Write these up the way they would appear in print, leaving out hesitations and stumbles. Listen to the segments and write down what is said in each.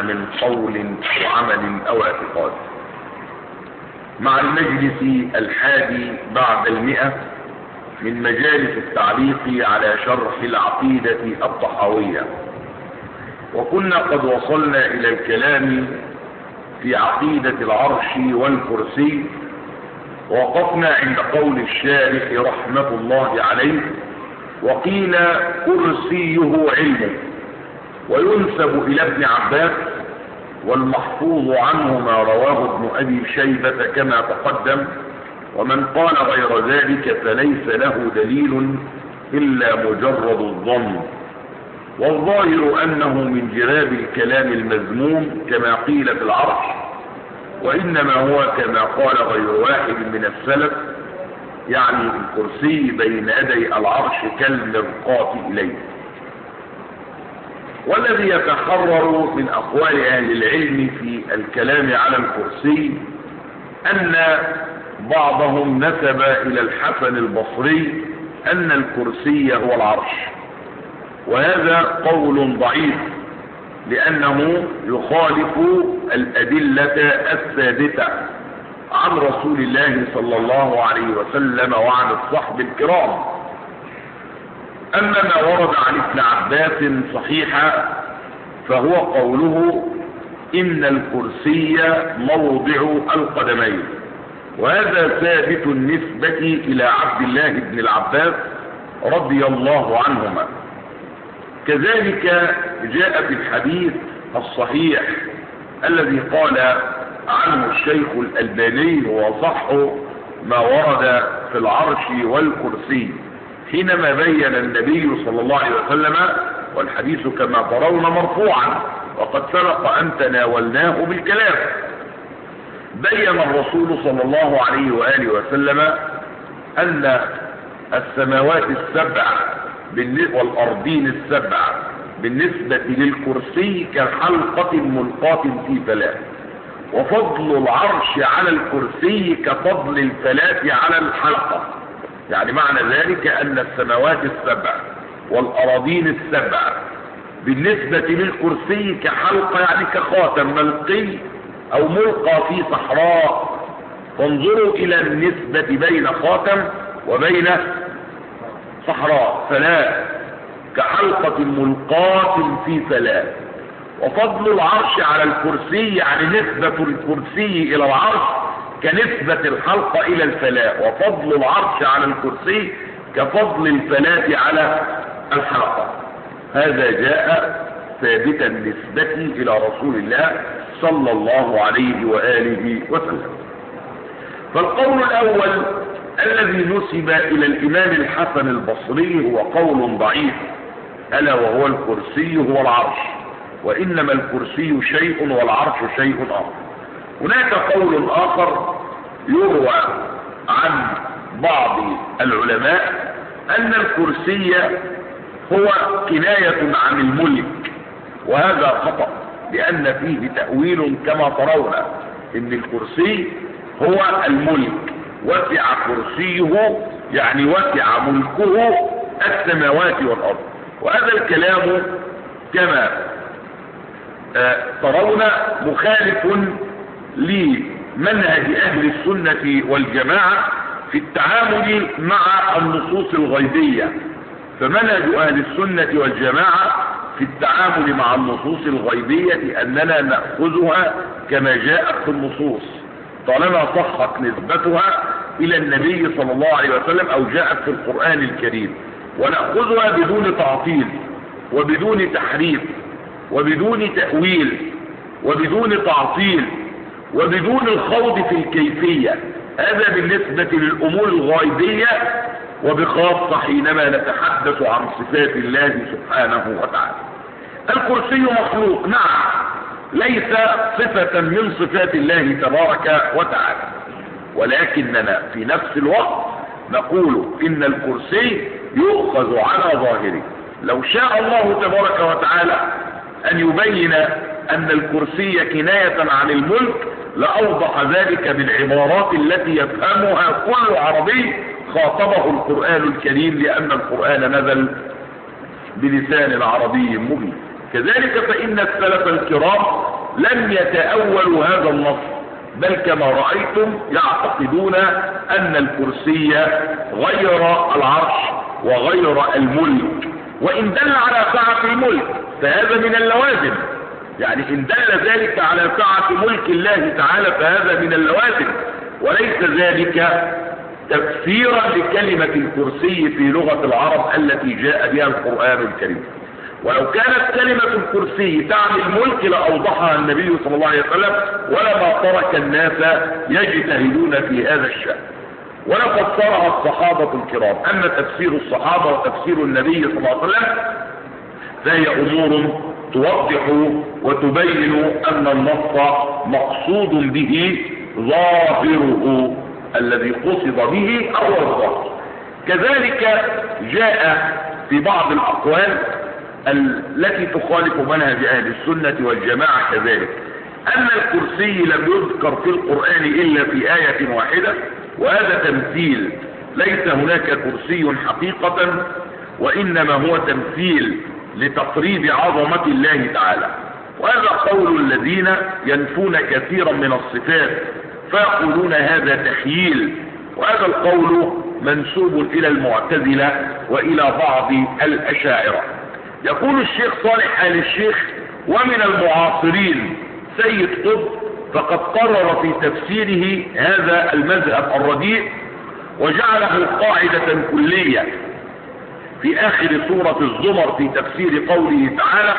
من قول أو عمل أو اعتقاد. مع المجلس 11 من مجالس التعليق على شرح العقيدة الطحاوية، وكنا قد وصلنا إلى الكلام في عقيدة العرش والكرسي، ووقفنا عند قول الشارح رحمة الله عليه: وقيل كرسيه علمه، وينسب إلى ابن عباس، والمحفوظ عنه ما رواه ابن أبي شيبة كما تقدم، ومن قال غير ذلك فليس له دليل إلا مجرد الظن، والظاهر أنه من جراب الكلام المذموم كما قيل في العرش، وإنما هو كما قال غير واحد من السلف، يعني الكرسي بين يدي العرش كالمرقاة إليه. والذي يتحرر من أقوال أهل العلم في الكلام على الكرسي أن بعضهم نسب إلى الحسن البصري أن الكرسي هو العرش، وهذا قول ضعيف لأنه يخالف الأدلة الثابتة عن رسول الله صلى الله عليه وسلم وعن الصحب الكرام. أما ما ورد عن ابن عباس صحيحا فهو قوله إن الكرسي موضع القدمين، وهذا ثابت النسبة إلى عبد الله بن العباس رضي الله عنهما. كذلك جاء في الحديث الصحيح الذي قال عنه الشيخ الألباني وصح ما ورد في العرش والكرسي، حينما بين النبي صلى الله عليه وسلم، والحديث كما ترون مرفوعا وقد سبق أن تناولناه بالكلام، بين الرسول صلى الله عليه وآله وسلم أن السماوات السبع والأرضين السبع بالنسبة للكرسي كحلقة ملقاة في فلاة، وفضل العرش على الكرسي كفضل الفلاة على الحلقة. يعني معنى ذلك أن السماوات السبع والأراضين السبع بالنسبة للكرسي كحلقة، يعني كخاتم ملقي أو ملقى في صحراء. فانظروا إلى النسبة بين خاتم وبين صحراء، فلاة كحلقة ملقاة في فلاة. وفضل العرش على الكرسي يعني نسبة الكرسي إلى العرش كنسبة الحلقة إلى الفلاة، وفضل العرش على الكرسي كفضل الفلاة على الحلقة. هذا جاء ثابتا النسبة إلى رسول الله صلى الله عليه وآله وسلم. فالقول الأول الذي نسب إلى الإمام الحسن البصري هو قول ضعيف، ألا وهو الكرسي هو العرش، وإنما الكرسي شيء والعرش شيء آخر. هناك قول آخر يروى عن بعض العلماء أن الكرسي هو كناية عن الملك، وهذا خطأ، لأن فيه تأويل كما ترون إن الكرسي هو الملك، وسع كرسيه يعني وسع ملكه السماوات والأرض. وهذا الكلام كما ترون مخالف لمنهج أهل السنة والجماعة في التعامل مع النصوص الغيبية. فمنهج أهل السنة والجماعة في التعامل مع النصوص الغيبية أننا نأخذها كما جاءت في النصوص طالما صحت نسبتها إلى النبي صلى الله عليه وسلم أو جاءت في القرآن الكريم، ونأخذها بدون تعطيل وبدون تحريف وبدون تأويل وبدون تعطيل وبدون الخوض في الكيفية. هذا بالنسبة للأمور الغيبية، وبخاصة حينما نتحدث عن صفات الله سبحانه وتعالى. الكرسي مخلوق، نعم، ليس صفة من صفات الله تبارك وتعالى، ولكننا في نفس الوقت نقول إن الكرسي يؤخذ على ظاهره. لو شاء الله تبارك وتعالى أن يبين أن الكرسي كناية عن الملك لأوضح ذلك بالعبارات التي يفهمها كل عربي خاطبه القرآن الكريم، لأن القرآن نزل بلسان عربي مبين. كذلك فإن السلف الكرام لم يتأولوا هذا النص، بل كما رأيتم يعتقدون أن الكرسي غير العرش وغير الملك، وإن دل على سعة الملك فهذا من اللوازم، يعني إن دل ذلك على سعة ملك الله تعالى فهذا من اللوازم، وليس ذلك تفسيرا لكلمة الكرسي في لغة العرب التي جاء بها القرآن الكريم. ولو كانت كلمة الكرسي تعني الملك لأوضحها النبي صلى الله عليه وسلم، ولما ترك الناس يجتهدون في هذا الشأن، ولقد صرح الصحابة الكرام. أما تفسير الصحابة وتفسير النبي صلى الله عليه وسلم فهي أمور توضح وتبين أن النص مقصود به ظاهره، الذي قصد به أو الظاهر. كذلك جاء في بعض الأقوال التي تخالف منهج أهل السنة والجماعة كذلك أن الكرسي لم يذكر في القرآن إلا في آية واحدة، وهذا تمثيل، ليس هناك كرسي حقيقة، وإنما هو تمثيل لتقريب عظمة الله تعالى. وهذا قول الذين ينفون كثيرا من الصفات فيقولون هذا تخييل، وهذا القول منسوب إلى المعتزلة وإلى بعض الأشاعرة. يقول الشيخ صالح آل الشيخ: ومن المعاصرين سيد قطب فقد قرر في تفسيره هذا المذهب الرديء وجعله قاعدة كلية في آخر سورة الزمر في تفسير قوله تعالى: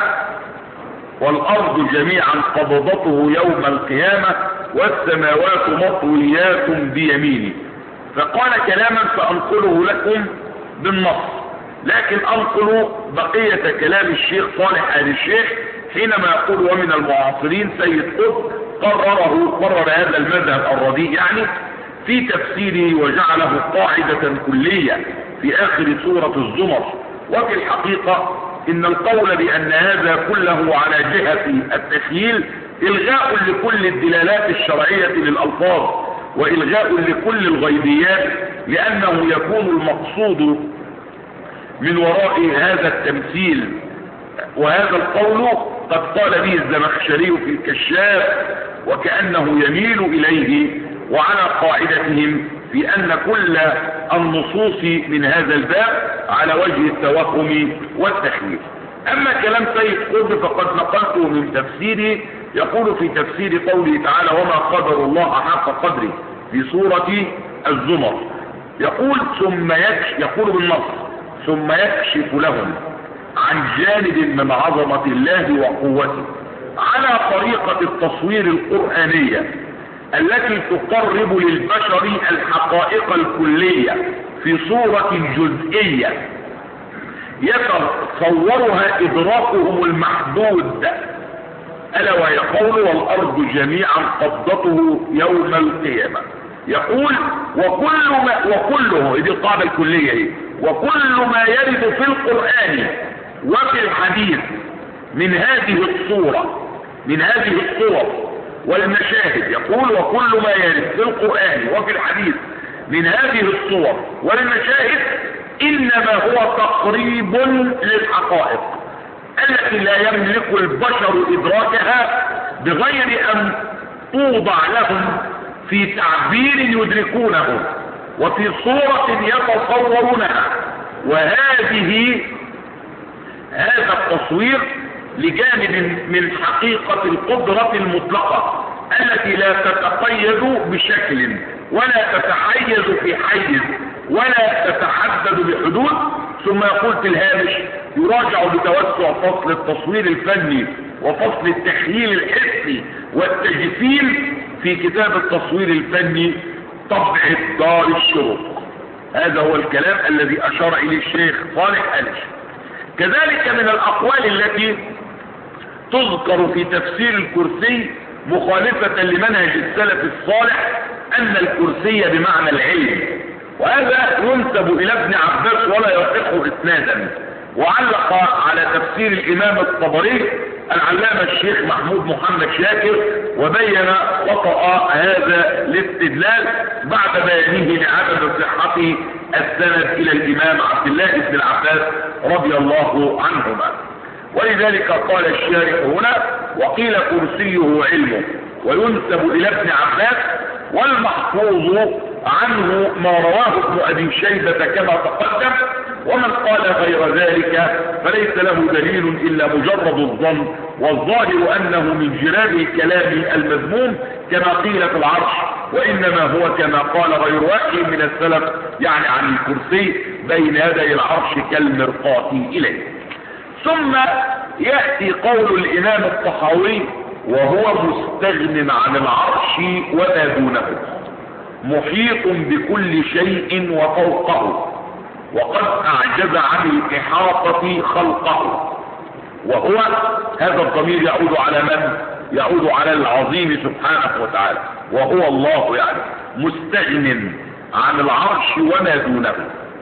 والأرض جميعا قبضته يوم القيامة والسماوات مطويات بيمينه. فقال كلاما سأنقله لكم بالنص، لكن أنقل بقية كلام الشيخ صالح آل الشيخ حينما يقول: ومن المعاصرين سيد قطب قرر هذا المذهب الرديء يعني في تفسيره وجعله قاعدة كلية في آخر سورة الزمر. وفي الحقيقة إن القول بأن هذا كله على جهة التخييل إلغاء لكل الدلالات الشرعية للألفاظ وإلغاء لكل الغيبيات، لأنه يكون المقصود من وراء هذا التمثيل وهذا القول قد قال به الزمخشري في الكشاف، وكأنه يميل إليه وعلى قاعدتهم في أن كل النصوص من هذا الباب على وجه التوهم والتخييل. أما كلام سيد قطب فقد نقلته من تفسيره، يقول في تفسير قوله تعالى: وما قدر الله حق قدره في سورة الزمر، يقول يقول بالنص: ثم يكشف لهم عن جانب من عظمة الله وقوته على طريقة التصوير القرآنية التي تقرب للبشر الحقائق الكلية في صورة جزئية يتصورها إدراكهم المحدود، ألا وهي قول: والأرض جميعا قبضته يوم القيامة. يقول: وكله دي القاعدة الكلية وكل ما يرد في القرآن وفي الحديث من هذه الصور والمشاهد، يقول: وكل ما يرد في القرآن وفي الحديث من هذه الصور والمشاهد إنما هو تقريب للحقائق التي لا يملك البشر إدراكها بغير أن توضع لهم في تعبير يدركونه وفي صورة يتصورونها. هذا التصوير لجانب من حقيقة القدرة المطلقة التي لا تتقيد بشكل ولا تتحيز في حيز ولا تتحدد بحدود. ثم يقول في الهامش: يراجع بتوسع فصل التصوير الفني وفصل التخييل الحسي والتجسيم في كتاب التصوير الفني طبعة دار الشروق. هذا هو الكلام الذي أشار إليه الشيخ صالح آل الشيخ. كذلك من الأقوال التي تذكر في تفسير الكرسي مخالفة لمنهج السلف الصالح أن الكرسي بمعنى العلم، وهذا ينسب إلى ابن عباس ولا يصح إسنادا. وعلق على تفسير الإمام الطبري العلامة الشيخ محمود محمد شاكر وبين خطأ هذا الاستدلال بعد بيانه لعدم صحة السند إلى الإمام عبد الله بن عباس رضي الله عنهما. ولذلك قال الشارح هنا: وقيل كرسيه علمه، وينسب إلى ابن عباس، والمحفوظ عنه ما رواه ابن أبي شيبة كما تقدم. ومن قال غير ذلك فليس له دليل إلا مجرد الظن، والظاهر أنه من جراب الكلام المذموم كما قيل في العرش، وإنما هو كما قال غير واحد من السلف يعني عن الكرسي بين يدي العرش كالمرقاة إليه. ثم يأتي قول الإمام الطحاوي: وهو مستغن عن العرش وما دونه، محيط بكل شيء وفوقه، وقد أعجز عن الإحاطة خلقه. وهو هذا الضمير يعود على من؟ يعود على العظيم سبحانه وتعالى، وهو الله يعني مستغن عن العرش وما دونه.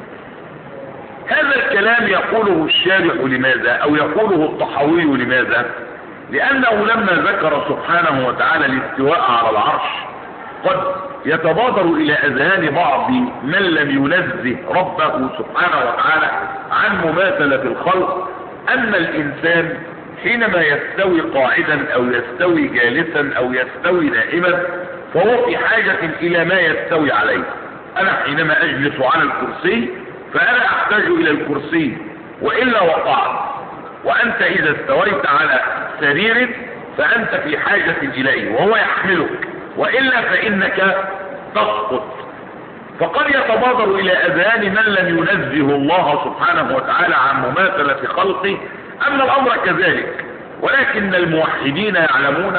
هذا الكلام يقوله الشارح لماذا؟ أو يقوله الطحاوي لماذا؟ لأنه لما ذكر سبحانه وتعالى الاستواء على العرش قد يتبادر إلى أذهان بعض من لم ينزه ربه سبحانه وتعالى عن مماثلة الخلق أن الإنسان حينما يستوي قاعدا أو يستوي جالسا أو يستوي نائما فهو في حاجة إلى ما يستوي عليه. أنا حينما أجلس على الكرسي فأنا أحتاج إلى الكرسي وإلا وقعت، وأنت إذا استويت على سرير فأنت في حاجة إليه وهو يحملك، وإلا فإنك تسقط. فقد يتبادر إلى أذهان من لم ينزه الله سبحانه وتعالى عن مماثلة خلقه أن الأمر كذلك، ولكن الموحدين يعلمون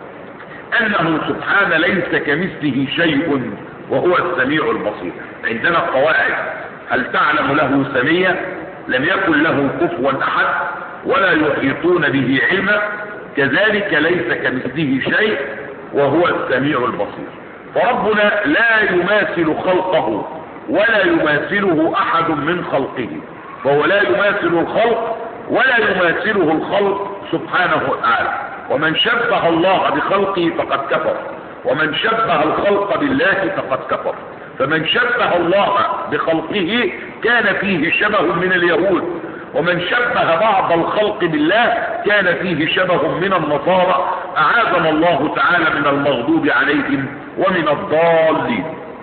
أنه سبحانه ليس كمثله شيء وهو السميع البصير. عندنا قواعد: هل تعلم له سمية؟ لم يكن له كفوا أحد، ولا يحيطون به علما، كذلك ليس كمثله شيء وهو السميع البصير. فربنا لا يماثل خلقه ولا يماثله أحد من خلقه، فهو لا يماثل الخلق ولا يماثله الخلق سبحانه وتعالى. ومن شبه الله بخلقه فقد كفر، ومن شبه الخلق بالله فقد كفر. فمن شبه الله بخلقه كان فيه شبه من اليهود، ومن شبه بعض الخلق بالله كان فيه شبه من النصارى، أعاذنا الله تعالى من المغضوب عليهم ومن الضالين.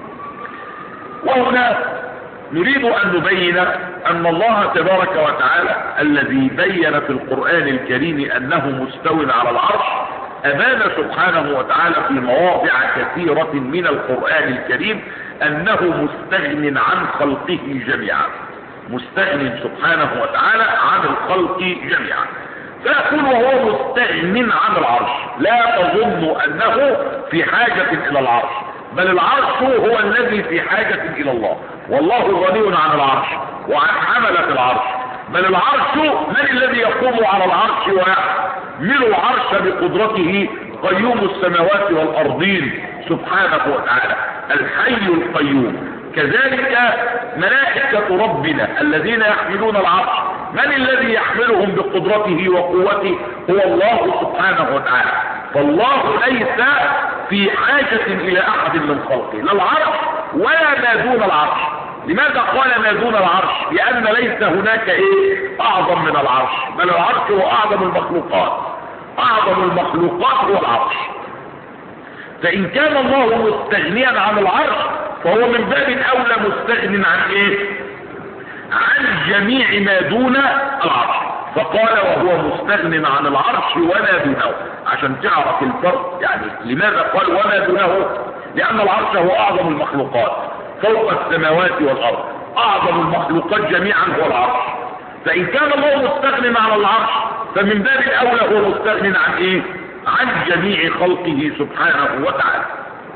وهنا نريد أن نبين أن الله تبارك وتعالى الذي بين في القرآن الكريم أنه مستو على العرش أبان سبحانه وتعالى في مواضع كثيرة من القرآن الكريم أنه مستغن عن خلقه جميعا، مستغن سبحانه وتعالى عن الخلق جميعا. فيقول وهو مستغن عن العرش، لا تظن أنه في حاجة إلى العرش، بل العرش هو الذي في حاجة إلى الله، والله غني عن العرش وعن حملة العرش. بل العرش من الذي يقوم على العرش ويحمل العرش بقدرته؟ قيوم السماوات والأرضين سبحانه وتعالى، الحي القيوم. كذلك ملائكة ربنا الذين يحملون العرش، من الذي يحملهم بقدرته وقوته؟ هو الله سبحانه وتعالى. فالله ليس في حاجة إلى أحد من خلقه، لا العرش ولا ما دون العرش. لماذا قال ما دون العرش؟ لأن ليس هناك أعظم من العرش، بل العرش هو أعظم المخلوقات، أعظم المخلوقات هو العرش. فإن كان الله مستغنيا عن العرش فهو من باب أولى مستغن عن عن جميع ما دون العرش. فقال وهو مستغن عن العرش وما دونه، عشان تعرف الفرق. يعني لماذا قال وما دونه؟ لأن العرش هو أعظم المخلوقات فوق السماوات والأرض، أعظم المخلوقات جميعا هو العرش. فإن كان الله مستغن عن العرش فمن باب الأولى هو مستغن عن عن جميع خلقه سبحانه وتعالى.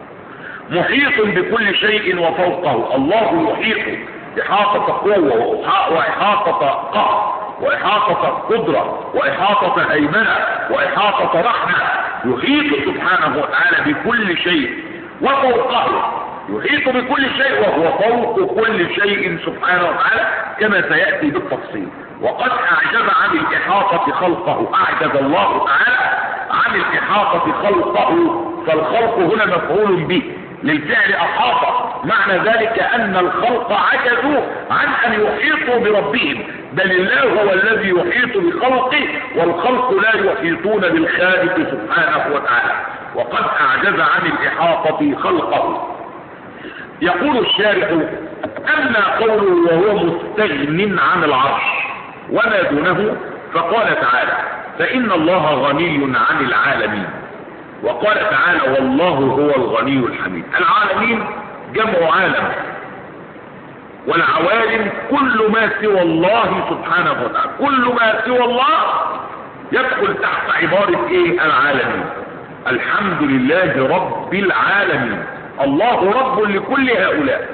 محيط بكل شيء وفوقه، الله يحيط إحاطة قوة وإحاطة قهر وإحاطة قدرة وإحاطة هيمنة وإحاطة رحمة. يحيط سبحانه وتعالى بكل شيء وفوقه، يحيط بكل شيء وهو فوق كل شيء سبحانه وتعالى كما سيأتي بالتفصيل. وقد أعجز عن الإحاطة خلقه، أعجز الله تعالى عن الإحاطة خلقه. فالخلق هنا مفعول به للفعل أحاط، معنى ذلك أن الخلق عجزوا عن أن يحيطوا بربهم، بل الله هو الذي يحيط بخلقه، والخلق لا يحيطون بالخالق سبحانه وتعالى، وقد أعجز عن الإحاطة خلقه. يقول الشارح: أما قوله وهو مستغن عن العرش وما دونه، فقال تعالى: فإن الله غني عن العالمين. وقال تعالى: والله هو الغني الحميد. العالمين جمع عالم، والعوالم كل ما سوى الله سبحانه وتعالى، كل ما سوى الله يدخل تحت عبارة ايه؟ العالمين. الحمد لله رب العالمين، الله رب لكل هؤلاء،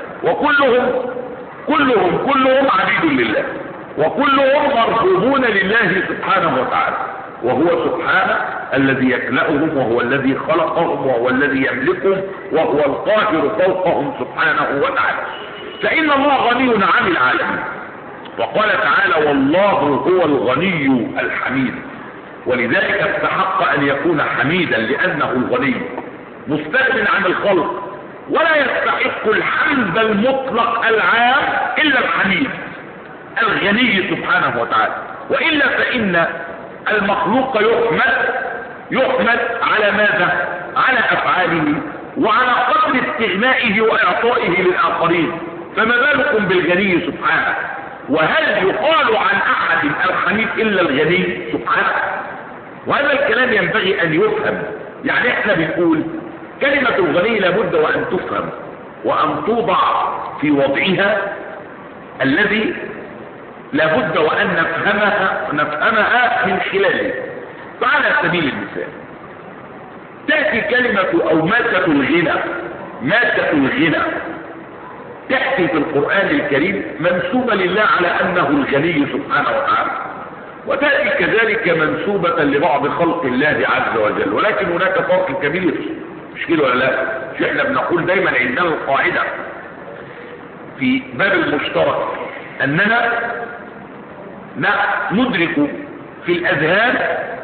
وكلهم عبيد لله، وكلهم مرغوبون لله سبحانه وتعالى، وهو سبحانه الذي يخلقهم، وهو الذي خلقهم، وهو الذي يملكهم، وهو القاهر فوقهم سبحانه وتعالى. فإن الله غني عن العالمين. وقال تعالى: والله هو الغني الحميد. ولذلك استحق أن يكون حميدا لأنه الغني مستغن عن الخلق، ولا يستحق الحمد المطلق العام إلا الحميد الغني سبحانه وتعالى. وإلا فإن المخلوق يحمد على ماذا؟ على أفعاله وعلى قدر استغنائه وإعطائه للآخرين، فما بالكم بالغني سبحانه؟ وهل يقال عن أحد الحميد إلا الغني سبحانه؟ وهذا الكلام ينبغي أن يفهم. يعني احنا بنقول كلمة الغني لابد وأن تفهم وأن توضع في وضعها الذي لابد وأن نفهمها من خلاله. فعلى سبيل المثال تأتي كلمة أو مادة الغنى تأتي في القرآن الكريم منسوبة لله على أنه الغني سبحانه وتعالى، وتأتي كذلك منسوبة لبعض خلق الله عز وجل، ولكن هناك فرق كبير، مش كده ولا لا؟ مش احنا بنقول دايما عندنا القاعدة في باب المشترك أننا ندرك في الأذهان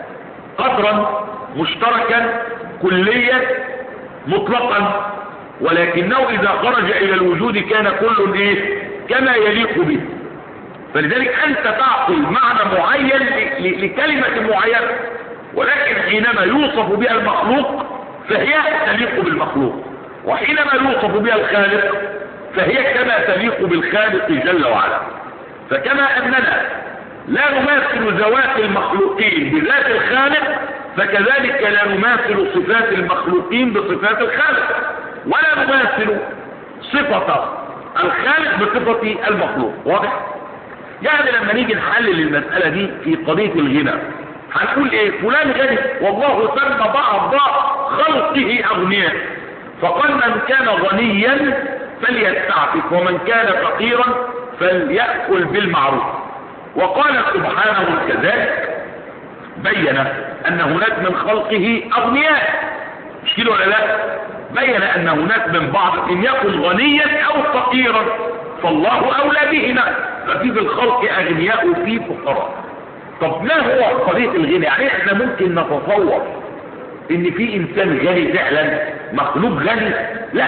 قدرا مشتركا كليا مطلقا، ولكنه إذا خرج إلى الوجود كان كل إيه؟ كما يليق به. فلذلك أنت تعقل معنى معين لكلمة معينة، ولكن حينما يوصف بها المخلوق فهي تليق بالمخلوق، وحينما يوصف بها الخالق فهي كما تليق بالخالق جل وعلا. فكما أننا لا نماثل ذوات المخلوقين بذات الخالق، فكذلك لا نماثل صفات المخلوقين بصفات الخالق، ولا نماثل صفة الخالق بصفة المخلوق. واضح؟ يعني لما نيجي نحلل المسألة دي في قضية الغنى هنقول ايه؟ فلان غني، والله سمى بعض خلقه أغنياء، فقال: من كان غنيا فليستعفف، ومن كان فقيرا فليأكل بالمعروف. وقال سبحانه كذلك بين أن هناك من خلقه أغنياء، مش كده ولا لا؟ بين أن هناك من بعض إن يكن غنيا أو فقيرا فالله أولى بهما، ففي الخلق أغنياء وفي فقراء. طب ما هو قضية الغنى؟ يعني احنا ممكن نتصور ان في انسان غني فعلا، مخلوق غني؟ لا،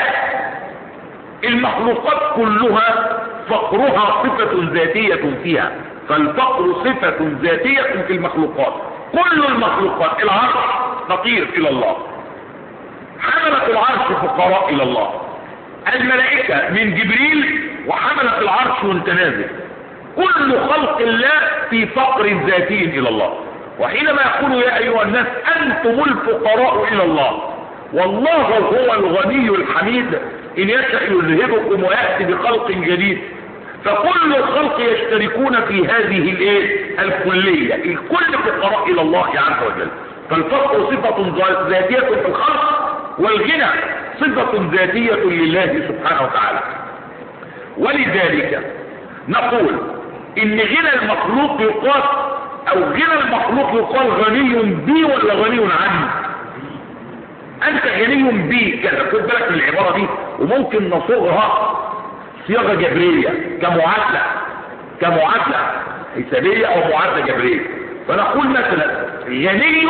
المخلوقات كلها فقرها صفة ذاتية فيها، فالفقر صفة ذاتية في المخلوقات. كل المخلوقات، العرش فقير إلى الله، حملة العرش فقراء إلى الله، الملائكة من جبريل وحملة العرش والتنازل، كل خلق الله في فقر ذاتي إلى الله. وحينما يقول: يا أيها الناس أنتم الفقراء إلى الله والله هو الغني الحميد، إن يشأ يذهبكم ويأتي بخلق جديد. فكل الخلق يشتركون في هذه الكلية، الكل فقراء إلى الله عز وجل. فالفقر صفة ذاتية في الخلق، والغنى صفة ذاتية لله سبحانه وتعالى. ولذلك نقول إن غنى المخلوق يقال، أو غنى المخلوق يقال غني بي ولا غني عني؟ أنت غني بي كذا، خد بالك من العبارة دي، وممكن نصوغها صياغة جبرية كمعادلة حسابية أو معادلة جبرية. فنقول مثلا غني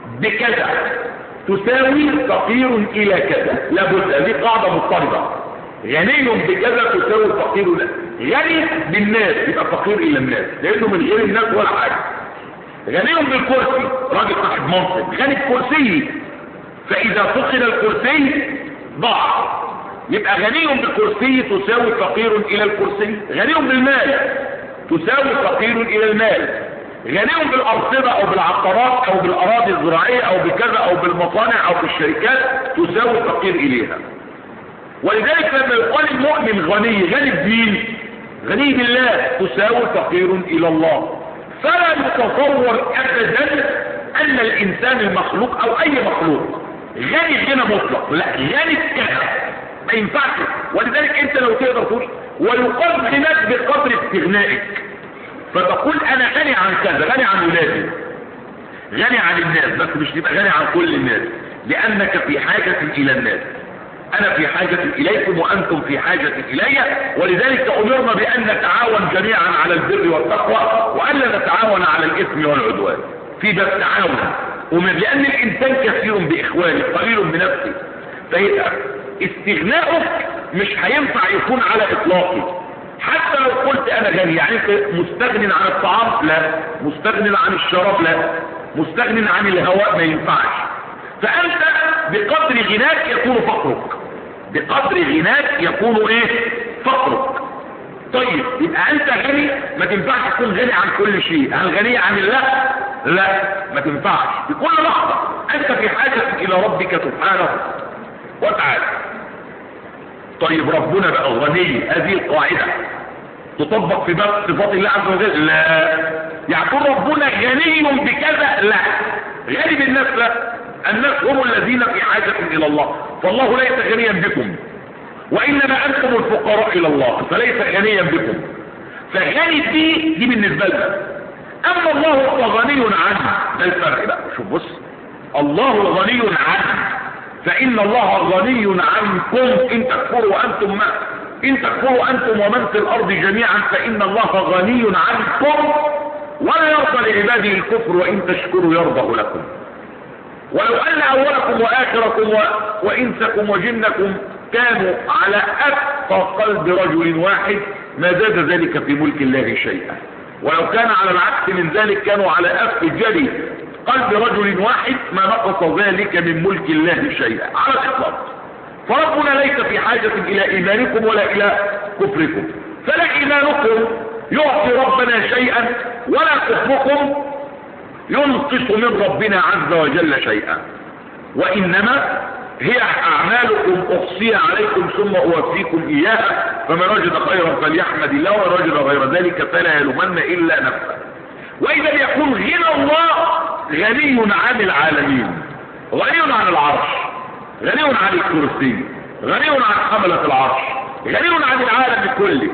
بكذا تساوي فقير إلى كذا، لابد، دي قاعدة مضطردة. غني بكذا تساوي فقير لا. غني بالناس يبقى فقير الى الناس لانه من غير الناس ولا حاجه. غني بالكرسي راجل صاحب منصب غني بكرسي، فاذا فقد الكرسي ضاع. يبقى غني بالكرسي تساوي فقير الى الكرسي. غني بالمال تساوي فقير الى المال. غني بالارصده او بالعقارات او بالاراضي الزراعيه او بكذا او بالمصانع او بالشركات تساوي فقير اليها. ولذلك لما يقال المؤمن غني بمين؟ غني بالله تساوي فقير الى الله. فلا يتصور ابدا ان الانسان المخلوق او اي مخلوق غني غنى مطلق، لا غني بكذا ما ينفعش. ولذلك انت لو تقدر تقول ويقال غناك بقدر استغنائك، فتقول انا غني عن كذا، غني عن ولادي، غني عن الناس، بس مش تبقى غني عن كل الناس، لانك في حاجة الى الناس. انا في حاجة اليكم وانتم في حاجة الي. ولذلك امرنا بان نتعاون جميعا على البر والتقوى والا نتعاون على الاثم والعدوان. في باب تعاون، لان الانسان كثير باخوانه قليل بنفسه، فيبقى استغناؤك مش هينفع يكون على اطلاقه. حتى لو قلت انا غني، يعني انت مستغن عن الطعام؟ لا. مستغن عن الشراب؟ لا. مستغن عن الهواء؟ ما ينفعش. فانت بقدر غناك يكون فقرك، بقدر غناك يكون ايه؟ فقرك. طيب يبقى انت غني، ما تنفعش تكون غني عن كل شيء. هل غني عن الله؟ لا، ما تنفعش. في كل لحظة انت في حاجة الى ربك سبحانه وتعالى. طيب ربنا بقى غني، هذه القاعدة تطبق في باب صفات الله عز وجل؟ لا. يقول ربنا غني بكذا؟ لا. غني بالناس؟ لا. الناس هم الذين في حاجة الى الله، فالله ليس غنيا بكم، وانما انتم الفقراء الى الله، فليس غنيا بكم. فغني دي بالنسبة لنا. اما الله غني عنه، ده الفرق بقى. شوف بص، الله غني عنه، فإن الله غني عنكم إن تكفروا وأنتم إن تكفروا أنتم ومن في الأرض جميعا فإن الله غني عنكم ولا يرضى لعباده الكفر وإن تشكروا يرضه لكم. ولو أن أولكم وآخركم وإنسكم وجنكم كانوا على أتقى قلب رجل واحد ما زاد ذلك في ملك الله شيئا. ولو كان على العكس من ذلك كانوا على أفجر قلب رجل واحد ما نقص ذلك من ملك الله شيئا على الإطلاق. فربنا ليس في حاجة إلى إيمانكم ولا إلى كفركم، فلا إيمانكم يعطي ربنا شيئا ولا كفركم ينقص من ربنا عز وجل شيئا، وإنما هي أعمالكم أحصي عليكم ثم أوفيكم إياها، فمن وجد خيرا فليحمد الله ومن وجد غير ذلك فلا يلومن إلا نفسه. وإذا يكون غنى الله غني عن العالمين، غني عن العرش، غني عن الكرسي، غني عن حملة العرش، غني عن العالم كله.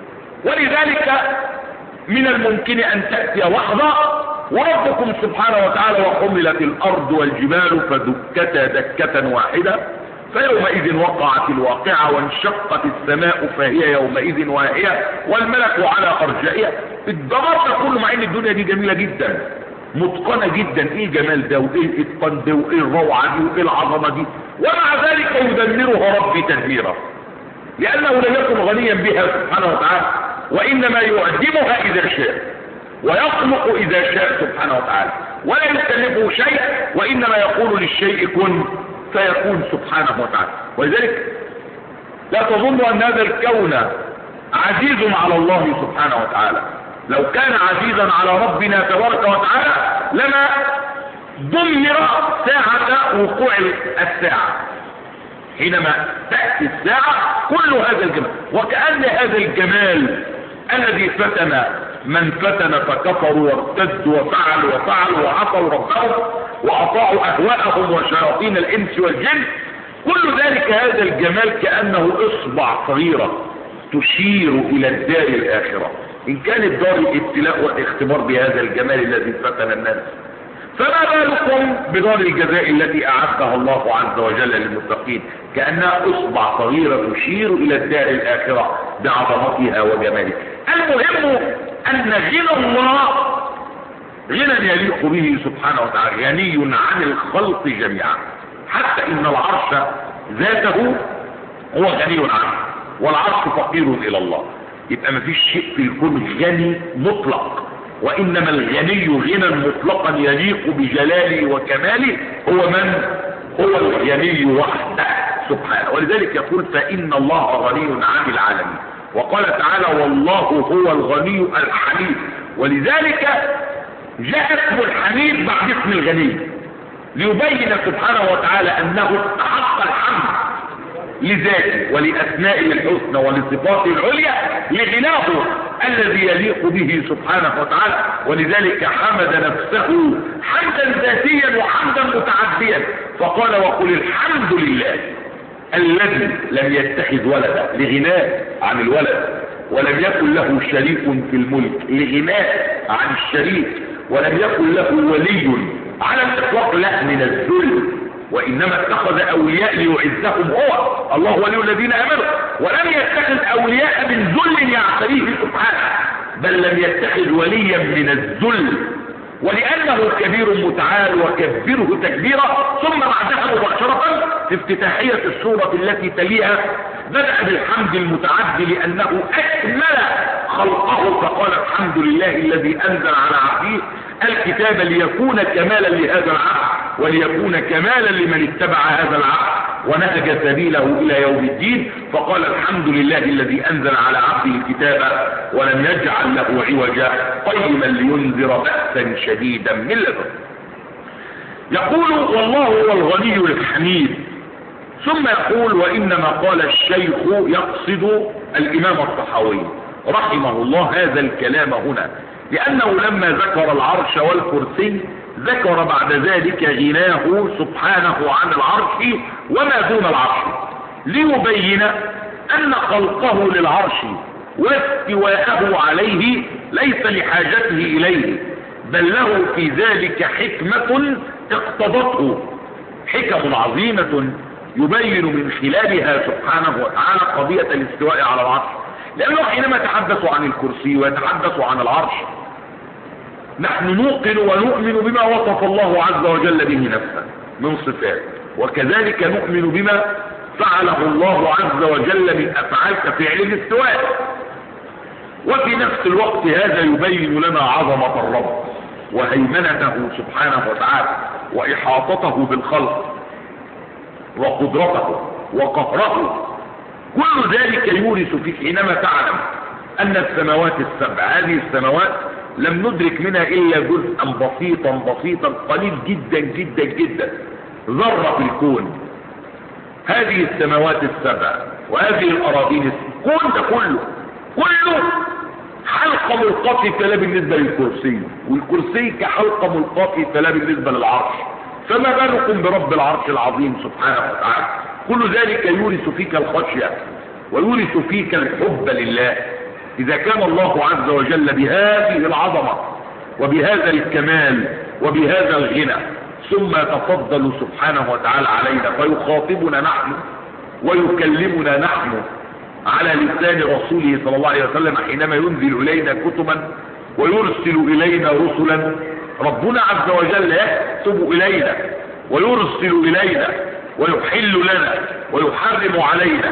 ولذلك من الممكن أن تأتي لحظة وربكم سبحانه وتعالى وحملت الأرض والجبال فدكتا دكة واحدة فيومئذ وقعت الواقعة وانشقت السماء فهي يومئذ واهية والملك على أرجائها. الدمار ده كله، مع ان الدنيا دي جميلة جدا متقنة جدا، ايه الجمال ده وايه الاتقان ده وايه الروعة دي وايه العظمة دي، ومع ذلك يدمرها ربي تدميرا، لأنه لم يكن غنيا بها سبحانه وتعالى، وإنما يعدمها إذا شاء ويخلق إذا شاء سبحانه وتعالى، ولا يكلفه شيء، وإنما يقول للشيء كن فيكون سبحانه وتعالى. ولذلك لا تظن أن هذا الكون عزيز على الله سبحانه وتعالى. لو كان عزيزا على ربنا تبارك وتعالى لما دمر ساعة وقوع الساعة. حينما تأتي الساعة كل هذا الجمال، وكأن هذا الجمال الذي فتن من فتن فكفروا وارتدوا وفعلوا وعصوا ربهم وأطاعوا أهواءهم وشياطين الإنس والجن، كل ذلك هذا الجمال كأنه إصبع صغيرة تشير إلى الدار الآخرة، إن كانت دار الابتلاء والاختبار بهذا الجمال الذي فتن الناس، فما بالكم بدار الجزاء التي أعدها الله عز وجل للمتقين، كأنها إصبع صغيرة تشير إلى الدار الآخرة بعظمتها وجمالها. المهم أن غنى الله غنى يليق به سبحانه وتعالى، غني عن الخلق جميعا، حتى إن العرش ذاته هو غني عنه. والعرش فقير الى الله. يبقى ما فيش شيء في الكون غني مطلق، وانما الغني غنى مطلقا يليق بجلاله وكماله هو من؟ هو الغني وحده سبحانه. ولذلك يقول فإن الله غني عن العالمين، وقال تعالى والله هو الغني الحميد. ولذلك جاء اسم الحميد بعد اسم الغني ليبين سبحانه وتعالى انه استحق الحمد لذاته ولأسمائه الحسنى ولصفاته العليا لغناه الذي يليق به سبحانه وتعالى. ولذلك حمد نفسه حمدا ذاتيا وحمدا متعديا، فقال وقل الحمد لله الذي لم يتخذ ولدا لغناه عن الولد، ولم يكن له شريك في الملك لغناه عن الشريك، ولم يكن له ولي على الاطلاق لا من الذل، وانما اتخذ اولياء ليعزهم هو. الله ولي الذين امنوا، ولم يتخذ اولياء من ذل يعتريه سبحانه، بل لم يتخذ وليا من الذل، ولانه كبير متعال وكبره تكبيرا. ثم بعدها مباشرة في افتتاحية السورة التي تليها بدأ بالحمد المتعدي لانه اكمل خلقه، فقال الحمد لله الذي انزل على عبده الكتاب ليكون كمالا لهذا العبد وليكون كمالا لمن اتبع هذا العبد ونهج سبيله الى يوم الدين. فقال الحمد لله الذي انزل على عبده الكتاب ولم يجعل له عوجا قيما لينذر بأسا شديدا من لدنه. يقول والله هو الغني الحميد، ثم يقول وانما قال الشيخ يقصد الامام الطحاوي رحمه الله هذا الكلام هنا، لانه لما ذكر العرش والكرسي ذكر بعد ذلك غناه سبحانه عن العرش وما دون العرش، ليبين ان خلقه للعرش واستواءه عليه ليس لحاجته اليه، بل له في ذلك حكمة اقتضته، حكم عظيمة يبين من خلالها سبحانه وتعالى قضية الاستواء على العرش. لأنه حينما يتحدث عن الكرسي ويتحدث عن العرش نحن نوقن ونؤمن بما وصف الله عز وجل به نفسه من صفات، وكذلك نؤمن بما فعله الله عز وجل من أفعال كفعل الاستواء. وفي نفس الوقت هذا يبين لنا عظمة الرب وهيمنته سبحانه وتعالى وإحاطته بالخلق وقدرته وقهره. كل ذلك يورث فيك حينما تعلم أن السماوات السبع هذه السماوات لم ندرك منها إلا جزءا بسيطا قليل جدا جدا جدا، ذرة في الكون. هذه السماوات السبع وهذه الأراضين الكون ده كله حلقة ملقاة فلا بالنسبة للكرسي، والكرسي كحلقة ملقاة فلا بالنسبة للعرش، فما بالكم برب العرش العظيم سبحانه وتعالى. كل ذلك يورث فيك الخشية ويورث فيك الحب لله. إذا كان الله عز وجل بهذه العظمة وبهذا الكمال وبهذا الغنى ثم يتفضل سبحانه وتعالى علينا فيخاطبنا نحن ويكلمنا نحن على لسان رسوله صلى الله عليه وسلم حينما ينزل إلينا كتبا ويرسل إلينا رسلا، ربنا عز وجل يكتب إلينا ويرسل إلينا ويحل لنا ويحرم علينا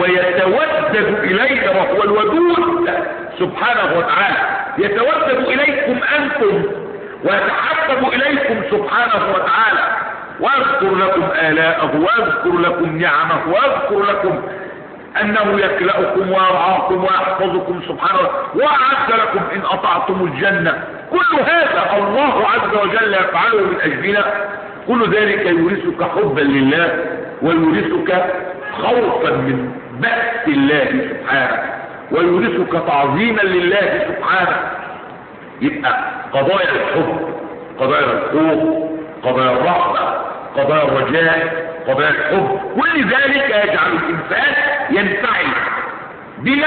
ويتودد إلينا، وهو الودود سبحانه وتعالى، يتودد إليكم أنتم ويتحبب إليكم سبحانه وتعالى، ويذكر لكم آلاءه ويذكر لكم نعمه ويذكر لكم أنه يكلأكم ويرعاكم ويحفظكم سبحانه وأعد لكم إن أطعتم الجنة. كل هذا الله عز وجل يفعله من أجلنا. كل ذلك يورثك حبا لله ويورثك خوفا من بأس الله سبحانه ويورثك تعظيما لله سبحانه. يبقى قضايا الحب، قضايا الخوف، قضايا الرحمة، قضايا الرجاء، قضايا الحب، كل ذلك يجعل الإنسان ينفعل بما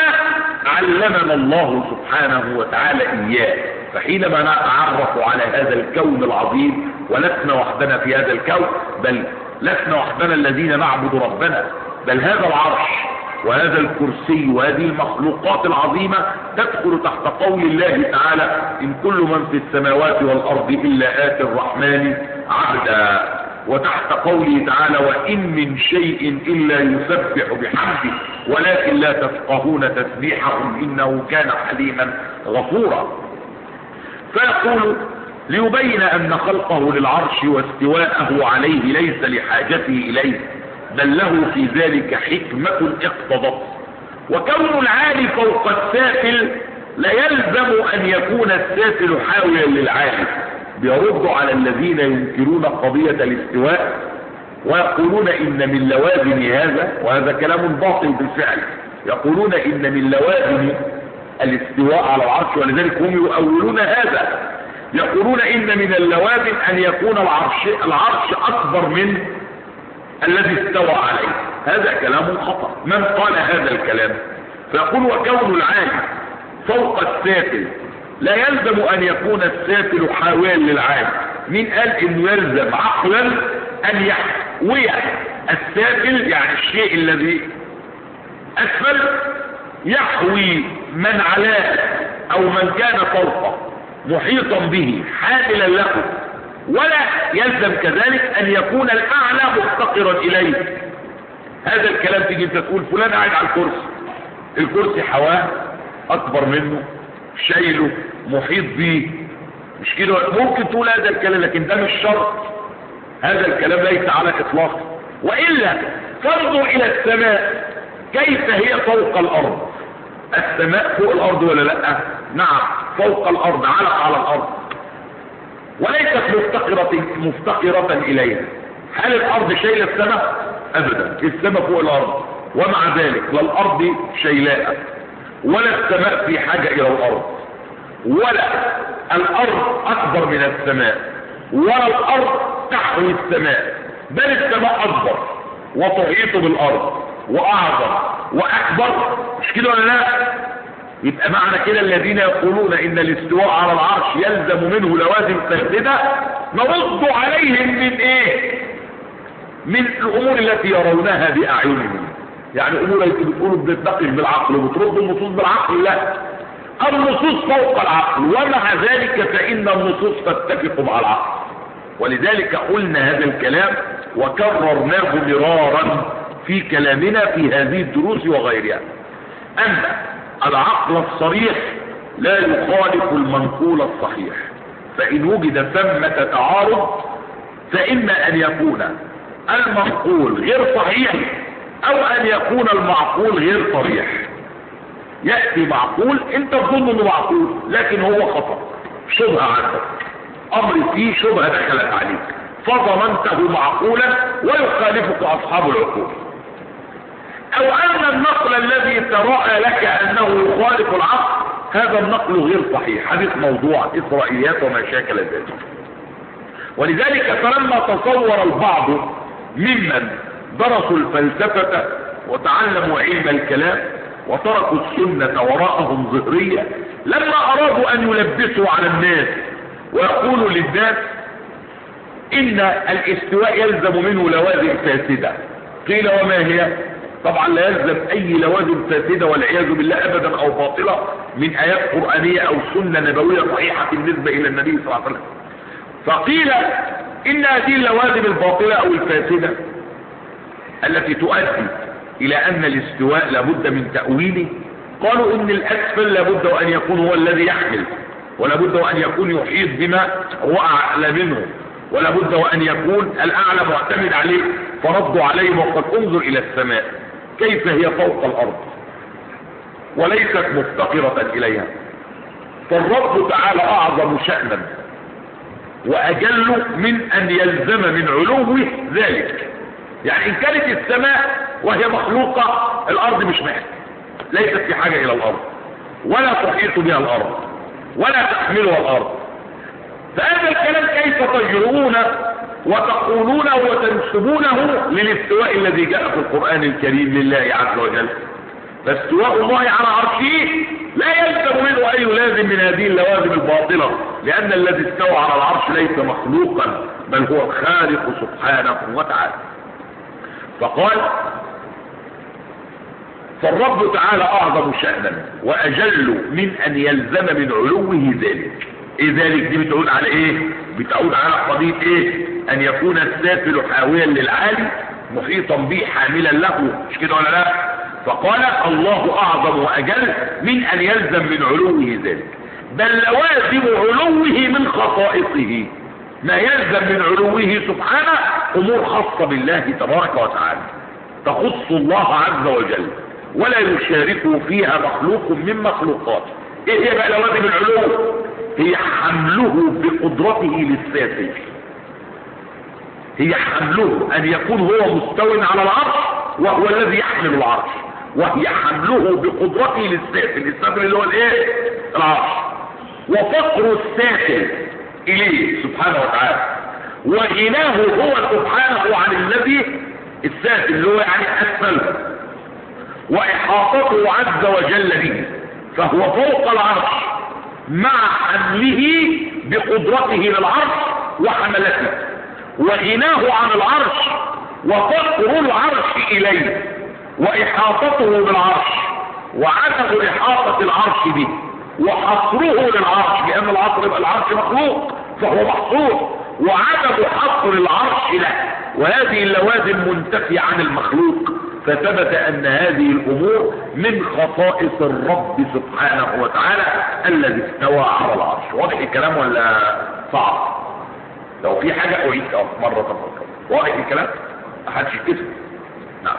علمنا الله سبحانه وتعالى إياه. فحينما نتعرف على هذا الكون العظيم ولسنا وحدنا في هذا الكون، بل لسنا وحدنا الذين نعبد ربنا، بل هذا العرش وهذا الكرسي وهذه المخلوقات العظيمة تدخل تحت قول الله تعالى إن كل من في السماوات والأرض إلا آتي الرحمن عبدا. وتحت قوله تعالى وإن من شيء إلا يسبح بحمده ولكن لا تفقهون تسبيحهم إنه كان حليما غفورا. فيقول ليبين أن خلقه للعرش واستواءه عليه ليس لحاجته إليه بل له في ذلك حكمة اقتضت. وكون العالي فوق السافل لا يلزم أن يكون السافل حاويا للعالي. بيرد على الذين ينكرون قضية الاستواء ويقولون إن من لوازم هذا، وهذا كلام باطل بالفعل، يقولون إن من لوازم الاستواء على العرش، ولذلك هم يؤولون هذا، يقولون إن من اللوازم أن يكون العرش أكبر من الذي استوى عليه. هذا كلام خطأ. من قال هذا الكلام؟ فيقول وكون العالي فوق السافل لا يلزم أن يكون السافل حاويا للعالي. مين قال إنه يلزم عقلا أن يحوي السافل، يعني الشيء الذي أسفل يحوي من علاه أو من كان فوقه محيطا به حاملا له، ولا يلزم كذلك أن يكون الأعلى مفتقرا إليه. هذا الكلام تيجي انت تقول فلان قاعد على الكرسي حواه أكبر منه شايله محيط به، مش كده؟ ممكن تقول هذا الكلام، لكن ده مش شرط. هذا الكلام ليس على إطلاق. وإلا فانظر إلى السماء كيف هي فوق الأرض. السماء فوق الأرض ولا لا؟ نعم فوق الأرض، علق على الأرض، وليست مفتقرة إليها. هل الأرض شايلة السماء؟ أبدا، السماء فوق الأرض، ومع ذلك لا الأرض شايلاها ولا السماء في حاجة إلى الأرض، ولا الأرض أكبر من السماء، ولا الأرض تحوي السماء، بل السماء أكبر وتحيط بالأرض وأعظم وأكبر، مش كده ولا لا؟ يبقى معنى كده الذين يقولون إن الاستواء على العرش يلزم منه لوازم فاسدة نرد عليهم من إيه؟ من الأمور التي يرونها بأعينهم. يعني أمور التي بتقولوا بتناقش بالعقل وبترد النصوص بالعقل، لا، النصوص فوق العقل، ومع ذلك فإن النصوص تتفق مع العقل. ولذلك قلنا هذا الكلام وكررناه مرارا في كلامنا في هذه الدروس وغيرها، أن العقل الصريح لا يخالف المنقول الصحيح، فإن وجد ثمة تعارض فإما أن يكون المنقول غير صحيح أو أن يكون المعقول غير صريح. يأتي معقول انت تظن انه معقول لكن هو خطأ، شبهة عندك، امر فيه شبهة دخلت عليك فظننته معقولا ويخالفك اصحاب العقول. او ان النقل الذي ترى لك انه يخالف العقل هذا النقل غير صحيح، حديث موضوع اسرائيليات وما شاكل ذلك. ولذلك فلما تصور البعض ممن درسوا الفلسفة وتعلموا علم الكلام وتركوا السنة وراءهم ظهرية، لما أرادوا أن يلبسوا على الناس ويقولوا للناس إن الاستواء يلزم منه لوازم فاسدة، قيل وما هي؟ طبعا لا يلزم أي لوازم فاسدة والعياذ بالله أبدا أو باطلة من آيات قرآنية أو سنة نبوية صحيحة بالنسبة إلى النبي صلى الله عليه وسلم. فقيل إن هذه اللوازم الباطلة أو الفاسدة التي تؤدي إلى أن الاستواء لابد من تأويله، قالوا إن الأسفل لابد أن يكون هو الذي يحمل، ولابد أن يكون يحيط بما هو أعلى منه، ولابد أن يكون الأعلى معتمد عليه. فردوا عليه وقد انظر إلى السماء كيف هي فوق الأرض وليست مفتقرة إليها. فالرب تعالى أعظم شأنا وأجل من أن يلزم من علوه ذلك. يعني إن كانت السماء وهي مخلوقة الأرض مش محتاجة، ليست في حاجة إلى الأرض ولا تحيط بها الأرض ولا تحملها الأرض، فهذا الكلام كيف تجرؤون وتقولونه وتنسبونه للاستواء الذي جاء في القرآن الكريم لله عز وجل؟ فاستواء الله على عرشه لا يلزم منه أي لازم من هذه اللوازم الباطلة، لأن الذي استوى على العرش ليس مخلوقا بل هو الخالق سبحانه وتعالى. فقال فالرب تعالى أعظم شأنا وأجل من أن يلزم من علوه ذلك. إيه ذلك؟ دي بتعود على إيه؟ بتعود على قضية إيه؟ ان يكون السافل حاويا للعالي محيطا به حاملا له، مش كده ولا لا؟ فقال الله اعظم واجل من ان يلزم من علوه ذلك، بل لوازم علوه من خصائصه، ما يلزم من علوه سبحانه امور خاصة بالله تبارك وتعالى تخص الله عز وجل ولا يشاركه فيها مخلوق من مخلوقاته. ايه هي بقى لوازم العلو؟ هي حمله بقدرته للسافل، هي حمله ان يكون هو مستو على العرش وهو الذي يحمل العرش، وهي حمله بقدرته للسافل، السافل اللي هو الايه؟ العرش، وفقر السافل اليه سبحانه وتعالى، وغناه هو سبحانه عن الذي السافل اللي هو يعني اسفله، واحاطته عز وجل به، فهو فوق العرش مع حمله بقدرته للعرش وحملته، وغناه عن العرش وفقر العرش اليه، واحاطته بالعرش وعدم احاطة العرش به، وحصره للعرش لان العرش مخلوق فهو محصور، وعدم حصر العرش له، وهذه اللوازم منتفية عن المخلوق، فثبت ان هذه الامور من خصائص الرب سبحانه وتعالى الذي استوى على العرش. واضح الكلام ولا صعب؟ لو في حاجة اعيد مرة تفكر. واضح الكلام؟ محدش يتكسر. نعم.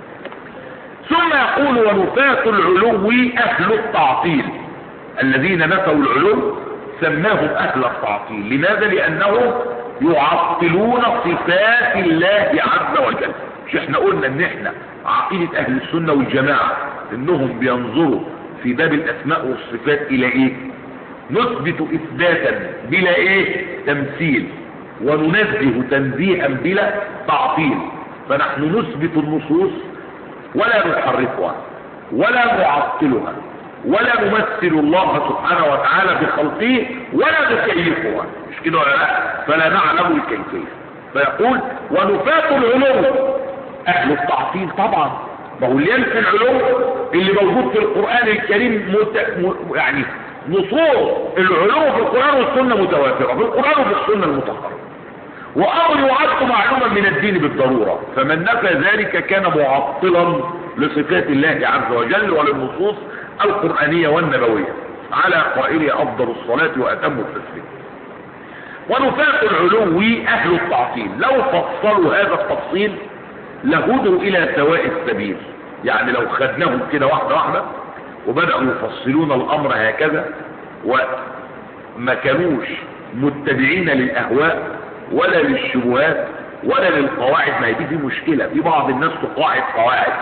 ثم يقول ونفاة العلو اهل التعطيل، الذين نفوا العلو سماهم اهل التعطيل. لماذا؟ لانهم يعطلون صفات الله عز وجل. مش احنا قلنا ان احنا عقيدة اهل السنة والجماعة انهم بينظروا في باب الاسماء والصفات الى ايه؟ نثبت اثباتا بلا ايه؟ تمثيل، وننزه تنزيها بلا تعطيل. فنحن نثبت النصوص ولا نحرفها ولا نعطلها ولا نمثل الله سبحانه وتعالى بخلقه ولا نكيفها، مش كده ولا لا؟ فلا نعلم الكيفية. فيقول ونفاة العلو اهل التعطيل. طبعا ما هو اللي ينفي العلو اللي موجود في القرآن الكريم يعني نصوص العلو في القرآن والسنة متواترة، في القرآن وفي السنة المطهرة، وامر يعد معلوما من الدين بالضرورة. فمن نفى ذلك كان معطلا لصفات الله عز وجل وللنصوص القرآنية والنبوية، على قائله افضل الصلاة واتم التسليم. ونفاة العلو اهل التعطيل لو فصلوا هذا التفصيل لهدوا الى سواء السبيل. يعني لو خدناهم كده واحدة واحدة وبدأوا يفصلون الامر هكذا وما كانوش متبعين للاهواء ولا للشبهات ولا للقواعد. ما هي دي مشكلة في بعض الناس، تقاعد قواعد،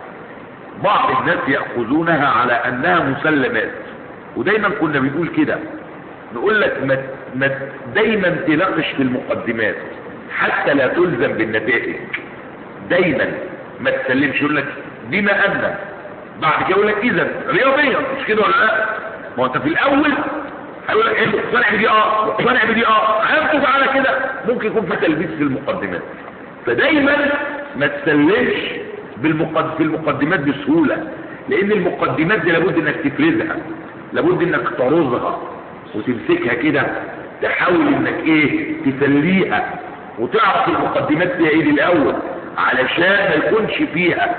بعض الناس يأخذونها على انها مسلمات. ودايما كنا بنقول كده، نقول لك ما دايما تناقش في المقدمات حتى لا تلزم بالنتائج. دايما ما تسلمش، يقول لك بما ان، بعد كده يقول لك اذا رياضيا، مش كده ولا لا؟ ما انت في الاول هيقول لك ايه مقتنع بدي مقتنع بدي هينتج على كده ممكن يكون في تلبيس في المقدمات. فدايما ما تسلمش في المقدمات بسهولة، لان المقدمات دي لابد انك تفرزها، لابد انك ترزها وتمسكها كده، تحاول انك ايه تسليها وتعرف المقدمات فيها ايه الاول، علشان ما يكونش فيها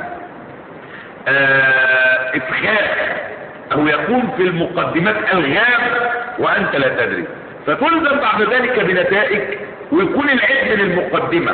افخاخ او يكون في المقدمات الغام وانت لا تدري، فتلزم بعد ذلك بنتائج ويكون العلم للمقدمة،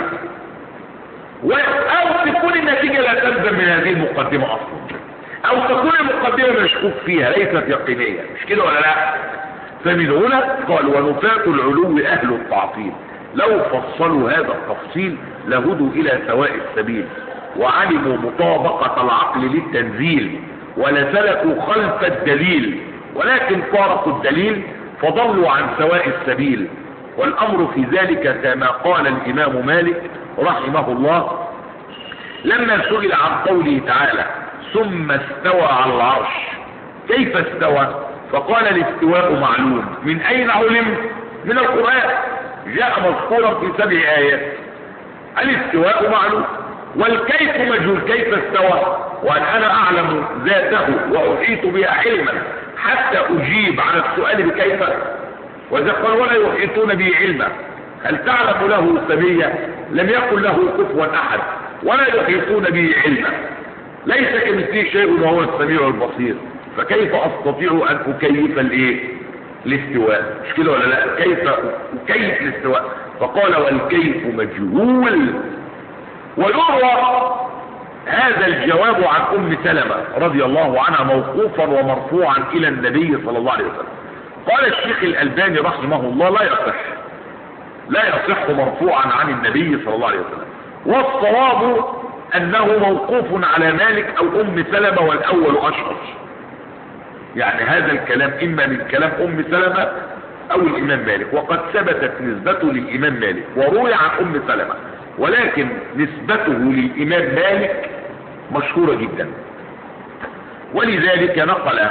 او تكون النتيجة لا تلزم من هذه المقدمة اصلا، او تكون المقدمة مشكوك فيها ليست يقينية، مش كده ولا لا؟ فمن هنا قال ونفاة العلو اهل التعطيل لو فصلوا هذا التفصيل لهدوا الى سواء السبيل وعلموا مطابقة العقل للتنزيل ولسلكوا خلف الدليل، ولكن فارقوا الدليل فضلوا عن سواء السبيل. والامر في ذلك كما قال الامام مالك رحمه الله لما سئل عن قوله تعالى ثم استوى على العرش كيف استوى؟ فقال الاستواء معلوم. من اين علم؟ من القرآن، جاء مذكورا في 7 آيات. الاستواء معلوم والكيف مجهول، كيف استوى؟ وان انا اعلم ذاته واحيط بها علما حتى اجيب على السؤال بكيف، واذا قال ولا يحيطون به علما هل تعلم له سمية؟ لم يكن له كفوا أحد ولا يحيطون به علما، ليس كمثله شيء وهو السميع البصير. فكيف أستطيع أن أكيف الاستواء؟ مش كده ولا لا؟ كيف أكيف الاستواء؟ فقال والكيف مجهول. ويروى هذا الجواب عن أم سلمة رضي الله عنها موقوفا ومرفوعا إلى النبي صلى الله عليه وسلم. قال الشيخ الألباني رحمه الله لا يصح مرفوعا عن النبي صلى الله عليه وسلم، والصواب أنه موقوف على مالك أو أم سلمة والأول أشهر. يعني هذا الكلام إما من كلام أم سلمة أو الإمام مالك، وقد ثبتت نسبته للإمام مالك وروي عن أم سلمة، ولكن نسبته للإمام مالك مشهورة جدا. ولذلك نقل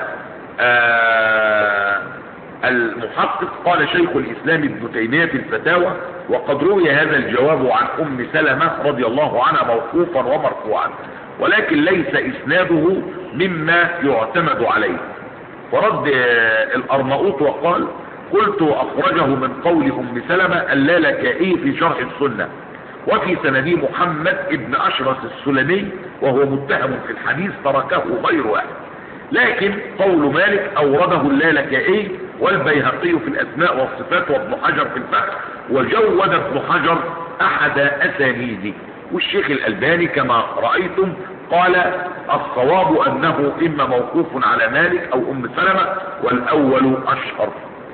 المحقق قال شيخ الإسلام ابن تيمية في الفتاوى وقد روي هذا الجواب عن أم سلمة رضي الله عنها موقوفا ومرفوعا، ولكن ليس إسناده مما يعتمد عليه. ورد الأرناؤوط وقال قلت أخرجه من قول أم سلمة اللالكائي في شرح السنة، وفي سنده محمد ابن أشرس السلمي وهو متهم في الحديث تركه غير واحد. لكن قول مالك أورده اللالكائي والبيهقي في الأسماء والصفات وابن حجر في الفتح، وجود ابن حجر أحد أسانيده. والشيخ الألباني كما رأيتم قال الصواب أنه إما موقوف على مالك أو أم سلمة والأول أشهر.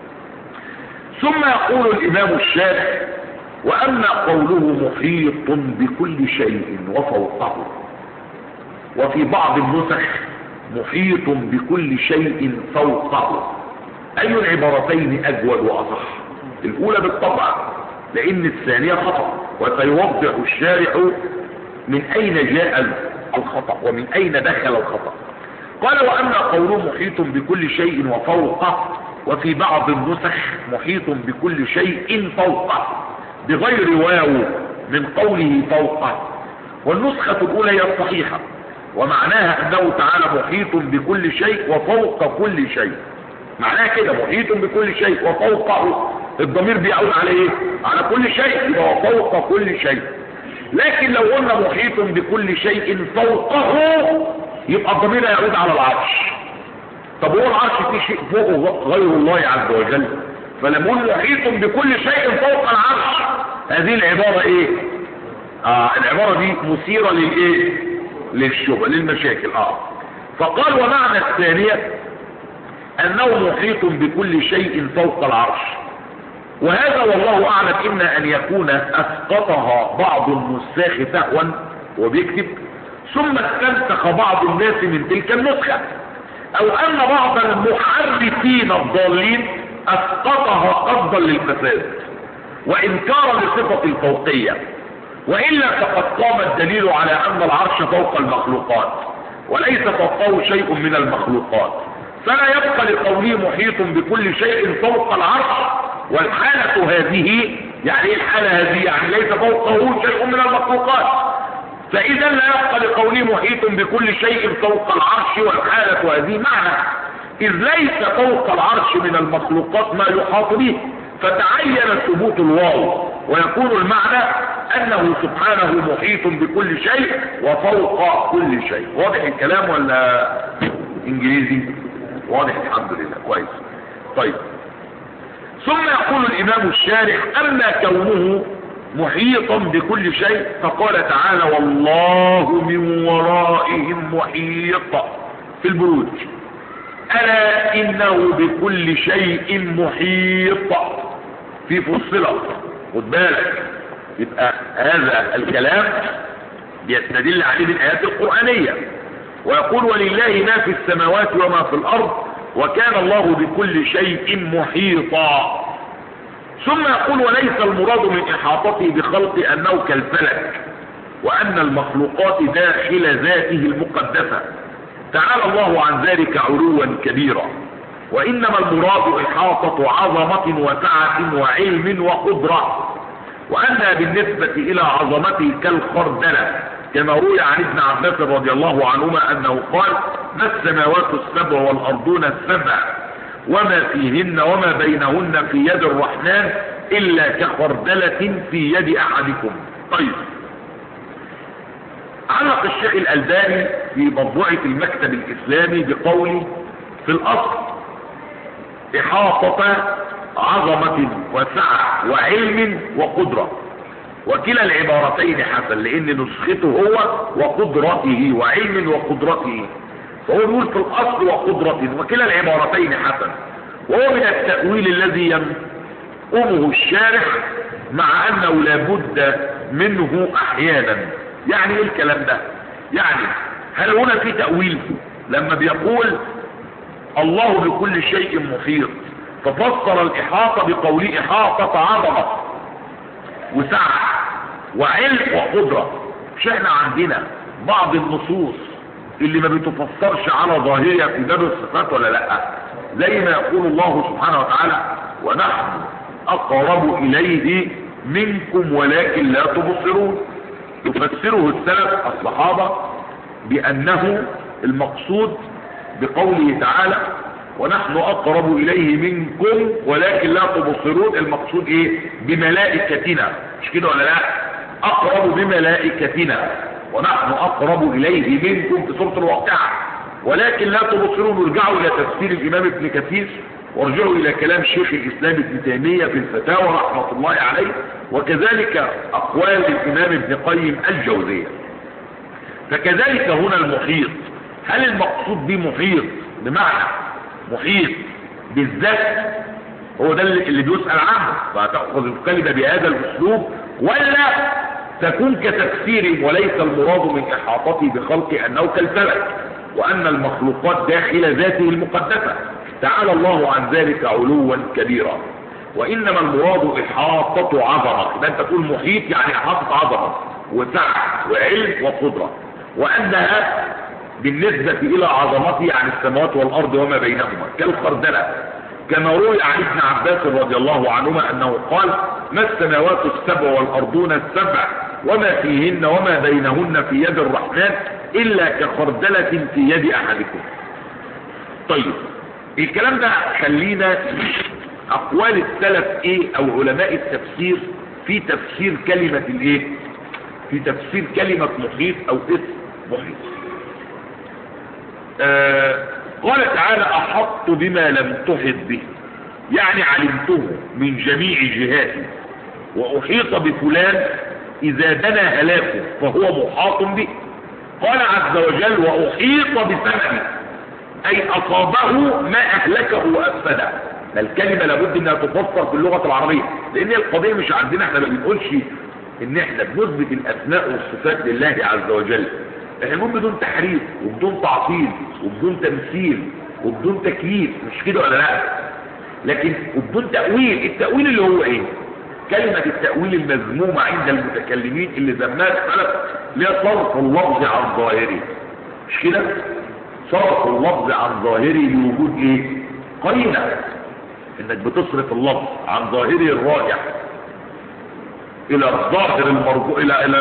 ثم يقول الإمام الشافعي وأما قوله محيط بكل شيء وفوقه، وفي بعض النسخ محيط بكل شيء فوقه، أي العبارتين أجود وأصح؟ الأولى بالطبع لأن الثانية خطأ، وسيوضح الشارع من أين جاء الخطأ ومن أين دخل الخطأ. قال وأما قوله محيط بكل شيء وفوقه، وفي بعض النسخ محيط بكل شيء فوقه بغير واو من قوله فوقه، والنسخة الأولى هي الصحيحة، ومعناها أنه تعالى محيط بكل شيء وفوق كل شيء. معناها كده محيط بكل شيء وفوقه، الضمير بيعود على ايه؟ على كل شيء وفوق كل شيء. لكن لو قلنا محيط بكل شيء فوقه يبقى الضمير يعود على العرش. طب هو العرش فيه شيء فوقه غير الله عز وجل، فلما نقول محيط بكل شيء فوق العرش هذه العبارة ايه؟ العبارة دي مثيرة للايه؟ للشبه للمشاكل. فقال ومعنى الثانية انه محيط بكل شيء فوق العرش، وهذا والله اعلم اما ان يكون اسقطها بعض النساخ سهوا وبيكتب ثم استنسخ بعض الناس من تلك النسخة، او ان بعض المحرفين الضالين اسقطها قصدا للفساد وانكارا لصفة الفوقية، وإلا فقد قام الدليل على أن العرش فوق المخلوقات وليس فوقه شيء من المخلوقات، فلا يبقى لقوله محيط بكل شيء فوق العرش. والحالة هذه يعني ايه الحالة هذه؟ يعني ليس فوقه شيء من المخلوقات، فإذا لا يبقى لقوله محيط بكل شيء فوق العرش والحالة هذه معنى، إذ ليس فوق العرش من المخلوقات ما يحاط به، فتعين ثبوت الواو ويكون المعنى أنه سبحانه محيط بكل شيء وفوق كل شيء. واضح الكلام ولا إنجليزي؟ واضح الحمد لله كويس. طيب ثم يقول الإمام الشارح أما كونه محيطا بكل شيء فقال تعالى والله من ورائهم محيط في البروج ألا إنه بكل شيء محيط في فصلة. خد بالك، يبقى هذا الكلام بيستدل عليه بالآيات القرآنية، ويقول ولله ما في السماوات وما في الأرض وكان الله بكل شيء محيطا. ثم يقول وليس المراد من إحاطته بخلقه أنه كالفلك، وأن المخلوقات داخل ذاته المقدسة، تعالى الله عن ذلك علوا كبيرا، وإنما المراد إحاطة عظمة وسعة وعلم وقدرة، وأنها بالنسبة إلى عظمته كالخردلة، كما روي عن ابن عباس رضي الله عنهما أنه قال ما السماوات السبع والأرضون السبع وما فيهن وما بينهن في يد الرحمن إلا كخردلة في يد أحدكم. طيب، علق الشيخ الألباني في مطبوعة المكتب الإسلامي بقوله: في الأصل إحاطة عظمة وسعة وعلم وقدرة، وكلا العبارتين حسن، لأن نسخته هو وقدرته وعلم وقدرته، فهو يقول في الأصل وقدرته، وكلا العبارتين حسن، وهو من التأويل الذي ينقمه الشارح مع أنه لابد منه أحيانا. يعني ايه الكلام ده؟ يعني هل هنا في تأويل لما بيقول الله بكل شيء محيط، ففسر الإحاطة بقوله إحاطة عظمة وسعة وعلم وقدرة؟ مش احنا عندنا بعض النصوص اللي ما بتفسرش على ظاهرها في باب الصفات ولا لا؟ زي ما يقول الله سبحانه وتعالى: ونحن أقرب إليه منكم ولكن لا تبصرون. يفسره السلف الصحابة بأنه المقصود بقوله تعالى ونحن أقرب إليه منكم ولكن لا تبصرون، المقصود إيه؟ بملائكتنا، مش كده ولا لا؟ أقرب بملائكتنا، ونحن أقرب إليه منكم في سورة الواقعة، ولكن لا تبصرون. ارجعوا إلى تفسير الإمام ابن كثير، وارجعوا إلى كلام شيخ الإسلام ابن تيمية في الفتاوى رحمة الله عليه، وكذلك أقوال الإمام ابن قيم الجوزية. فكذلك هنا المحيط، هل المقصود به محيط بمعنى محيط بالذات؟ هو ده اللي بيسأل عنه، فتأخذ الكلمة بهذا الأسلوب، ولا تكون كتفسير وليس المراد من إحاطته بخلقه أنه كالفلك وأن المخلوقات داخل ذاته المقدسة، تعالى الله عن ذلك علوا كبيرا. وإنما المراد إحاطة عظمة، إذا أنت تقول محيط يعني إحاطة عظمة وسعة وعلم وقدرة، وأنها بالنسبة إلى عظمته عن السماوات والأرض وما بينهما كالخردلة، كما روي عن ابن عباس رضي الله عنهما أنه قال: ما السماوات السبع والأرضون السبع وما فيهن وما بينهن في يد الرحمن إلا كخردلة في يد أحدكم. طيب، الكلام ده خلينا أقوال السلف إيه أو علماء التفسير في تفسير كلمة الإيه؟ في تفسير كلمة محيط أو اسم محيط. قال تعالى: أحط بما لم تحط به، يعني علمته من جميع جهاته، وأحيط بفلان إذا دنا هلاكه فهو محاط به. قال عز وجل: وأحيط بسببه، أي أصابه ما أهلكه وأفسده. الكلمة لابد أنها تفسر في اللغة العربية، لأن القضية مش عندنا، احنا ما بنقولش إن احنا بنثبت الأسماء والصفات لله عز وجل، احنا بنقول بدون تحريف وبدون تعطيل وبدون تمثيل وبدون تكييف، مش كده ولا لا؟ لكن وبدون تأويل. التأويل اللي هو ايه؟ كلمة التأويل المذمومة عند المتكلمين اللي ذمها السلف لها صرف اللفظ عن ظاهره، مش كده؟ صرف اللفظ عن ظاهره لوجود ايه؟ قرينة، انك بتصرف اللفظ عن ظاهره الراجح الى الظاهر المرجوع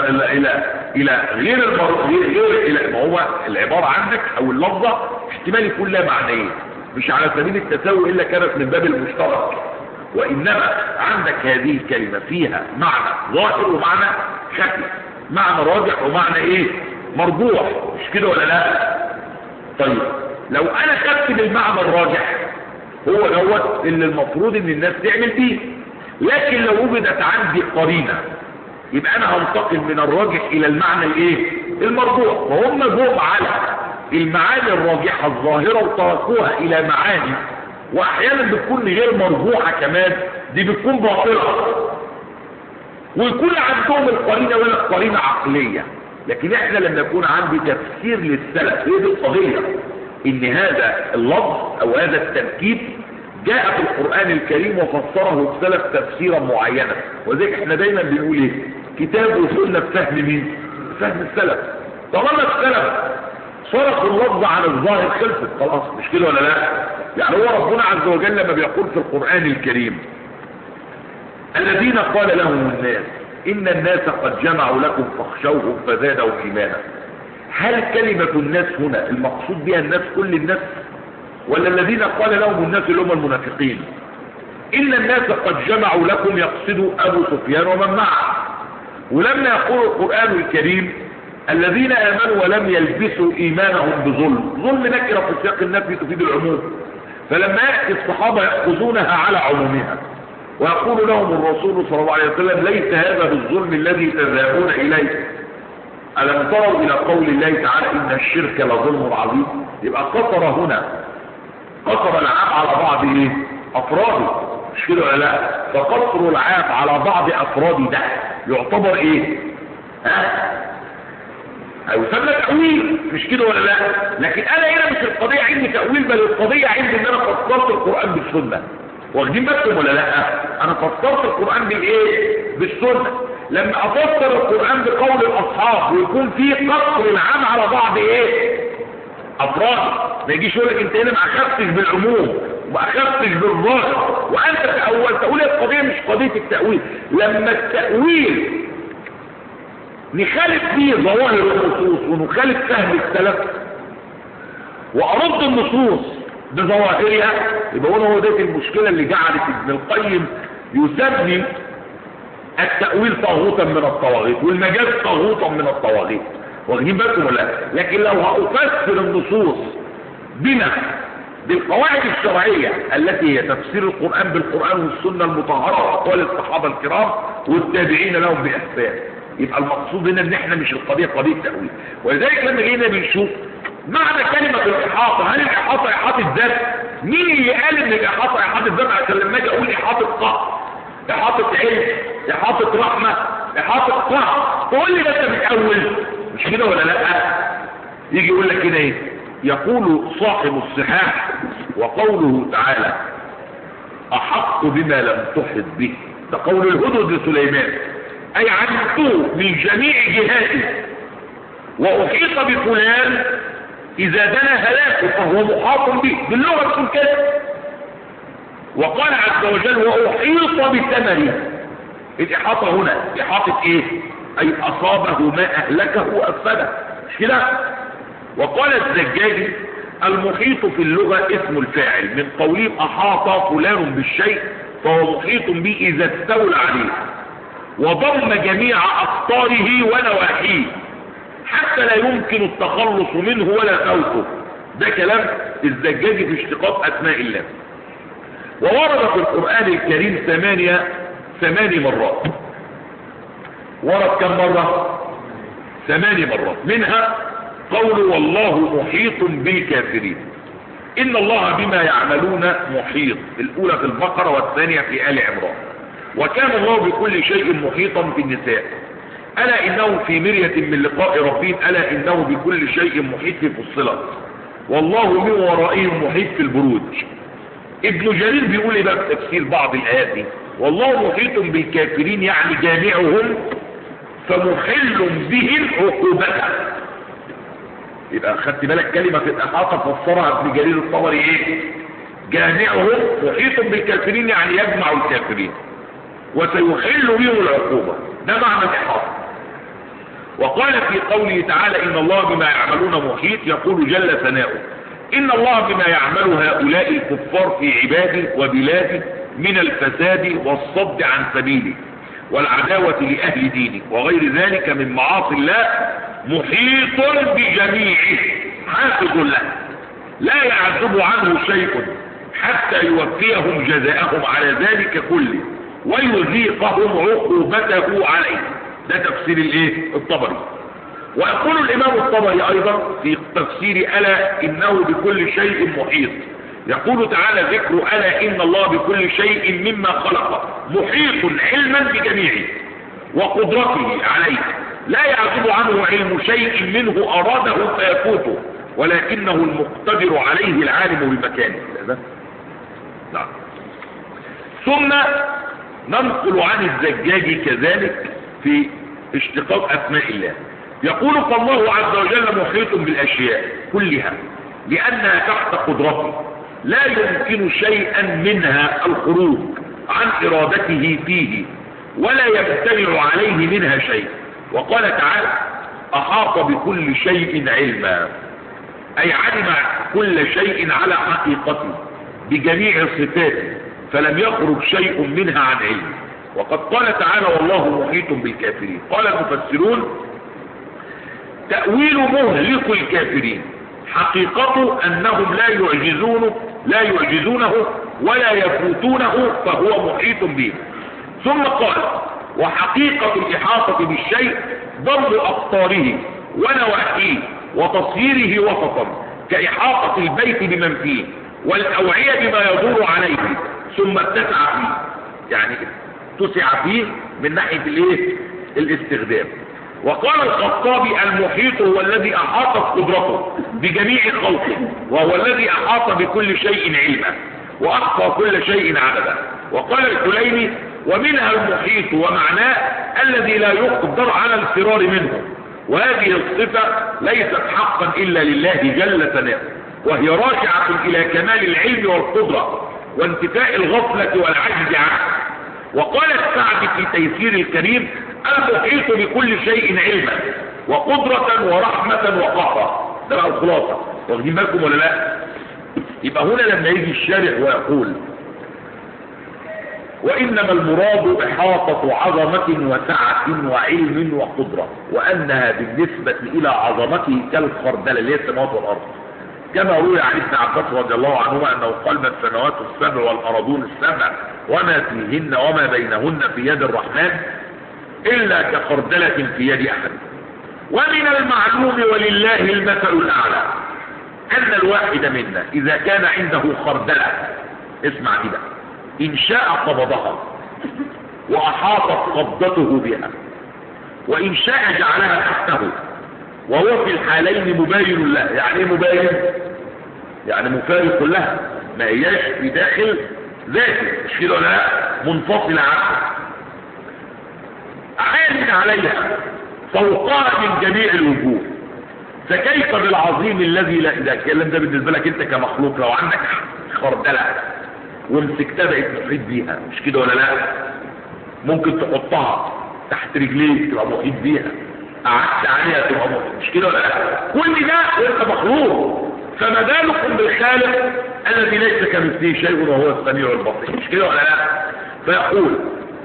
الى غير المرجوع، الى ما هو العبارة عندك او اللفظة احتمال يكون لها معنيين، مش على سبيل التساوي الا كانت من باب المشترك، وانما عندك هذه الكلمة فيها معنى ظاهر ومعنى خفي، معنى راجح ومعنى ايه؟ مرجوح، مش كده ولا لا؟ طيب، لو انا خدت بالمعنى الراجح هو دوت اللي المفروض ان الناس تعمل بيه، لكن لو وجدت عندي قرينة يبقى انا هنتقل من الراجح الى المعنى الايه؟ المرجوح. وهم جم على المعاني الراجحة الظاهرة وتركوها الى معاني واحيانا بتكون غير مرجوحة كمان، دي بتكون باطلة، ويكون عندهم القرينة ولا قرينة عقلية. لكن احنا لما يكون عندي تفسير للسلف، هي دي القضية، ان هذا اللفظ او هذا التركيب جاء في القرآن الكريم وفسره السلف تفسيرا معينا، وذلك احنا دايما بنقول ايه؟ كتاب وسنة بفهم مين؟ فهم السلف. طالما السلف صرف اللفظ عن الظاهر خلصت خلاص، مش كده ولا لا؟ يعني هو ربنا عز وجل لما بيقول في القرآن الكريم: الذين قال لهم الناس إن الناس قد جمعوا لكم فاخشوهم فزادهم إيمانا، هل كلمة الناس هنا المقصود بها الناس كل الناس، ولا الذين قال لهم الناس اللي هم المنافقين؟ إن الناس قد جمعوا لكم يقصدوا أبو سفيان ومن معه. ولما يقول القرآن الكريم الذين آمنوا ولم يلبسوا إيمانهم بظلم، ظلم نكرة في سياق النفي تفيد العموم، فلما يأتي الصحابة يأخذونها على عمومها ويقول لهم الرسول صلى الله عليه وسلم ليس هذا بالظلم الذي تذهبون إليه. ألم تروا إلى قول الله تعالى إن الشرك لظلم عظيم؟ يبقى قصر هنا، قصر العام على بعض إيه؟ أفراده، مش كده ولا لا؟ فقصر العام على بعض أفراده ده يعتبر إيه؟ هيسمى تأويل، مش كده ولا لا؟ لكن أنا هنا مش القضية عندي تأويل، بل القضية عندي إن أنا فسرت القرآن بالسنة. واخدين بالكم ولا لا؟ أنا فسرت القرآن بالإيه؟ بالسنة. لما أفسر القرآن بقول الأصحاب ويكون فيه قصر العام على بعض إيه؟ أفراد، ما يجيش يقول لك أنت هنا ما أخذتش بالعموم وما أخذتش بالظاهر وأنت تأول. تقول القضية مش قضية التأويل. لما التأويل نخالف فيه ظواهر النصوص ونخالف فهم السلف وأرد النصوص بظواهرها، يبقى هو ده المشكلة اللي جعلت ابن القيم يسمي التأويل طاغوتا من الطواغيت والمجاز طاغوتا من الطواغيت. واخدين بالكم ولا؟ لكن لو هأفسر النصوص بما بالقواعد الشرعية التي هي تفسير القرآن بالقرآن والسنة المطهرة وأقوال الصحابة الكرام والتابعين لهم بإحسان، يبقى المقصود هنا ان احنا مش القضية قضية تأويل. ولذلك لما جينا بنشوف معنى كلمة الإحاطة، هل الإحاطة إحاطة ذات؟ مين اللي قال ان الإحاطة إحاطة ذات؟ عشان لما اجي اقول إحاطة قهر، إحاطة علم، إحاطة رحمة، إحاطة قهر، تقول لي ده انت بتأول، مش كده ولا لا؟ يجي يقول لك كده ايه؟ يقول صاحب الصحاح وقوله تعالى أحق بما لم تحط به، ده قول الهدهد لسليمان، أي علمته من جميع جهاته وأحيط بفلان إذا دنا هلاكه فهو محاط به، باللغة تكون كده. وقال عز وجل وأحيط بثمره. الإحاطة هنا إحاطة إيه؟ أي أصابه ما أهلكه وأفسده، مش كده؟ وقال الزجاجي المحيط في اللغة اسم الفاعل من قولهم أحاط فلان بالشيء فهو محيط به إذا استولى عليه، وضم جميع أقطاره ونواحيه حتى لا يمكن التخلص منه ولا فوته. ده كلام الزجاجي في اشتقاق أسماء الله. وورد في القرآن الكريم 8 مرات. ورد كم مرة؟ 8 مرات، منها قول والله محيط بالكافرين، إن الله بما يعملون محيط، الأولى في البقرة والثانية في آل عمران. وكان الله بكل شيء محيطا في النساء، ألا إنه في مرية من لقاء ربهم، ألا إنه بكل شيء محيط في فصلت، والله من ورائهم محيط في البروج. ابن جرير بيقول بقى في تفسير بعض الآيات دي والله محيط بالكافرين يعني جامعهم فمحل بهم عقوبته. يبقى خدت بالك كلمة الإحاطة فسرها ابن جرير الطبري ايه؟ جامعهم محيط بالكافرين يعني يجمع الكافرين وسيحل بهم العقوبة، ده معنى الإحاطة. وقال في قوله تعالى إن الله بما يعملون محيط، يقول جل ثناؤه إن الله بما يعمل هؤلاء الكفار في عباده وبلاده من الفساد والصد عن سبيله والعداوة لأهل دينه وغير ذلك من معاصي الله محيط بجميعه حافظ له لا يعزب عنه شيء حتى يوفيهم جزاءهم على ذلك كله ويذيقهم عقوبته عليه. ده تفسير الايه؟ الطبري. ويقول الامام الطبري ايضا في تفسير الا انه بكل شيء محيط، يقول تعالى ذكر الا ان الله بكل شيء مما خلق محيط علما بجميعه وقدرته عليه لا يعزب عنه علم شيء منه اراده فيفوته ولكنه المقتدر عليه العالم بمكانه. نعم. ثم ننقل عن الزجاج كذلك في اشتقاق اسماء الله، يقول فالله عز وجل محيط بالاشياء كلها لانها تحت قدرته لا يمكن شيئا منها الخروج عن ارادته فيه ولا يمتنع عليه منها شيء. وقال تعالى احاط بكل شيء علما، اي علم كل شيء على حقيقته بجميع صفاته فلم يخرج شيء منها عن علم. وقد قال تعالى والله محيط بالكافرين. قال المفسرون تأويل مهلك الكافرين حقيقته أنهم لا يعجزونه ولا يفوتونه، فهو محيط به. ثم قال وحقيقة الإحاطة بالشيء ضم أقطاره ونواحيه وتصييره وسطا كإحاطة البيت بمن فيه والأوعية بما يدور عليه ثم اتسع فيه، يعني تسع فيه من ناحية الاستخدام. وقال الخطابي المحيط هو الذي أحاطت قدرته بجميع خلقه، وهو الذي أحاط بكل شيء علما وأحصى كل شيء عددا. وقال الكليني ومنها المحيط ومعناه الذي لا يقدر على الفرار منه، وهذه الصفة ليست حقا إلا لله جل ثناؤه، وهي راجعة إلى كمال العلم والقدرة وانتفاء الغفلة والعجز عنه. وقال السعدي في تيسير الكريم المحيط بكل شيء علما وقدرة ورحمة وقهرا. ده بقى الخلاصة، واخدين بالكم ولا لا؟ يبقى هنا لما يجي الشارح ويقول وإنما المراد إحاطة عظمة وسعة وعلم وقدرة، وأنها بالنسبة إلى عظمته كالخردلة اللي هي السماوات والأرض، كما روي عن ابن عباس رضي الله عنهما أنه قال ما السماوات السبع والأرضون السبع وما فيهن وما بينهن في يد الرحمن إلا كخردلة في يد أحد. ومن المعلوم ولله المثل الأعلى أن الواحد منا إذا كان عنده خردلة، اسمع كده، إن شاء قبضها وأحاطت قبضته بها، وإن شاء جعلها تحته، وهو في الحالين مباين له. يعني ايه مباين؟ يعني مفارق لها، ما هياش في داخل ذاته، مش كده ولا لا؟ منفصلة عنه، عالٍ عليها فوقها من جميع الوجوه. فكيف بالعظيم الذي لا إله. الكلام ده بالنسبة لك انت كمخلوق، لو عندك خردلة ومسكتها بقيت محيط بيها، مش كده ولا لا؟ ممكن تحطها تحت رجليك تبقى محيط بيها، قعدت عليها تبقى محيط، مش كده ولا لا؟ كل ده وانت مخلوق، فما بالكم بالخالق الذي ليس كمثله شيء وهو السميع البصير، مش كده ولا لا؟ فيقول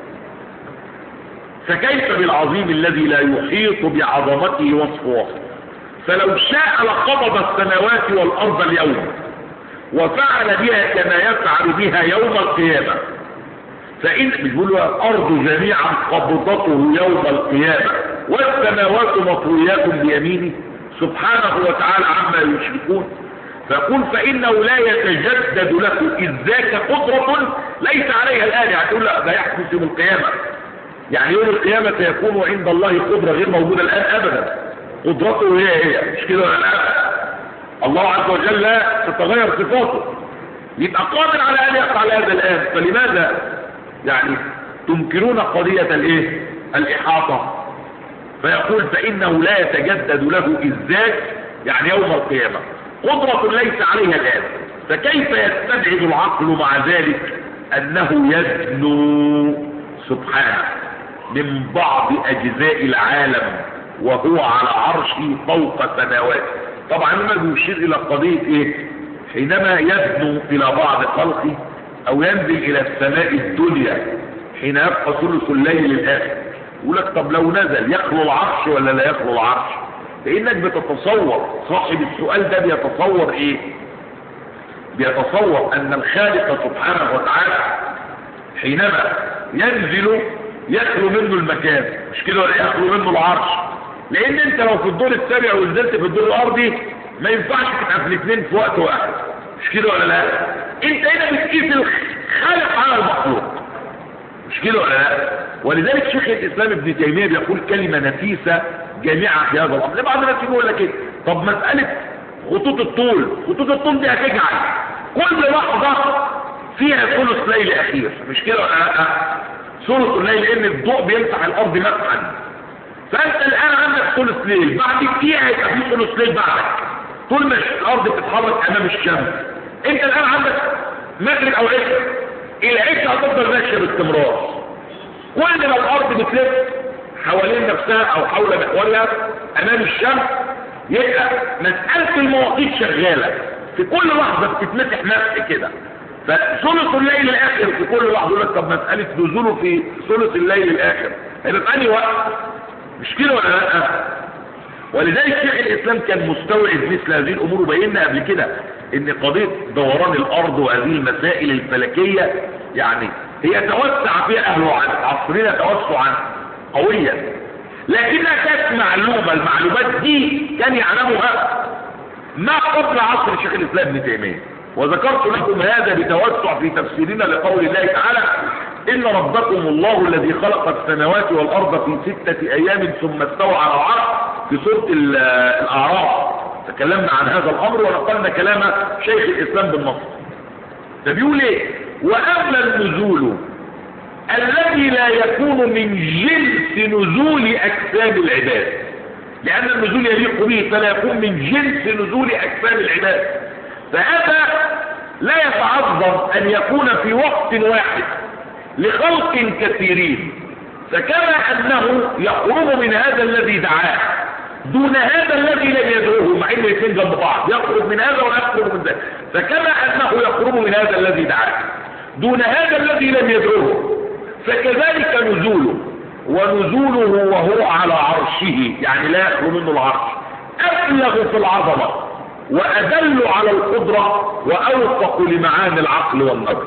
فكيف بالعظيم الذي لا يحيط بعظمته وصف، فلو شاء لقبض السماوات والأرض اليوم وفعل بها كما يفعل بها يوم القيامة. فإن مش بيقولوا الأرض جميعا قبضته يوم القيامة والسماوات مطويات بيمينه سبحانه وتعالى عما يشركون. فيقول فإنه لا يتجدد له إذ ذاك قدرة ليس عليها الآن. يعني تقول لا ده يحدث يوم القيامة، يعني يوم القيامة سيكون عند الله قدرة غير موجودة الآن أبدا، قدرته هي مش كده ولا لا؟ الله عز وجل لا تتغير صفاته، يبقى قادر على أن يفعل هذا الآن. فلماذا يعني تنكرون قضية الإحاطة؟ فيقول فإنه لا يتجدد له إذ ذاك يعني يوم القيامة قدرة ليس عليها الآن. فكيف يستبعد العقل مع ذلك أنه يدنو سبحانه من بعض أجزاء العالم وهو على عرشه فوق سماواته؟ طبعا ما بيشير إلى قضية حينما يدنو إلى بعض خلقه أو ينزل إلى السماء الدنيا حين يبقى ثلث الليل الآخر. يقول لك طب لو نزل يخلو العرش ولا لا يخلو العرش؟ لأنك بتتصور، صاحب السؤال ده بيتصور بيتصور أن الخالق سبحانه وتعالى حينما ينزل يخلو منه المكان، مش كده ولا يخلو منه العرش؟ لأن انت لو في الدور السابع ونزلت في الدور الأرضي ما ينفعش تبقى في الاثنين في وقت واحد، مش كده ولا لا؟ انت هنا بتقيس الخالق على المخلوق، مش كده ولا لا؟ ولذلك شيخ الإسلام ابن تيمية بيقول كلمة نفيسة جامعة في هذا الأمر. بعض الناس يقول لك ايه؟ طب مسألة خطوط الطول دي هتجعل كل لحظة فيها ثلث ليل أخير، مش كده ولا لا؟ ثلث الليل لأن الضوء بيمسح الأرض مسحا. فأنت الآن عندك ثلث ليل، بعد دقيقة هيبقى في ثلث ليل بعدك، طول ما الأرض بتتحرك أمام الشمس. أنت الآن عندك مغرب أو عشاء، العشاء هتفضل ماشية باستمرار. كل ما الأرض بتلف حوالين نفسها أو حول محورها أمام الشمس يبقى مسألة المواقيت شغالة، في كل لحظة بتتمسح مسح كده. فثلث الليل الاخر في كل واحد يقول لك طب مساله نزوله في ثلث الليل الاخر هيبقى في انهي وقت؟ مش كده ولا لا؟ ولذلك شيخ الاسلام كان مستوعب مثل هذه الامور، وبينا قبل كده ان قضيه دوران الارض وهذه المسائل الفلكيه يعني هي توسع فيها اهل عصرنا توسعا قويا، لكنها كانت معلومه، المعلومات دي كان يعلمها ما قبل عصر شيخ الاسلام ابن تيميه. وذكرت لكم هذا بتوسع في تفسيرنا لقول الله تعالى إن ربكم الله الذي خلق السماوات والأرض في 6 أيام ثم استوى على العرش في سورة الأعراف. تكلمنا عن هذا الأمر ونقلنا كلام شيخ الإسلام بالنص. فبيقول إيه؟ وأما النزول الذي لا يكون من جنس نزول أجسام العباد، لأن النزول يليق به فلا يكون من جنس نزول أجسام العباد، فهذا لا يتعظم أن يكون في وقت واحد لخلق كثيرين، فكما أنه يقرب من هذا الذي دعاه دون هذا الذي لم يدعوه، مع ان الاثنين جنب بعض، يقرب من هذا ويقرب من ذاك، فكما أنه يقرب من هذا الذي دعاه دون هذا الذي لم يدعوه، فكذلك نزوله، ونزوله وهو على عرشه يعني لا يخلو منه العرش، أبلغ في العظمة وأدل على القدرة وأوفق لمعاني العقل والنظر.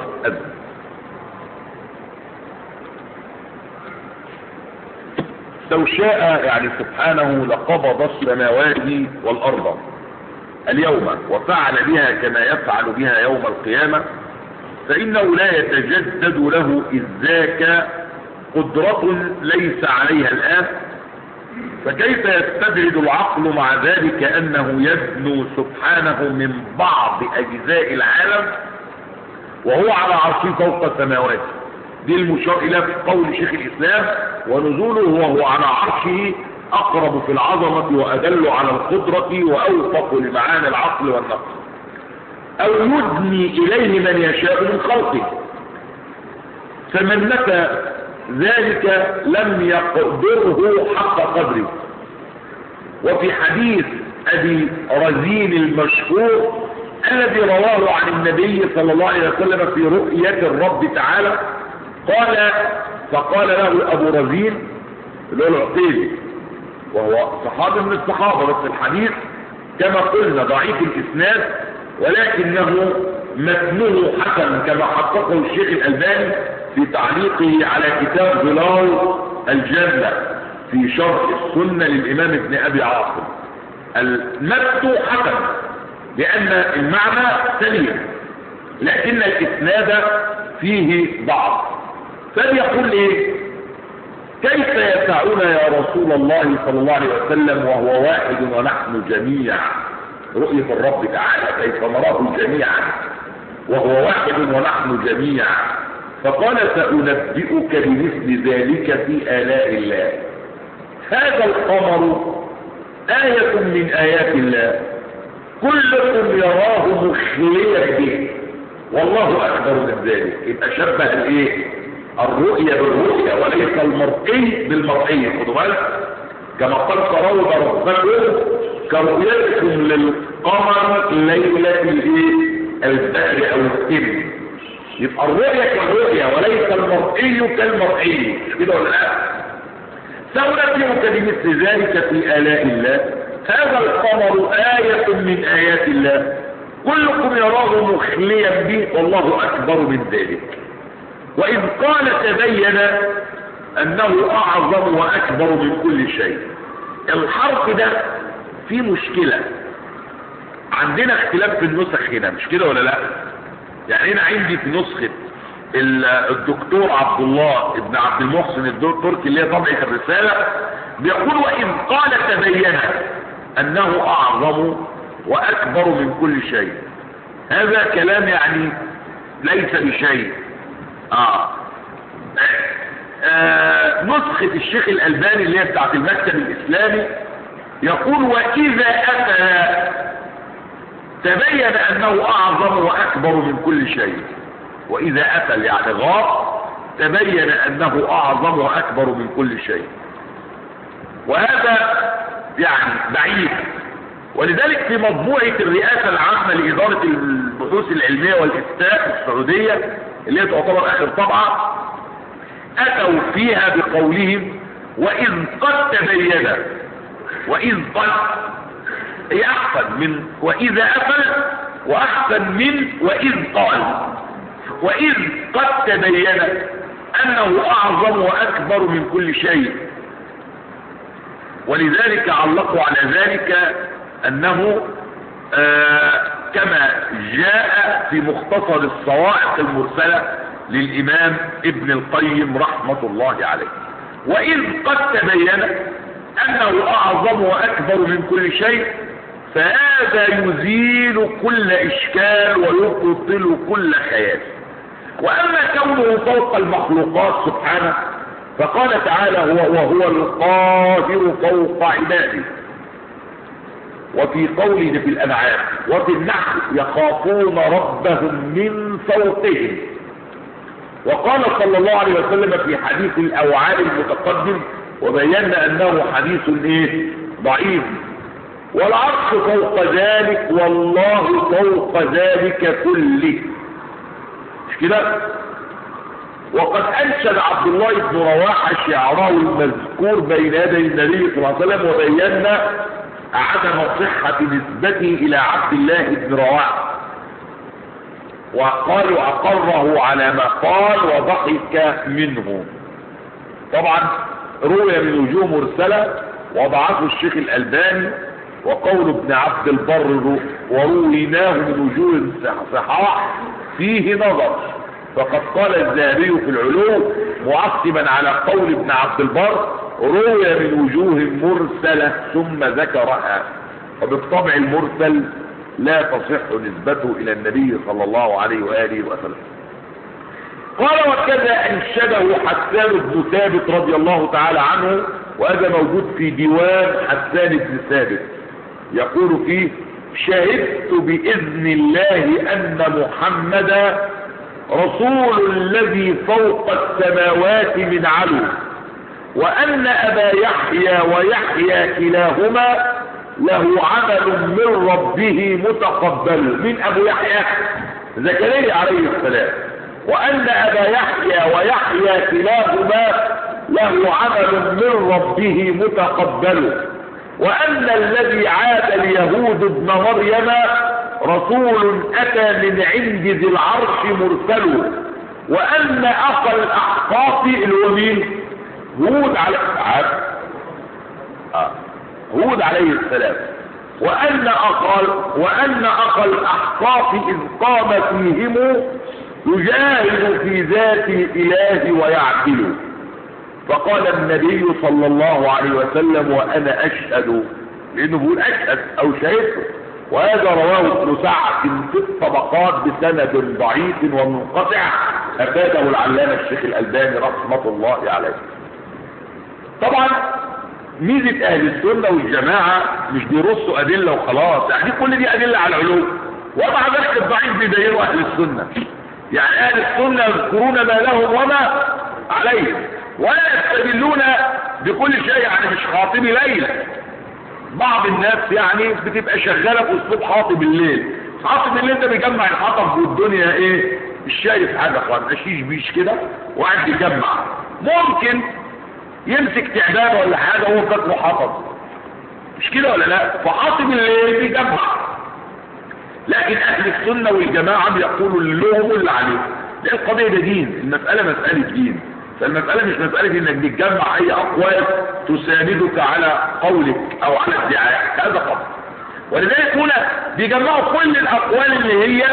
لو شاء يعني سبحانه لقبض السماوات والأرض اليوم وفعل بها كما يفعل بها يوم القيامة، فإنه لا يتجدد له إذ ذاك قدرة ليس عليها الآن، فكيف يستبعد العقل مع ذلك أنه يدنو سبحانه من بعض أجزاء العالم وهو على عرشه فوق السماوات؟ دي المشار إلى في قول شيخ الإسلام ونزوله وهو على عرشه أقرب في العظمة وأدل على القدرة وأوفق لمعاني العقل والنقل، أو يدني إليه من يشاء من خلقه، فمن نفى ذلك لم يقدره حق قدره. وفي حديث أبي رزين المشهور الذي رواه عن النبي صلى الله عليه وسلم في رؤية الرب تعالى فقال له أبو رزين اللي هو العقيلي وهو صحابي من الصحابة، بس الحديث كما قلنا ضعيف الإسناد ولكنه متنه حسن كما حققه الشيخ الألباني في تعليقه على كتاب ظلال الجنة في شرح السنة للإمام ابن أبي عاصم. المتن حسن لأن المعنى سليم لكن الإسناد فيه ضعف. فليقول ايه؟ كيف يسعنا يا رسول الله صلى الله عليه وسلم وهو واحد ونحن جميع؟ رؤية الرب تعالى كيف نراه جميعا وهو واحد ونحن جميعا. فقال سأنبئك بمثل ذلك في آلاء الله. هذا القمر آية من آيات الله كلكم يراه مخليا به والله أكبر من ذلك. يبقى شبه الايه؟ الرؤية بالرؤية وليس المرئي بالمرئي. خدوا بالك كما قال ترون ربكم كرؤيتكم للقمر ليلة البدر او السن. يبقى الرؤية كالرؤية وليس المرئي كالمرئي، كده ولا لا؟ سأنبئك بمثل ذلك في آلاء الله. هذا القمر آية من آيات الله كلكم يراه مخليا به والله أكبر من ذلك. وإذ قال تبين أنه أعظم وأكبر من كل شيء. الحرف ده فيه مشكلة، عندنا اختلاف في النسخ هنا مش كده ولا لا؟ يعني أنا عندي في نسخة الدكتور عبد الله ابن عبد المحسن التركي اللي هي طبعة الرسالة بيقول وإذ قال تبين أنه أعظم وأكبر من كل شيء. هذا كلام يعني ليس بشيء. نسخة الشيخ الألباني اللي هي بتاعت المكتب الإسلامي يقول وإذا أتى تبين أنه أعظم وأكبر من كل شيء. وإذا أتى يعني غاب تبين أنه أعظم وأكبر من كل شيء. وهذا يعني بعيد ولذلك في مطبوعة الرئاسة العامة لإدارة البحوث العلمية والإفتاء السعودية اللي هي تعتبر آخر طبعة، أتوا فيها بقولهم وإذ قد تبين، وإذ قد هي أحسن من وإذا أفل، وأحسن من وإذ قال. وإذ قد تبين أنه أعظم وأكبر من كل شيء، ولذلك علقوا على ذلك أنه كما جاء في مختصر الصواعق المرسلة للإمام ابن القيم رحمة الله عليه. وإذ قد تبين أنه أعظم وأكبر من كل شيء، فهذا يزيل كل إشكال ويبطل كل خيال. وأما كونه فوق المخلوقات سبحانه، فقال تعالى وهو القاهر فوق عباده. وفي قوله في الأنعام وفي النحل يخافون ربهم من فوقهم. وقال صلى الله عليه وسلم في حديث الأوعال المتقدم وبينا أنه حديث ضعيف: والعرش فوق ذلك والله فوق ذلك كله. مش كده؟ وقد أنشد عبد الله بن رواحة شعره المذكور بين يدي النبي صلى الله عليه وسلم، وبينا عدم صحة نسبته إلى عبد الله بن رواحة، وقالوا أقره على ما قال وضحك منه. طبعا روي من وجوه مرسلة وضعفه الشيخ الألباني، وقول ابن عبد البر ورويناه من وجوه صحاح فيه نظر، فقد قال الذهبي في العلوم معقبا على قول ابن عبد البر روي من وجوه مرسلة ثم ذكرها، وبالطبع المرسل لا تصح نسبته إلى النبي صلى الله عليه وآله وسلم. قال وكذا أنشده حسان بن ثابت رضي الله تعالى عنه، وهذا موجود في ديوان حسان بن ثابت، يقول فيه: شهدت بإذن الله أن محمدا رسول الذي فوق السماوات من علو، وأن أبا يحيى ويحيى كلاهما له عمل من ربه متقبل. من أبو يحيى؟ زكريا عليه السلام. وأن أبا يحيى ويحيى كلاهما له عمل من ربه متقبل. وأن الذي عاد اليهود ابن مريم رسول أتى من عند ذي العرش مرسل. وأن أخا الأحقاف الومين هود عليه السلام. وأن أخا الأحقاف إذ قام فيهم يجاهد في ذات الإله ويعدل. فقال النبي صلى الله عليه وسلم: وأنا أشهد، لأنه بيقول أشهد أو شهدت. وهذا رواه ابن سعد في الطبقات بسند ضعيف ومنقطع، أفاده العلامة الشيخ الألباني رحمة الله عليه. طبعا ميزة أهل السنة والجماعة مش بيرصوا أدلة وخلاص، يعني كل دي أدلة على العلو، ومع ذلك الضعيف بيبينوا أهل السنة. يعني أهل السنة يذكرون ما لهم وما عليهم، ولا يستدلون بكل شيء. يعني مش خاطب ليلة. بعض الناس يعني بتبقى شغالة في أسلوب حاطب الليل. حاطب الليل ده بيجمع الحطب والدنيا مش شايف حاجة خالص، ماشيش بيش كده وقاعد يجمع. ممكن يمسك تعبان ولا حاجة وهو فاكره حطب، مش كده ولا لا؟ فحاطب الليل بيجمع. لكن أهل السنة والجماعة بيقولوا اللي لهم واللي عليهم. لأن القضية ده دين، المسألة مسألة دين. فالمسألة مش مسألة انك بتجمع اي اقوال تساندك على قولك او على ادعائك، هذا خطأ. ولذلك هنا بيجمعوا كل الاقوال اللي هي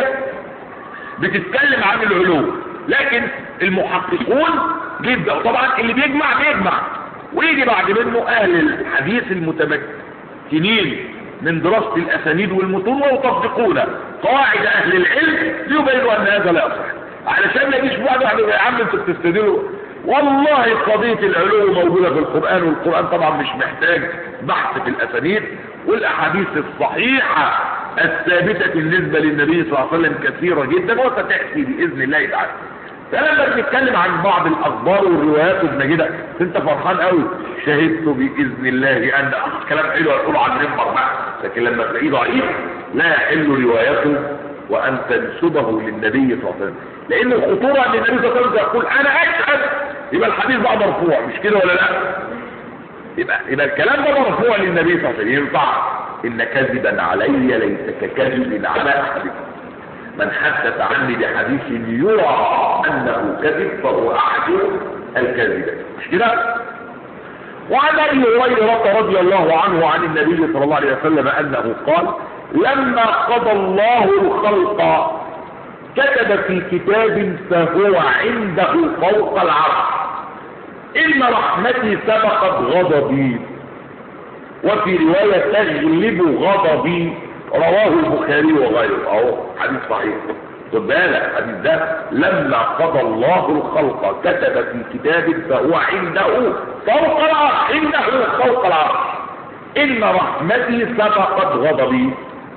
بتتكلم عن العلو، لكن المحققون بيبدأوا طبعا اللي بيجمع ويجي بعد منه اهل الحديث المتمكنين من دراسة الاسانيد والمتون ويطبقون قواعد اهل العلم ليبينوا ان هذا لا يصح، علشان ما يجيش واحد يا عم انتوا بتستدلوا. والله قضية العلو موجودة في القرآن، والقرآن طبعا مش محتاج بحث في الأسانيد، والأحاديث الصحيحة الثابتة بالنسبة للنبي صلى الله عليه وسلم كثيرة جدا وستأتي بإذن الله تعالى. فلما بنتكلم عن بعض الأخبار والروايات وبنجدها انت فرحان قوي، شهدت بإذن الله أن كلام حلو هتقوله عن المنبر بقى، لكن لما تلاقيه ضعيف لا يحل روايته وان تنسبه للنبي صلى الله عليه وسلم، لان الخطوره ان النبي صلى الله عليه وسلم يقول انا اشهد، يبقى الحديث بقى مرفوع، مش كده ولا لا؟ يبقى الكلام ده مرفوع للنبي صلى الله عليه وسلم. ينفع ان كذبا علي ليس ككذب على احدكم، من حدث عني بحديث يرى انه كذب فهو احد الكاذبين، مش كده؟ وعن ابي هريره رضي الله عنه عن النبي صلى الله عليه وسلم انه قال لما قضى الله الخلق كتب في كتاب فهو عنده فوق العرش ان رحمتي سبقت غضبي، وفي روايه تغلب غضبي، رواه البخاري وغيره. اهو حديث صحيح، خد بالك الحديث ده لما قضى الله الخلق كتب في كتاب فهو عنده فوق العرش، عنده فوق العرش ان رحمتي سبقت غضبي،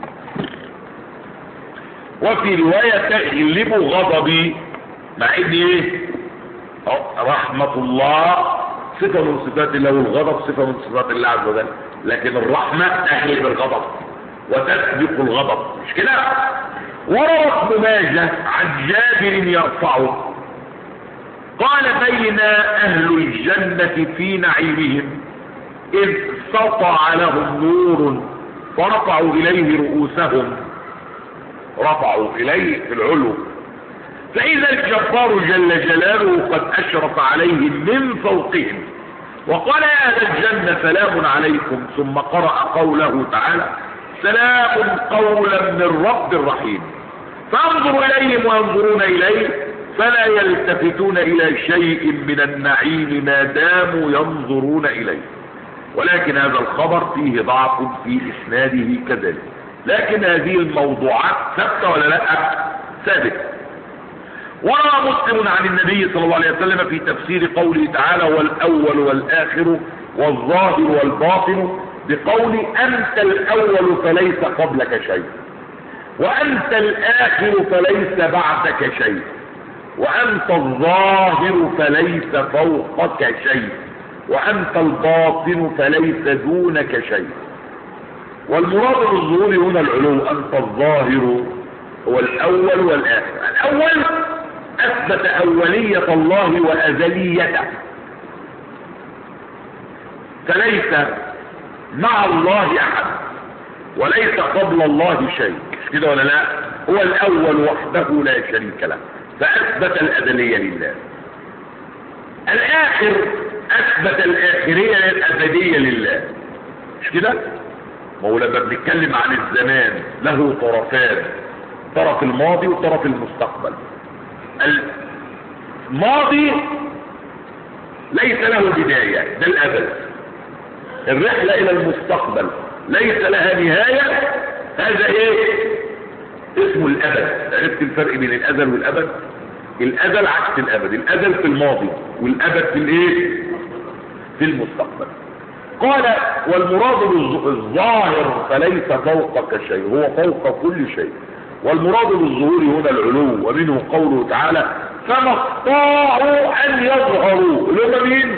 وفي روايه تغلب غضبي، مع ان ايه رحمه الله صفه من صفات الله والغضب صفه من صفات الله عز وجل، لكن الرحمه تغلب الغضب وتسبق الغضب، مش كده؟ وروى ابن ماجه عن جابر يرفعه قال بين اهل الجنه في نعيمهم اذ سطع لهم نور فرفعوا اليه رؤوسهم، رفعوا اليه في العلو، فاذا الجبار جل جلاله قد اشرف عليهم من فوقهم وقال يا اهل الجنه سلام عليكم، ثم قرأ قوله تعالى سلام قولا من رب رحيم، فانظروا اليهم وينظرون اليه فلا يلتفتون الى شيء من النعيم ما داموا ينظرون اليه، ولكن هذا الخبر فيه ضعف في اسناده كذلك، لكن هذه الموضوعات ثابته ولا لا؟ ثابته. وروى مسلم عن النبي صلى الله عليه وسلم في تفسير قوله تعالى والاول والاخر والظاهر والباطن بقول انت الاول فليس قبلك شيء، وانت الاخر فليس بعدك شيء، وانت الظاهر فليس فوقك شيء، وانت الباطن فليس دونك شيء. والمراد بالظهور هنا العلو، انت الظاهر هو الاول والاخر. الاول اثبت اولية الله وازليته، فليس مع الله احد وليس قبل الله شيء، مش كده ولا لا؟ هو الاول وحده لا شريك له فاثبت الازلية لله. الاخر اثبت الاخرية الابدية لله، مش كده؟ ما هو لما بنتكلم عن الزمان له طرفان، طرف الماضي وطرف المستقبل. الماضي ليس له بداية، ده الأبد. الرحلة إلى المستقبل ليس لها نهاية، هذا إيه؟ اسمه الأبد. عرفت الفرق بين الأزل والأبد؟ الأزل عكس الأبد، الأزل في الماضي والأبد في الإيه؟ في المستقبل. قال والمراد بالظاهر فليس فوقك شيء، هو فوق كل شيء. والمراد بالظهور هنا العلو، ومنه قوله تعالى فما استطاعوا ان يظهروا، اللي هم مين؟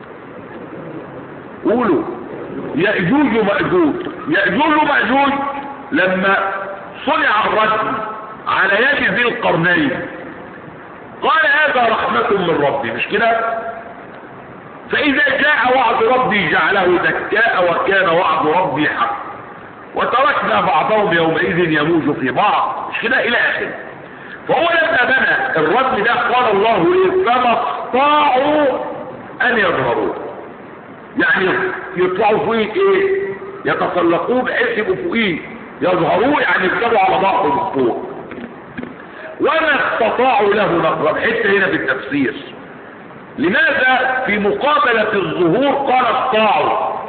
قولوا يأجوج ومأجوج. يأجوج ومأجوج لما صنع الرجم على يد ذي القرنين قال هذا رحمة من ربي، مش كده؟ فإذا جاء وعد ربي جعله دكاء وكان وعد ربي حق، وتركنا بعضهم يومئذ يموج في بعض، مش كده إلى آخره. فهو لما بنى الرجم ده قال الله إيه؟ فما استطاعوا أن يظهروا، يعني يطلعوا فوقيه إيه؟ يتسلقوه بحيث يبقوا فوقيه، يظهروه يعني يركبوا على بعض من فوق. وما استطاعوا له نقرا، حتة هنا في التفسير لماذا في مقابلة الظهور قال استطاعوا،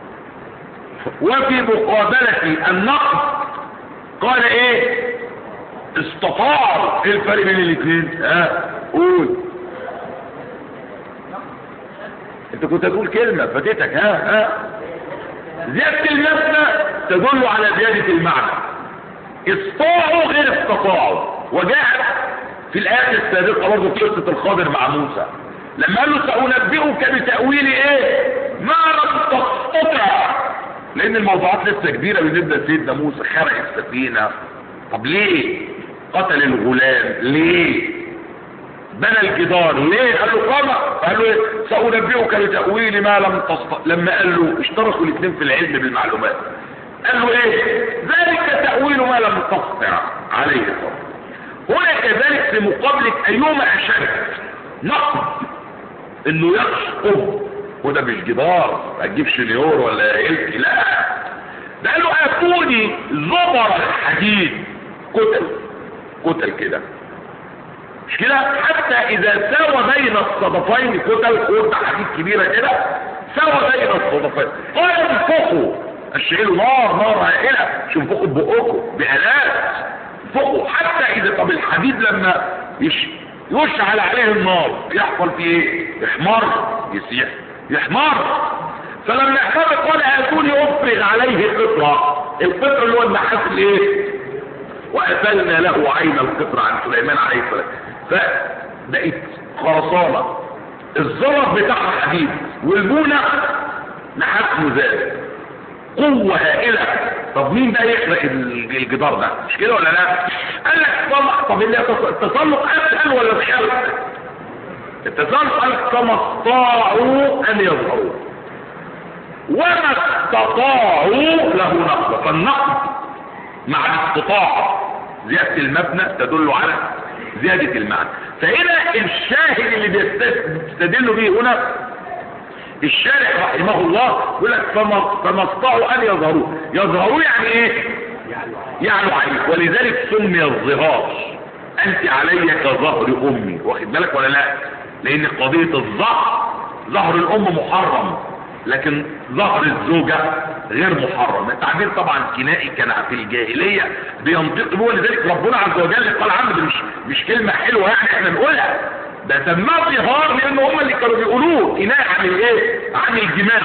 وفي مقابلة النقص قال ايه؟ استطاعوا. ايه الفرق بين الاثنين؟ قول. انت كنت تقول كلمة فاتتك. زيادة المبنى تدل على زيادة المعنى. استطاعوا غير استطاعوا، وجاءت في الآية السابقة برضه قصة الخضر مع موسى لما قال له سأنبئك بتأويل ايه؟ ما لم تستطع لان الموضوعات لسه كبيرة. بالنسبة لسيدنا موسى خرق السفينة، طب ليه؟ قتل الغلام ليه؟ بنى الجدار ليه؟ قال له قام، قال له سأنبئك بتأويل ما لم تستطع. لما قال له اشتركوا الاثنين في العلم بالمعلومات، قال له ايه؟ ذلك تأويل ما لم تستطع عليه صبر. هنا كذلك في مقابلة ايوم اشد نقد انه يشقب، وده مش جدار ما تجيبش نيور ولا إلك، لا ده قال له اتوني زبر الحديد، كتل كده، مش كده؟ حتى اذا ساوى بين الصدفين، كتل قرد حديد كبيرة كده ساوى بين الصدفين، قال انفقوا، اشعلوا نار هائلة، شوف انفقوا ببقكم بآلات، انفقوا حتى اذا، طب الحديد لما يشعل عليه النار يحصل فيه ايه؟ يحمر، يسيح، يحمر. فلما يحمر قال اتوني افرغ عليه قطرة، القطر اللي هو النحاس الايه؟ وقتلنا له عين القطر عن سليمان عليه السلام، فبقت خرسانة، الزلط بتاعها حديد والبونة نحاس مزاج، قوة هائلة. طب مين ده يخلق الجدار ده؟ مش كده ولا لا؟ قال لك طب التسلق اسهل ولا الخلق؟ التسلق قال لك فما استطاعوا ان يظهروا وما استطاعوا له نقض، فالنقض مع الاستطاعة زيادة المبنى تدل على زيادة المعنى. فهنا الشاهد اللي بيستدل به هنا الشارح رحمه الله يقول لك فما استطاعوا ان يظهروا يعني ايه؟ يعلو عليك، ولذلك سمي الظهار انت علي كظهر امي، واخد بالك ولا لا؟ لان قضية ظهر الام محرم، لكن ظهر الزوجة غير محرم. التعبير طبعا كنائي كان في الجاهلية بينطق به، ولذلك ربنا عز وجل قال عنه دي مش كلمة حلوة يعني احنا نقولها، ده سماه ظهار لان هم اللي كانوا بيقولوه كناية عن الايه؟ عن الجماع،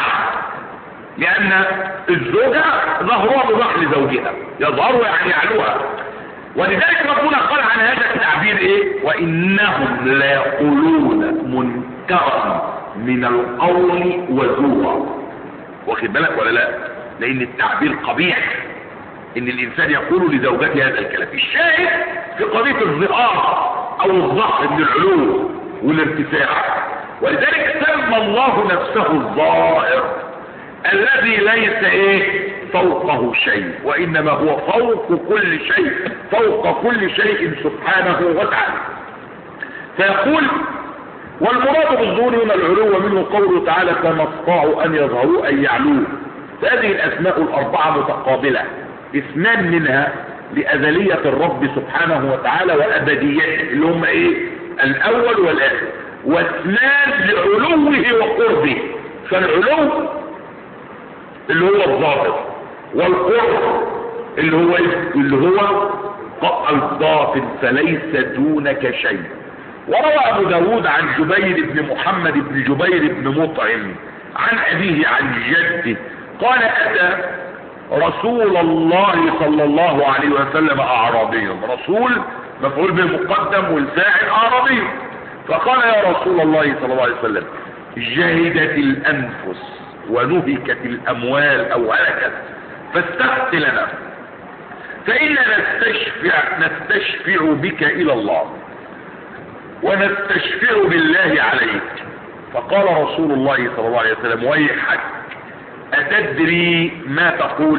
لان الزوجة ظهرها بظهر زوجها، يظهروا يعني يعلوها. ولذلك ربنا قال عن هذا التعبير ايه؟ وانهم لا يقولون منكرا من القول وزورا، واخد بالك ولا لا؟ لان التعبير قبيح ان الانسان يقول لزوجته هذا الكلام. الشاهد في قضية الظهار او الظهر من العلو والارتفاع، ولذلك سمى الله نفسه الظاهر الذي ليس ايه؟ فوقه شيء، وانما هو فوق كل شيء، فوق كل شيء سبحانه وتعالى. فيقول والمراد بالظهور من العلو منه قوله تعالى كما استطاعوا ان يظهروا ان يعلوه. فهذه الاسماء الاربعة متقابلة، اثنان منها لأزلية الرب سبحانه وتعالى وأبديته اللي هم ايه؟ الاول والاخر، واثنان لعلوه وقربه. فالعلو اللي هو الظاهر، والقرب اللي هو الباطن، فليس دونك شيء. وروى ابو داود عن جبير بن محمد بن جبير بن مطعم عن ابيه عن جده قال اتى رسول الله صلى الله عليه وسلم اعرابي، رسول مفعول به مقدم والفاعل اعرابي، فقال يا رسول الله صلى الله عليه وسلم جهدت الانفس ونهكت الاموال او هلكت فاستغفر لنا فإنا نستشفع بك الى الله ونستشفع بالله عليك. فقال رسول الله صلى الله عليه وسلم ويحك أتدري ما تقول؟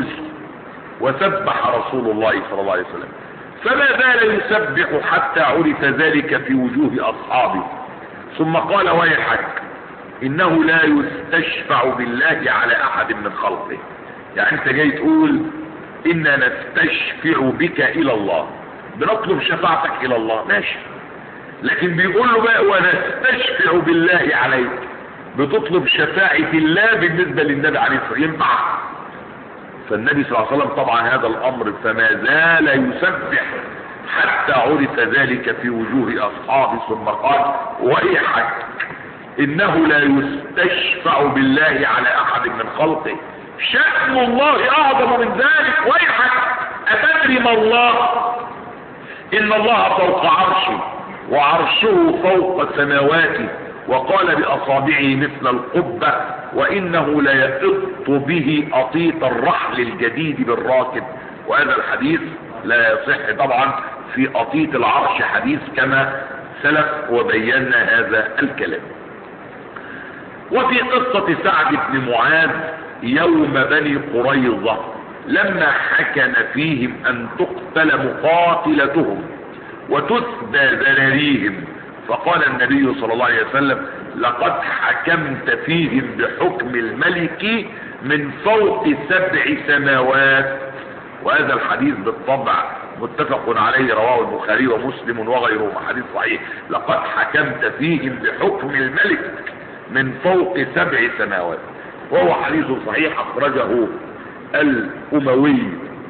وسبح رسول الله صلى الله عليه وسلم، فما زال يسبح حتى عرف ذلك في وجوه أصحابه، ثم قال ويحك إنه لا يستشفع بالله على أحد من خلقه. يعني أنت جاي تقول إنا نستشفع بك إلى الله، بنطلب شفاعتك إلى الله، ماشي، لكن بيقول له بقى ونستشفع بالله عليك، بتطلب شفاعة الله بالنسبة للنبي عليه الصلاة والسلام، ينفع؟ فالنبي صلى الله عليه وسلم طبعا هذا الأمر فما زال يسبح حتى عرف ذلك في وجوه أصحابه، ثم قال ويحك إنه لا يستشفع بالله على أحد من خلقه، شأن الله أعظم من ذلك. ويحك أتدري ما الله؟ إن الله فوق عرشه وعرشه فوق سماواته وقال بأصابعه مثل القبة وإنه ليئط به أطيط الرحل الجديد بالراكب. وهذا الحديث لا يصح طبعا. في أطيط العرش حديث كما سلف وبينا هذا الكلام. وفي قصة سعد بن معاذ يوم بني قريظة لما حكم فيهم أن تقتل مقاتلتهم وتثبى ذراريهم، فقال النبي صلى الله عليه وسلم: لقد حكمت فيهم بحكم الملك من فوق 7 سماوات. وهذا الحديث بالطبع متفق عليه، رواه البخاري ومسلم وغيرهم، حديث صحيح. لقد حكمت فيهم بحكم الملك من فوق 7 سماوات، وهو حديث صحيح أخرجه الأموي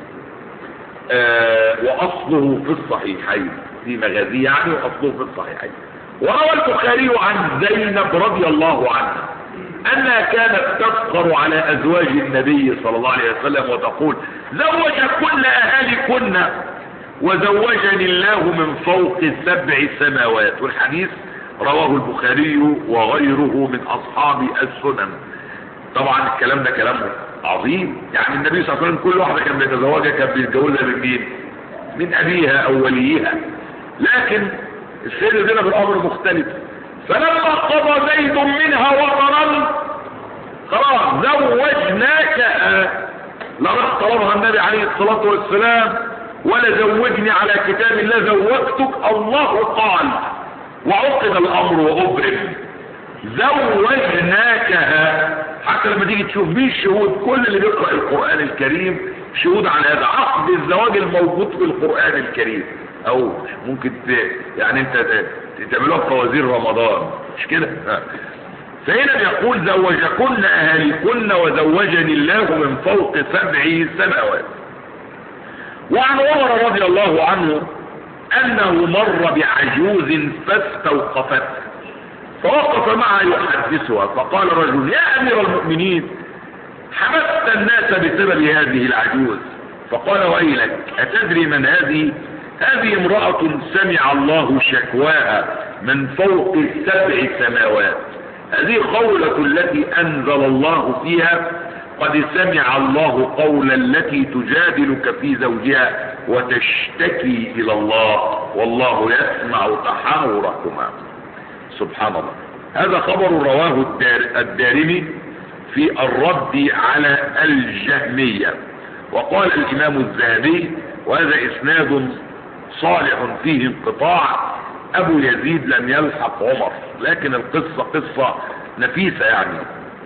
وأصله في الصحيحين، في مغازي يعني، وأصله في الصحيحين. وروى البخاري عن زينب رضي الله عنها أنها كانت تفخر على أزواج النبي صلى الله عليه وسلم وتقول: زوجكن أهالكن وزوجني الله من فوق 7 سماوات. والحديث رواه البخاري وغيره من أصحاب السنن. طبعا الكلام ده كلام عظيم، يعني النبي صلى الله عليه وسلم كل واحدة كان بيتزوجها كان بيتجوزها من مين؟ من أبيها أو وليها. لكن السيدة زينب الأمر مختلف. فلما قضى زيد منها وطرا خلاص زوجناك، لا راح طلبها النبي عليه الصلاة والسلام ولا زوجني على كتاب الله زوجتك، الله قال وعقد الأمر وأبرم زوجناكها. حتى لما تيجي تشوف مين الشهود، كل اللي بيقرأ القرآن الكريم شهود على هذا عقد الزواج الموجود في القرآن الكريم. او ممكن يعني انت تعملوها في فوازير رمضان، مش كده؟ فهنا بيقول: زوجكن اهاليكن وزوجني الله من فوق 7 سماوات. وعن عمر رضي الله عنه انه مر بعجوز فاستوقفته فوقف معها يحدثها، فقال رجل: يا امير المؤمنين، حبست الناس بسبب هذه العجوز. فقال: ويلك، اتدري من هذه؟ هذه امرأة سمع الله شكواها من فوق 7 سماوات. هذه قولة التي انزل الله فيها: قد سمع الله قول التي تجادلك في زوجها وتشتكي الى الله والله يسمع تحاوركما. سبحان الله. هذا خبر رواه الدارمي في الرد على الجهمية. وقال الامام الذهبي: وهذا اسناد صالح فيه انقطاع، ابو يزيد لم يلحق عمر، لكن القصة قصة نفيسة يعني.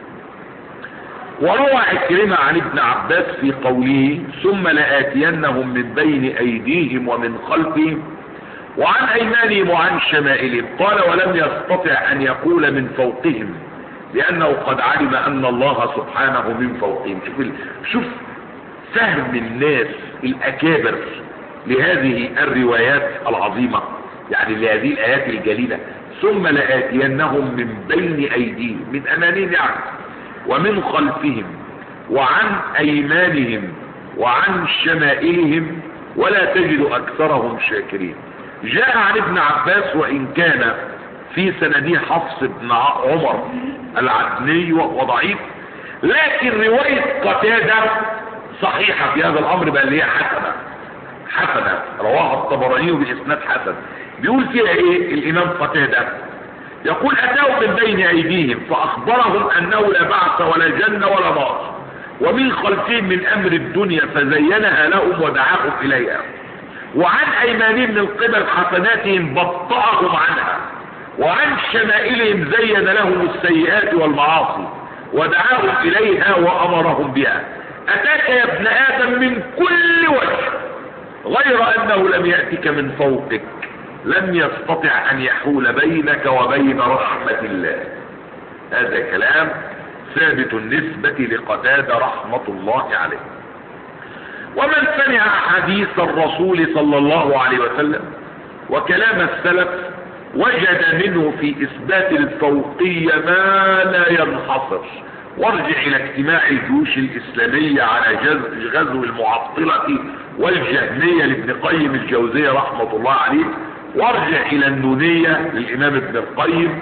وروى عكرمة عن ابن عباس في قوله: ثم لآتينهم من بين ايديهم ومن خلفهم وعن ايمانهم وعن شمائلهم. قال: ولم يستطع ان يقول من فوقهم لانه قد علم ان الله سبحانه من فوقهم. شوف فهم الناس الاكابر لهذه الروايات العظيمة، يعني لهذه الايات الجليلة. ثم لآتينهم من بين ايديهم، من امامهم يعني، ومن خلفهم وعن ايمانهم وعن شمائلهم ولا تجد اكثرهم شاكرين. جاء عن ابن عباس وان كان في سنده حفص بن عمر العدني وهو ضعيف، لكن رواية قتادة صحيحة في هذا الامر، بل هي حسنة رواها الطبراني باسناد حسن. بيقول فيها ايه الامام قتادة؟ يقول: اتوا من بين ايديهم فاخبرهم انه لا بعث ولا جنة ولا نار، ومن خلفهم من امر الدنيا فزينها لهم ودعاهم اليها، وعن ايمانهم من قبل حسناتهم بطأهم عنها، وعن شمائلهم زين لهم السيئات والمعاصي ودعاهم اليها وامرهم بها. اتاك يا ابن ادم من كل وجه غير انه لم يأتك من فوقك، لم يستطع ان يحول بينك وبين رحمة الله. هذا كلام ثابت النسبة لقتادة رحمة الله عليه. ومن سمع حديث الرسول صلى الله عليه وسلم وكلام السلف وجد منه في اثبات الفوقية ما لا ينحصر. وارجع الى اجتماع الجيوش الاسلامية على غزو المعطلة والجهمية لابن قيم الجوزية رحمة الله عليه، وارجع الى النونية للامام ابن القيم،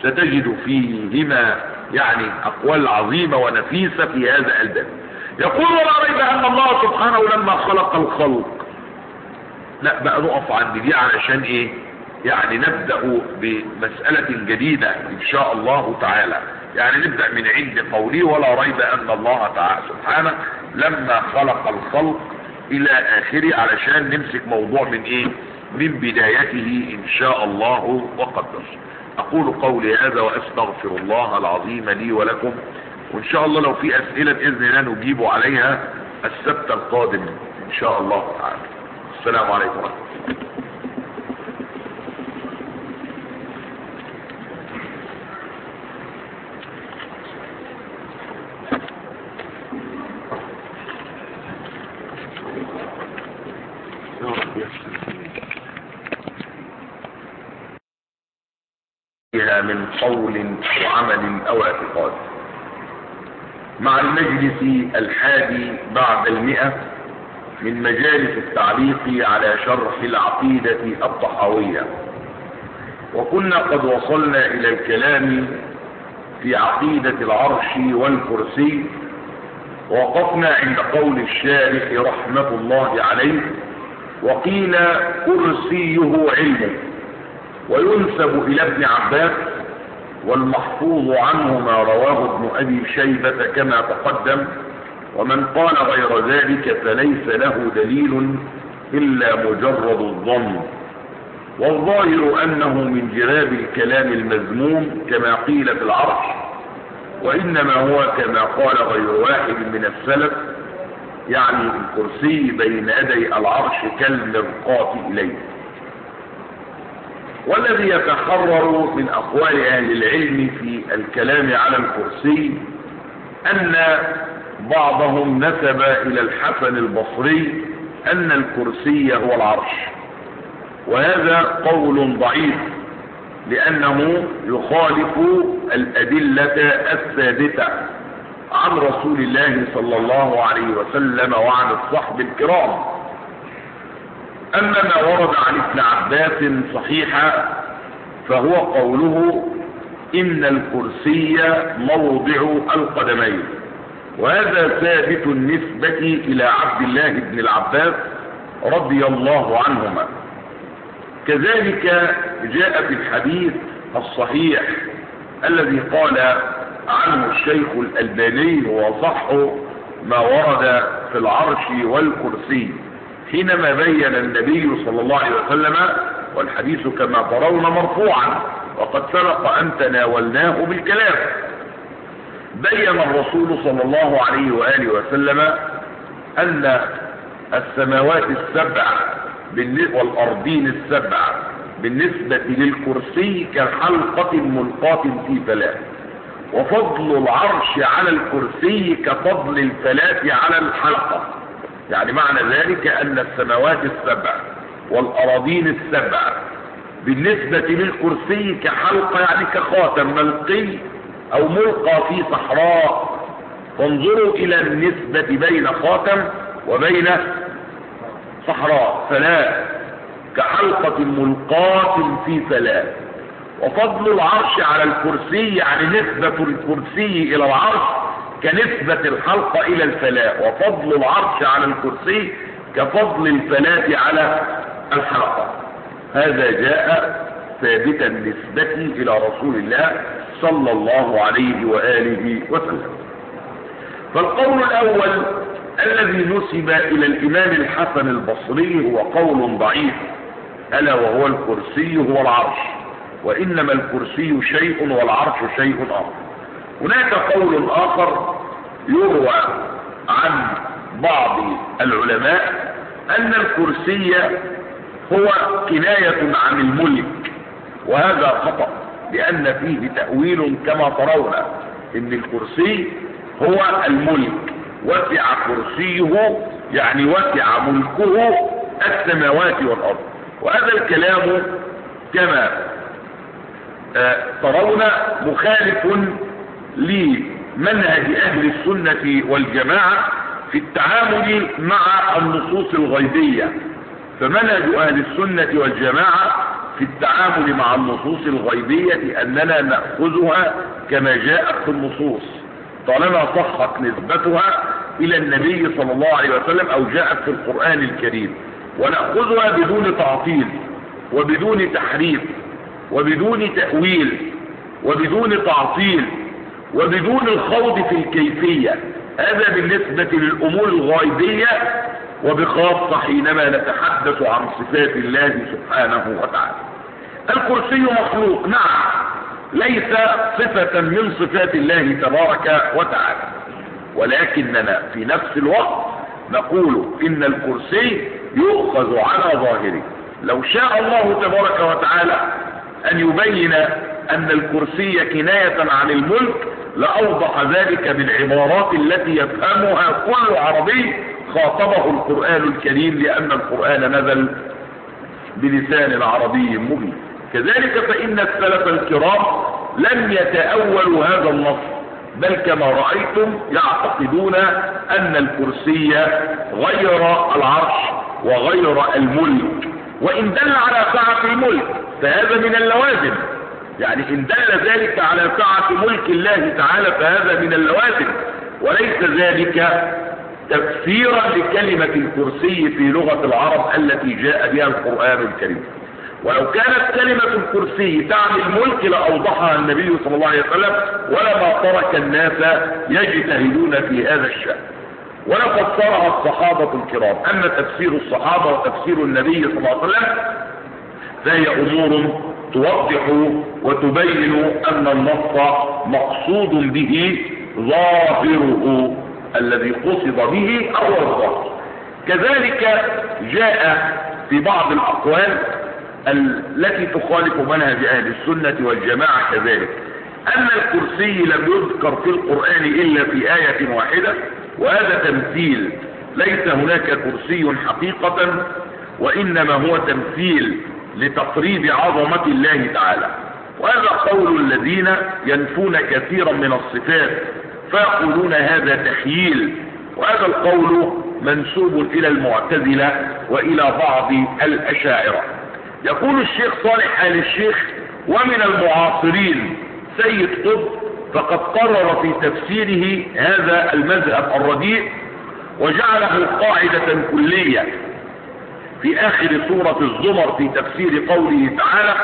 ستجد فيهما يعني أقوال عظيمة ونفيسة في هذا الباب. يقول ولا ريب أن الله سبحانه لما خلق الخلق. لا بقى نقف عند دي علشان ايه؟ يعني نبدأ بمسألة جديدة ان شاء الله تعالى. يعني نبدأ من عند قوله ولا ريب أن الله تعالى سبحانه لما خلق الخلق إلى آخره، علشان نمسك موضوع من ايه؟ من بدايته ان شاء الله وقدر. أقول قولي هذا وأستغفر الله العظيم لي ولكم، وإن شاء الله لو في أسئلة بإذن الله نجيب عليها السبت القادم إن شاء الله تعالى. السلام عليكم ورحمة الله من قول وعمل أو اعتقاد. مع المجلس 11 من مجالس التعليق على شرح العقيدة الطحاوية، وكنا قد وصلنا إلى الكلام في عقيدة العرش والكرسي، ووقفنا عند قول الشارح رحمة الله عليه وقيل كرسيه علمه، وينسب إلى ابن عباس، والمحفوظ عنه ما رواه ابن أبي شيبة كما تقدم، ومن قال غير ذلك فليس له دليل إلا مجرد الظن، والظاهر أنه من جراب الكلام المذموم كما قيل في العرش، وإنما هو كما قال غير واحد من السلف يعني الكرسي بين يدي العرش كالمرقاة إليه. والذي يتحرر من أقوال أهل العلم في الكلام على الكرسي أن بعضهم نسب إلى الحسن البصري أن الكرسي هو العرش، وهذا قول ضعيف لأنه يخالف الأدلة الثابتة عن رسول الله صلى الله عليه وسلم وعن الصحب الكرام. أما ما ورد عن ابن عباس صحيحا فهو قوله إن الكرسي موضع القدمين، وهذا ثابت النسبة إلى عبد الله بن العباس رضي الله عنهما. كذلك جاء في الحديث الصحيح الذي قال عنه الشيخ الألباني وصح ما ورد في العرش والكرسي، حينما بين النبي صلى الله عليه وسلم، والحديث كما ترون مرفوعا وقد سبق أن تناولناه بالكلام، بين الرسول صلى الله عليه وآله وسلم أن السماوات السبع والأرضين السبع بالنسبة للكرسي كحلقة ملقاة في فلاة، وفضل العرش على الكرسي كفضل الفلاة على الحلقة. يعني معنى ذلك أن السماوات السبع والأراضين السبع بالنسبة للكرسي كحلقة يعني كخاتم ملقي أو ملقى في صحراء. فانظروا إلى النسبة بين خاتم وبين صحراء، فلاة كحلقة ملقاة في فلاة. وفضل العرش على الكرسي يعني نسبة الكرسي إلى العرش كنسبة الحلقة إلى الفلاة، وفضل العرش على الكرسي كفضل الفلاة على الحلقة. هذا جاء ثابتا نسبة إلى رسول الله صلى الله عليه وآله وسلم. فالقول الأول الذي نسب إلى الإمام الحسن البصري هو قول ضعيف، ألا وهو الكرسي هو العرش، وإنما الكرسي شيء والعرش شيء آخر. هناك قول آخر يروى عن بعض العلماء أن الكرسي هو كناية عن الملك، وهذا خطأ، لأن فيه تأويل كما ترون إن الكرسي هو الملك، وسع كرسيه يعني وسع ملكه السماوات والأرض. وهذا الكلام كما ترون مخالف لمنهج أهل السنة والجماعة في التعامل مع النصوص الغيبية. فمنهج أهل السنة والجماعة في التعامل مع النصوص الغيبية أننا نأخذها كما جاءت في النصوص طالما صحت نسبتها إلى النبي صلى الله عليه وسلم أو جاءت في القرآن الكريم، ونأخذها بدون تعطيل وبدون تحريف وبدون تأويل وبدون تعطيل وبدون الخوض في الكيفية. هذا بالنسبة للأمور الغيبية، وبخاصة حينما نتحدث عن صفات الله سبحانه وتعالى. الكرسي مخلوق، نعم، ليس صفة من صفات الله تبارك وتعالى، ولكننا في نفس الوقت نقول إن الكرسي يؤخذ على ظاهره. لو شاء الله تبارك وتعالى أن يبين أن الكرسي كناية عن الملك لأوضح ذلك بالعبارات التي يفهمها كل عربي خاطبه القرآن الكريم، لأن القرآن نزل بلسان عربي مبين. كذلك فإن السلف الكرام لم يتأولوا هذا النص، بل كما رأيتم يعتقدون أن الكرسي غير العرش وغير الملك، وإن دل على سعة الملك فهذا من اللوازم، يعني إن دل ذلك على سعة ملك الله تعالى فهذا من اللوازم، وليس ذلك تفسيرا لكلمة الكرسي في لغة العرب التي جاء بها القرآن الكريم. ولو كانت كلمة الكرسي تعني الملك لأوضحها النبي صلى الله عليه وسلم، ولما ترك الناس يجتهدون في هذا الشأن، ولفسرها الصحابة الكرام. أما تفسير الصحابة وتفسير النبي صلى الله عليه وسلم فهي أمور توضح وتبين أن النص مقصود به ظاهره الذي قصد به أو الظاهر. كذلك جاء في بعض الأقوال التي تخالف منهج أهل السنة والجماعة كذلك أن الكرسي لم يذكر في القرآن إلا في آية واحدة، وهذا تمثيل، ليس هناك كرسي حقيقة، وإنما هو تمثيل لتقريب عظمة الله تعالى. وهذا قول الذين ينفون كثيرا من الصفات فيقولون هذا تخييل، وهذا القول منسوب إلى المعتزلة وإلى بعض الأشاعرة. يقول الشيخ صالح آل الشيخ ومن المعاصرين سيد قطب فقد قرر في تفسيره هذا المذهب الرديء وجعله قاعدة كلية في آخر سورة الزمر في تفسير قوله تعالى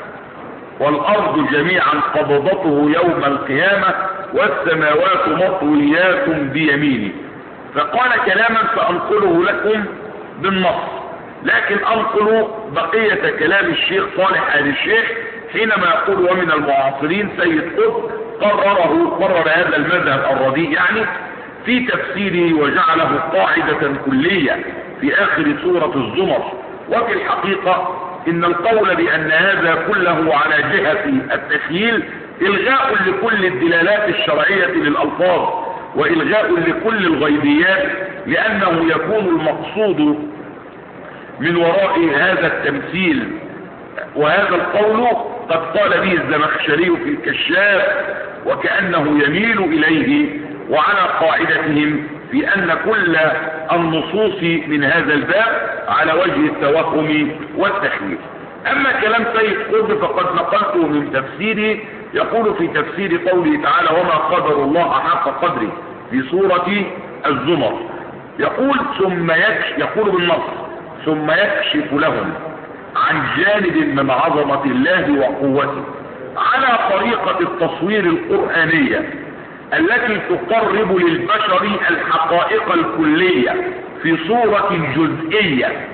والأرض جميعا قبضته يوم القيامة والسماوات مطويات بيمينه. فقال كلاما سأنقله لكم بالنص، لكن أنقل بقية كلام الشيخ صالح آل الشيخ حينما يقول ومن المعاصرين سيد قطب قرر هذا المذهب الرديء يعني في تفسيره وجعله قاعدة كلية في آخر سورة الزمر. وفي الحقيقة إن القول بأن هذا كله على جهة التخييل إلغاء لكل الدلالات الشرعية للألفاظ وإلغاء لكل الغيبيات، لأنه يكون المقصود من وراء هذا التمثيل وهذا القول قد قال به الزمخشري في الكشاف وكأنه يميل إليه، وعلى قاعدتهم في أن كل النصوص من هذا الباب على وجه التوهم والتخييل. أما كلام سيد قطب فقد نقلته من تفسيره، يقول في تفسير قوله تعالى وما قدر الله حق قدره في سورة الزمر، يقول يقول بالنص ثم يكشف لهم عن جانب من عظمة الله وقوته على طريقة التصوير القرآنية التي تقرب للبشر الحقائق الكلية في صورة جزئية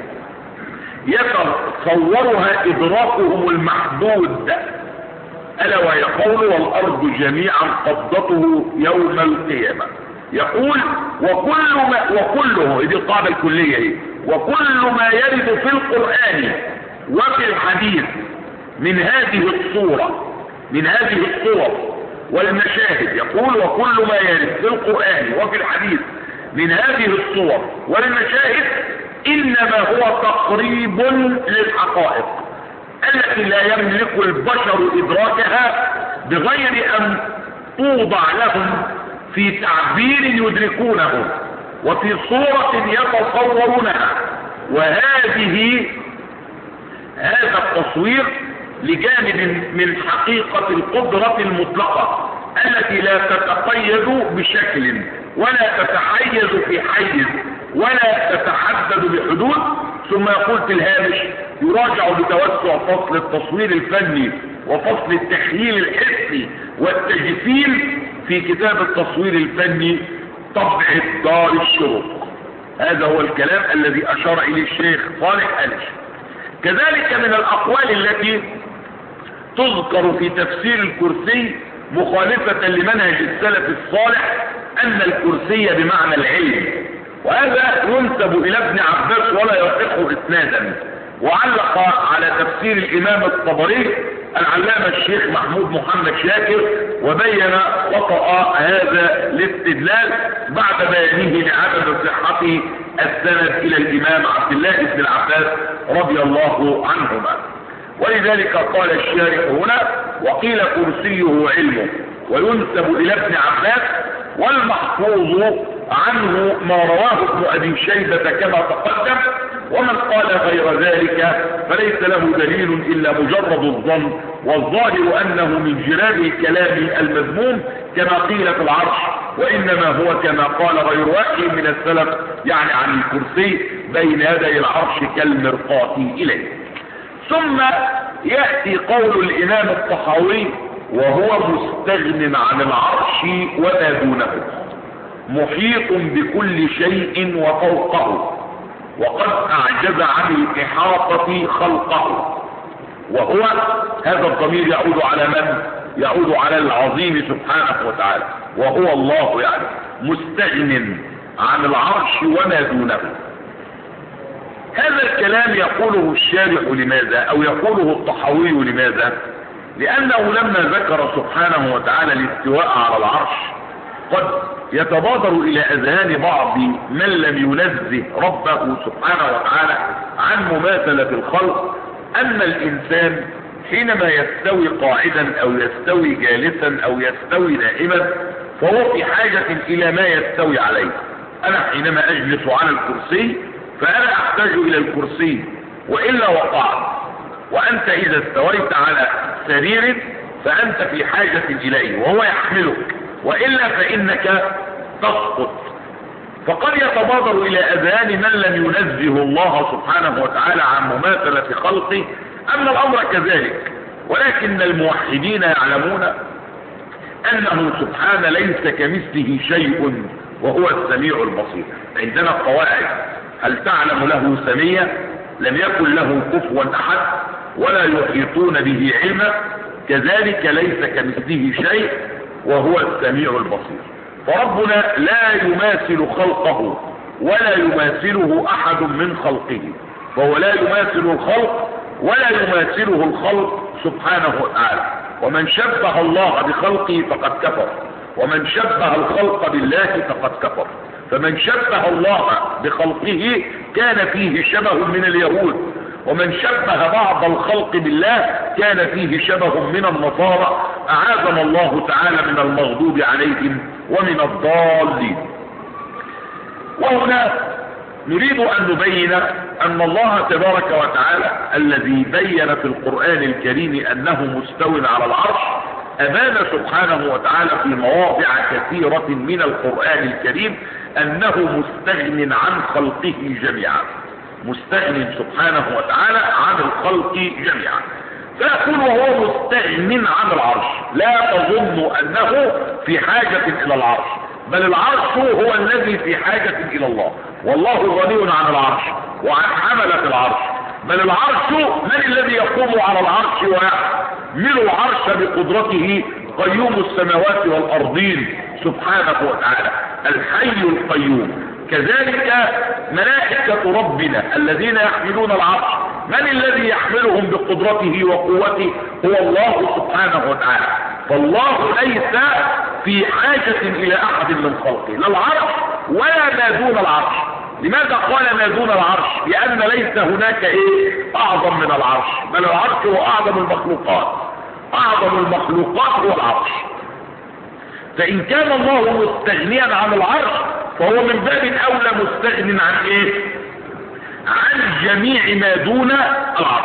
يتصورها إدراكهم المحدود، ألا وهي قول والأرض جميعا قبضته يوم القيامة. يقول وكله دي القاعدة الكلية وكل ما يرد في القرآن وفي الحديث من هذه الصور والمشاهد، يقول وكل ما يرد في القرآن وفي الحديث من هذه الصور والمشاهد إنما هو تقريب للحقائق التي لا يملك البشر إدراكها بغير أن توضع لهم في تعبير يدركونه وفي صورة يتصورونها. وهذه هذا التصوير لجانب من حقيقة القدرة المطلقة التي لا تتقيد بشكل ولا تتحيز في حيز ولا تتحدد بحدود. ثم يقول في الهامش: يراجع بتوسع فصل التصوير الفني وفصل التحليل الحسي والتجسيم في كتاب التصوير الفني طبعة دار الشروق. هذا هو الكلام الذي أشار إليه الشيخ صالح آل. كذلك من الأقوال التي تذكر في تفسير الكرسي مخالفة لمنهج السلف الصالح أن الكرسي بمعنى العلم، وهذا ينسب إلى ابن عباس ولا يصح إسنادا. وعلق على تفسير الإمام الطبري العلامة الشيخ محمود محمد شاكر وبين خطأ هذا الاستدلال بعد بيانه لعدم صحة السند إلى الإمام عبد الله بن العباس رضي الله عنهما. ولذلك قال الشارح هنا: وقيل كرسيه علمه، وينسب إلى ابن عباس، والمحفوظ عنه ما رواه ابن أبي شيبة كما تقدم. ومن قال غير ذلك فليس له دليل إلا مجرد الظن، والظاهر أنه من جراب الكلام المذموم كما قيل في العرش، وإنما هو كما قال غير واحد من السلف يعني عن الكرسي بين يدي العرش كالمرقاة إليه. ثم يأتي قول الإمام الطحاوي: وهو مستغن عن العرش وما دونه، محيط بكل شيء وفوقه، وقد أعجز عن الإحاطة خلقه. وهو هذا الضمير يعود على من؟ يعود على العظيم سبحانه وتعالى، وهو الله يعني مستغن عن العرش وما دونه. هذا الكلام يقوله الشارح لماذا؟ أو يقوله الطحاوي لماذا؟ لأنه لما ذكر سبحانه وتعالى الاستواء على العرش قد يتبادر إلى أذهان بعض من لم ينزه ربه سبحانه وتعالى عن مماثلة الخلق أن الإنسان حينما يستوي قاعدا أو يستوي جالسا أو يستوي نائما فهو في حاجة إلى ما يستوي عليه. أنا حينما أجلس على الكرسي فأنا أحتاج إلى الكرسي وإلا وقعت، وأنت إذا استويت على سرير فأنت في حاجة إليه وهو يحملك، وإلا فإنك تسقط. فقد يتبادر إلى أذهان من لم ينزه الله سبحانه وتعالى عن مماثلة خلقه أن الأمر كذلك، ولكن الموحدين يعلمون أنه سبحانه ليس كمثله شيء وهو السميع البصير. عندنا قواعد: هل تعلم له سمية؟ لم يكن له كفوا أحد ولا يحيطون به علما. كذلك ليس كمثله شيء وهو السميع البصير. فربنا لا يماثل خلقه ولا يماثله أحد من خلقه، فهو لا يماثل الخلق ولا يماثله الخلق سبحانه وتعالى. ومن شبه الله بخلقه فقد كفر، ومن شبه الخلق بالله فقد كفر. فمن شبه الله بخلقه كان فيه شبه من اليهود، ومن شبه بعض الخلق بالله كان فيه شبه من النصارى، أعاذنا الله تعالى من المغضوب عليهم ومن الضالين. وهنا نريد أن نبين أن الله تبارك وتعالى الذي بين في القرآن الكريم أنه مستو على العرش أبان سبحانه وتعالى في مواضع كثيرة من القرآن الكريم أنه مستغن عن خلقه جميعا، مستغن سبحانه وتعالى عن الخلق جميعا. فيقول وهو مستغن عن العرش، لا تظن أنه في حاجة إلى العرش، بل العرش هو الذي في حاجة إلى الله، والله غني عن العرش وعن حملة العرش. بل العرش من الذي يقوم على العرش ويحمل العرش بقدرته؟ قيوم السماوات والأرضين سبحانه وتعالى، الحي القيوم. كذلك ملائكة ربنا الذين يحملون العرش، من الذي يحملهم بقدرته وقوته؟ هو الله سبحانه وتعالى. فالله ليس في حاجة إلى أحد من خلقه، لا العرش ولا ما دون العرش. لماذا قال ما دون العرش؟ لأن ليس هناك أعظم من العرش، بل العرش هو أعظم المخلوقات، أعظم المخلوقات هو العرش. فإن كان الله مستغنيا عن العرش فهو من باب أولى مستغن عن عن جميع ما دون العرش.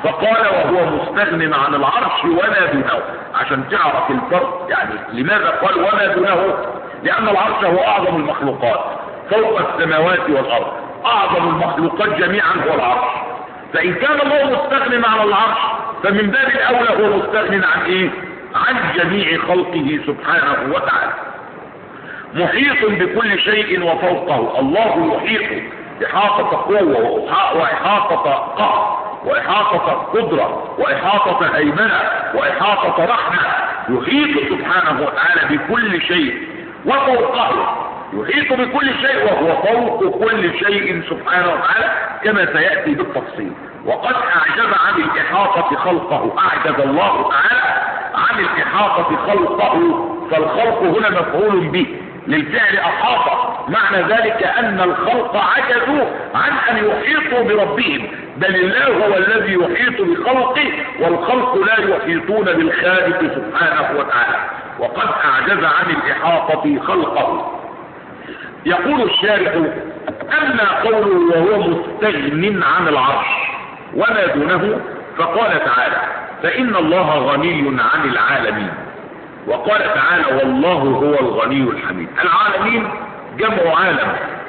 فقال وهو مستغن عن العرش وما دونه، عشان تعرف الفرق. يعني لماذا قال وما دونه؟ لأن العرش هو أعظم المخلوقات فوق السماوات والأرض، أعظم المخلوقات جميعا هو العرش. فإن كان الله مستغن عن العرش فمن باب الأولى هو مستغن عن إيه؟ عن جميع خلقه سبحانه وتعالى. محيط بكل شيء وفوقه، الله يحيط إحاطة قوة وإحاطة قهر وإحاطة قدرة وإحاطة هيمنة وإحاطة رحمة. يحيط سبحانه وتعالى بكل شيء وفوقه، يحيط بكل شيء وهو فوق كل شيء سبحانه وتعالى كما سيأتي بالتفصيل. وقد أعجز عن الإحاطة خلقه، أعجز الله تعالى عن الإحاطة خلقه، فالخلق هنا مفعول به للفعل أحاط، معنى ذلك أن الخلق عجزوا عن أن يحيطوا بربهم، بل الله هو الذي يحيط بخلقه والخلق لا يحيطون بالخالق سبحانه وتعالى. وقد أعجز عن الإحاطة خلقه. يقول الشارح أما قوله وهو مستغن عن العرش وما دونه، فقال تعالى فإن الله غني عن العالمين. وقال تعالى والله هو الغني الحميد. العالمين جمع عالم،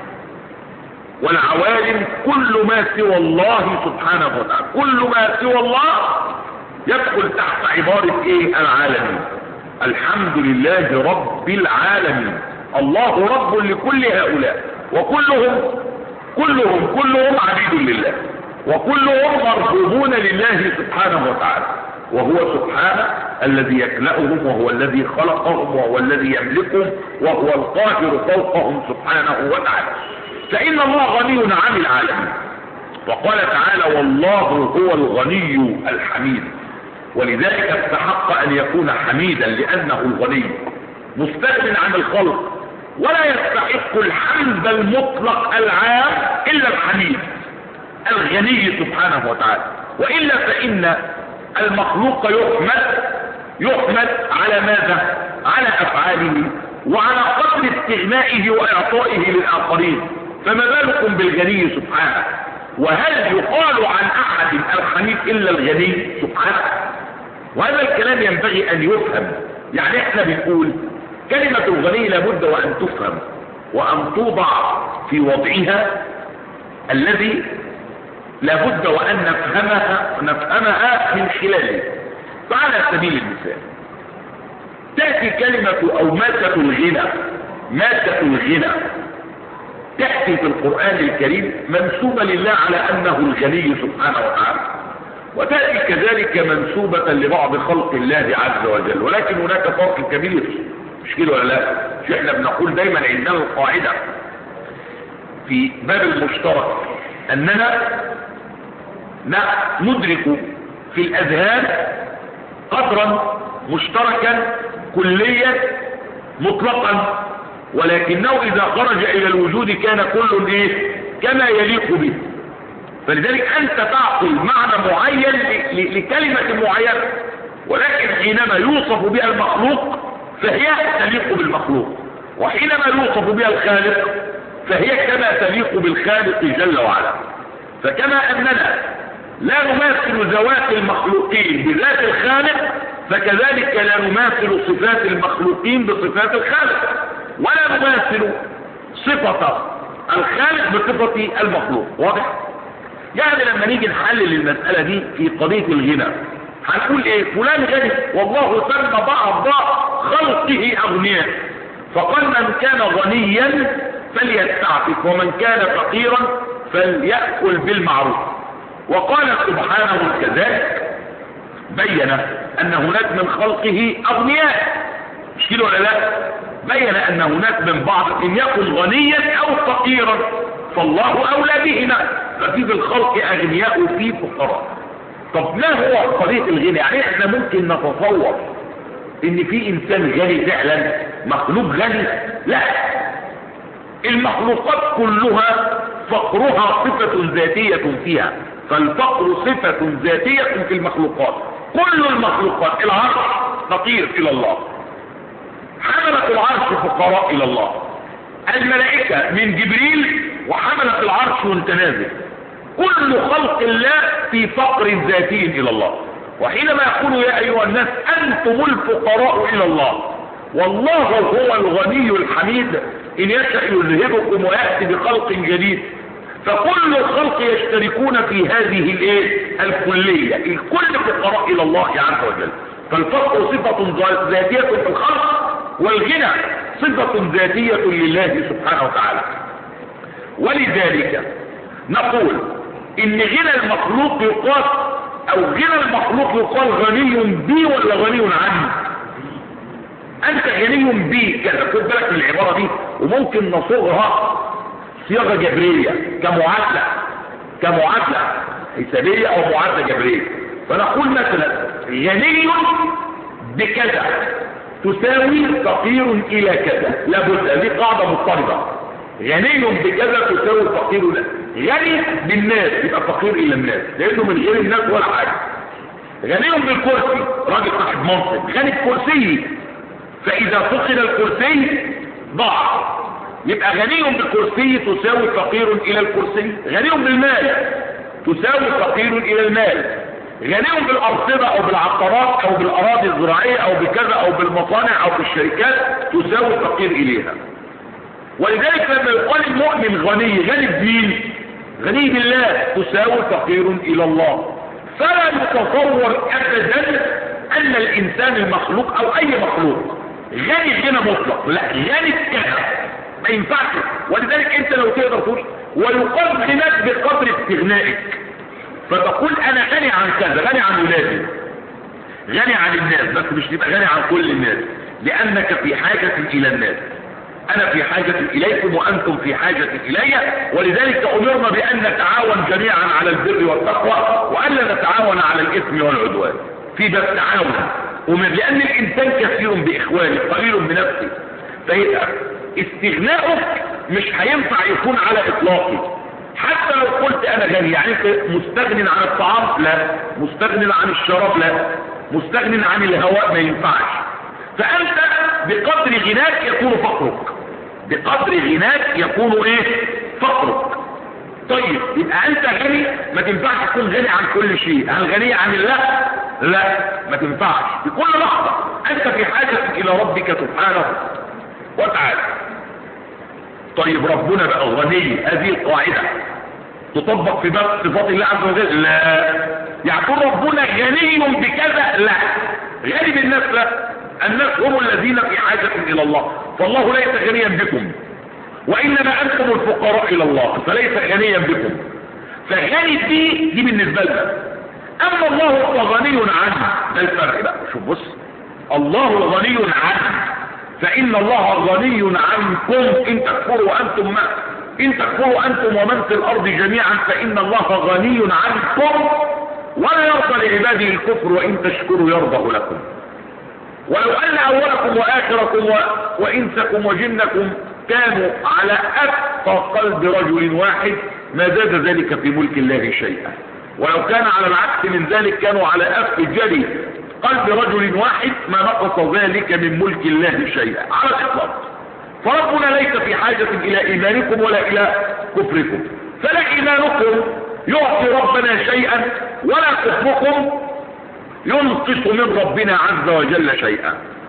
والعوالم كل ما سوى الله سبحانه وتعالى، كل ما سوى الله يدخل تحت عبارة ايه؟ العالمين. الحمد لله رب العالمين، الله رب لكل هؤلاء، وكلهم عبيد لله، وكلهم مرغوبون لله سبحانه وتعالى. وهو سبحانه الذي يخلقهم، وهو الذي خلقهم، وهو الذي يملكهم، وهو القاهر فوقهم سبحانه وتعالى. فإن الله غني عن العالمين. وقال تعالى والله هو الغني الحميد، ولذلك استحق أن يكون حميدا لأنه الغني مستغن عن الخلق، ولا يستحق الحمد المطلق العام إلا الحميد الغني سبحانه وتعالى. وإلا فإن المخلوق يحمد على ماذا؟ على أفعاله وعلى قدر استغنائه وإعطائه للآخرين، فما بالكم بالغني سبحانه؟ وهل يقال عن أحد الحميد إلا الغني سبحانه؟ وهذا الكلام ينبغي أن يفهم. يعني احنا بنقول كلمة الغني لابد وأن تفهم وأن توضع في وضعها الذي لابد وأن نفهمها من خلاله. فعلى سبيل المثال تأتي كلمة أو مادة الغنى تأتي في القرآن الكريم منسوبة لله على أنه الغني سبحانه وتعالى، وتأتي كذلك منسوبة لبعض خلق الله عز وجل. ولكن هناك فرق كبير، مش كده ولا لا؟ احنا بنقول دايما عندنا القاعدة في باب المشترك أننا ندرك في الأذهان قدرا مشتركا كليا مطلقا، ولكنه إذا خرج إلى الوجود كان كل إيه؟ كما يليق به. فلذلك أنت تعقل معنى معين لكلمة معينة، ولكن حينما يوصف بها المخلوق فهي تليق بالمخلوق، وحينما يوصف بها الخالق فهي كما تليق بالخالق جل وعلا. فكما أننا لا نماثل ذوات المخلوقين بذات الخالق، فكذلك لا نماثل صفات المخلوقين بصفات الخالق، ولا نماثل صفة الخالق بصفة المخلوق. واضح؟ يعني لما نيجي نحلل المسألة دي في قضية الغنى هنقول ايه؟ فلان غني، والله سمى بعض خلقه أغنياء، فقال من كان غنيا فليستعفف، ومن كان فقيرا فليأكل بالمعروف. وقال سبحانه كذلك بين أن هناك من خلقه أغنياء، مش كده ولا لا؟ بين أن هناك من بعض إن يكن غنيا أو فقيرا فالله أولى بهما، ففي الخلق أغنياء وفي فقراء. طب ما هو قضية الغنى؟ يعني احنا ممكن نتصور ان في انسان غني فعلا، مخلوق غني؟ لا، المخلوقات كلها فقرها صفة ذاتية فيها، فالفقر صفة ذاتية في المخلوقات. كل المخلوقات، العرش فقير إلى الله، حملة العرش فقراء إلى الله، الملائكة من جبريل وحملة العرش وانت نازل، كل خلق الله في فقر ذاتي إلى الله. وحينما يقول يا أيها الناس أنتم الفقراء إلى الله والله هو الغني الحميد إن يشأ يذهبكم ويأتي بخلق جديد، فكل الخلق يشتركون في هذه الكلية، الكل فقراء إلى الله عز وجل. فالفقر صفة ذاتية في الخلق، والغنى صفة ذاتية لله سبحانه وتعالى. ولذلك نقول إن غنى المخلوق يقال أو غنى المخلوق يقال غني بي ولا غني عني؟ أنت غني بي كذا، خد بالك من العبارة دي، وممكن نصوغها صياغة جبرية كمعادلة حسابية أو معادلة جبرية. فنقول مثلا غني بكذا تساوي فقير إلى كذا، لابد، هذه قاعدة مضطردة. غني بكذا تساوي فقير له. غني بالناس يبقى فقير إلى الناس، لأنه من غير الناس ولا حاجة. غني بالكرسي، راجل صاحب منصب غني بكرسي، فإذا فقد الكرسي ضاع. يبقى غني بالكرسي تساوي فقير إلى الكرسي. غني بالمال تساوي فقير إلى المال. غني بالأرصدة أو بالعقارات أو بالأراضي الزراعية أو بكذا أو بالمصانع أو بالشركات تساوي فقير إليها. ولذلك لما يقال المؤمن غني بمين؟ غني بالله تساوي فقير إلى الله. فلا يتصور أبدا أن الإنسان المخلوق أو أي مخلوق غني غنى مطلق، لا، غني بكذا ما ينفعش. ولذلك أنت لو تقدر تقول ويقال غناك بقدر استغنائك، فتقول أنا غني عن كذا، غني عن ولادي، غني عن الناس، بس مش تبقى غني عن كل الناس، لأنك في حاجة إلى الناس. أنا في حاجة إليكم وأنتم في حاجة إلي. ولذلك أمرنا بأن نتعاون جميعا على البر والتقوى، وألا نتعاون على الإثم والعدوان. في بس تعاون، لأن الإنسان كثير بإخوانه قليل بنفسه. فيبقى استغناؤك مش هينفع يكون على إطلاقه. حتى لو قلت أنا غني، يعني مستغن عن الطعام؟ لا. مستغن عن الشراب؟ لا. مستغن عن الهواء؟ ما ينفعش. فأنت بقدر غناك يكون فقرك، بقدر غناك يكون فقرك. طيب يبقى أنت غني، ما تنفعش تكون غني عن كل شيء. هل غني عن الله؟ لا، ما تنفعش. بكل لحظة أنت في حاجة إلى ربك سبحانه وتعالى. طيب ربنا بقى غني، هذه القاعدة تطبق في باب صفات الله عز وجل؟ لا. يقول ربنا غني بكذا؟ لا. غني بالناس؟ لا. الناس هم الذين في حاجة إلى الله، فالله ليس غنيا بكم، وإنما أنتم الفقراء إلى الله، فليس غنيا بكم. فغني دي بالنسبة لنا. أما الله فغني عنه، ده الفرق بقى. شوف بص، الله غني عنه، فإن الله غني عنكم إن تكفروا وأنتم ما إن تكفروا أنتم ومن في الأرض جميعا فإن الله غني عنكم ولا يرضى لعباده الكفر وإن تشكروا يرضه لكم. ولو أن أولكم وآخركم وإنسكم وجنكم كانوا على أتقى قلب رجل واحد ما زاد ذلك في ملك الله شيئا، ولو كان على العكس من ذلك كانوا على أفجر قلب رجل واحد ما نقص ذلك من ملك الله شيئا على الإطلاق. فربنا ليس في حاجة إلى إيمانكم ولا إلى كفركم، فلا إيمانكم يعطي ربنا شيئا ولا كفركم ينقص من ربنا عز وجل شيئا،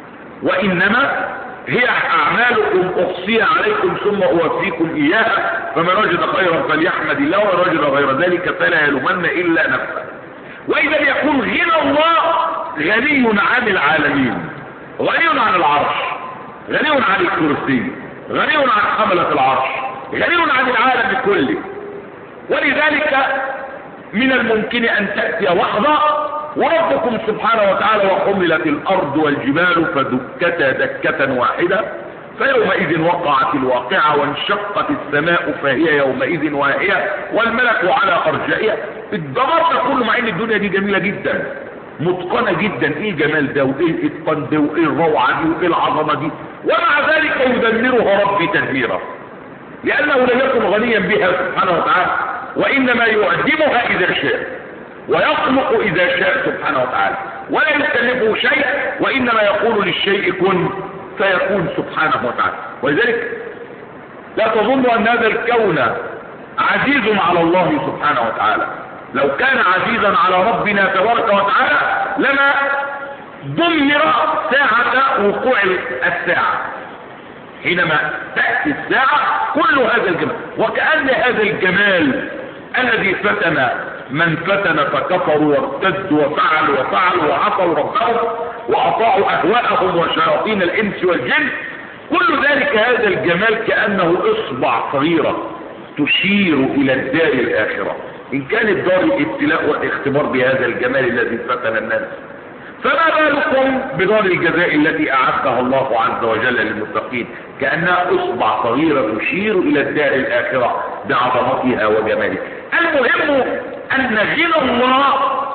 وإنما هي أعمالكم أحصيها عليكم ثم أوفيكم إياها، فمن وجد خيرا فليحمد الله ومن وجد غير ذلك فلا يلومن إلا نفسه. وإذا يكون غنى الله غني عن العالمين، غني عن العرش، غني عن الكرسي، غني عن حملة العرش، غني عن العالم كله. ولذلك من الممكن أن تأتي لحظة وربكم سبحانه وتعالى وحملت الأرض والجبال فدكتا دكة واحدة فيومئذ وقعت الواقعة وانشقت السماء فهي يومئذ واهية والملك على أرجائها. الدمار ده كله، مع ان الدنيا دي جميلة جدا متقنة جدا، ايه الجمال ده وايه الاتقان ده وايه الروعة دي وايه العظمة دي، ومع ذلك يدمرها ربي تدميرا، لأنه لم يكن غنيا بها سبحانه وتعالى، وإنما يؤدبها إذا شاء ويخلق إذا شاء سبحانه وتعالى، ولا يكلفه شيء، وإنما يقول للشيء كن فيكون سبحانه وتعالى. ولذلك لا تظن أن هذا الكون عزيز على الله سبحانه وتعالى. لو كان عزيزا على ربنا تبارك وتعالى لما دمر ساعة وقوع الساعة. حينما تأتي الساعة كل هذا الجمال، وكأن هذا الجمال الذي فتن من فتن فكفروا وارتدوا وفعلوا وعصوا ربهم وأطاعوا أهواءهم وشياطين الإنس والجن، كل ذلك هذا الجمال كأنه إصبع صغيرة تشير إلى الدار الآخرة. إن كانت دار الابتلاء والاختبار بهذا الجمال الذي فتن الناس، فما بالكم بدار الجزاء التي أعدها الله عز وجل للمتقين، كأنها إصبع صغيرة تشير إلى الدار الآخرة بعظمتها وجمالها. المهم أن غنى الله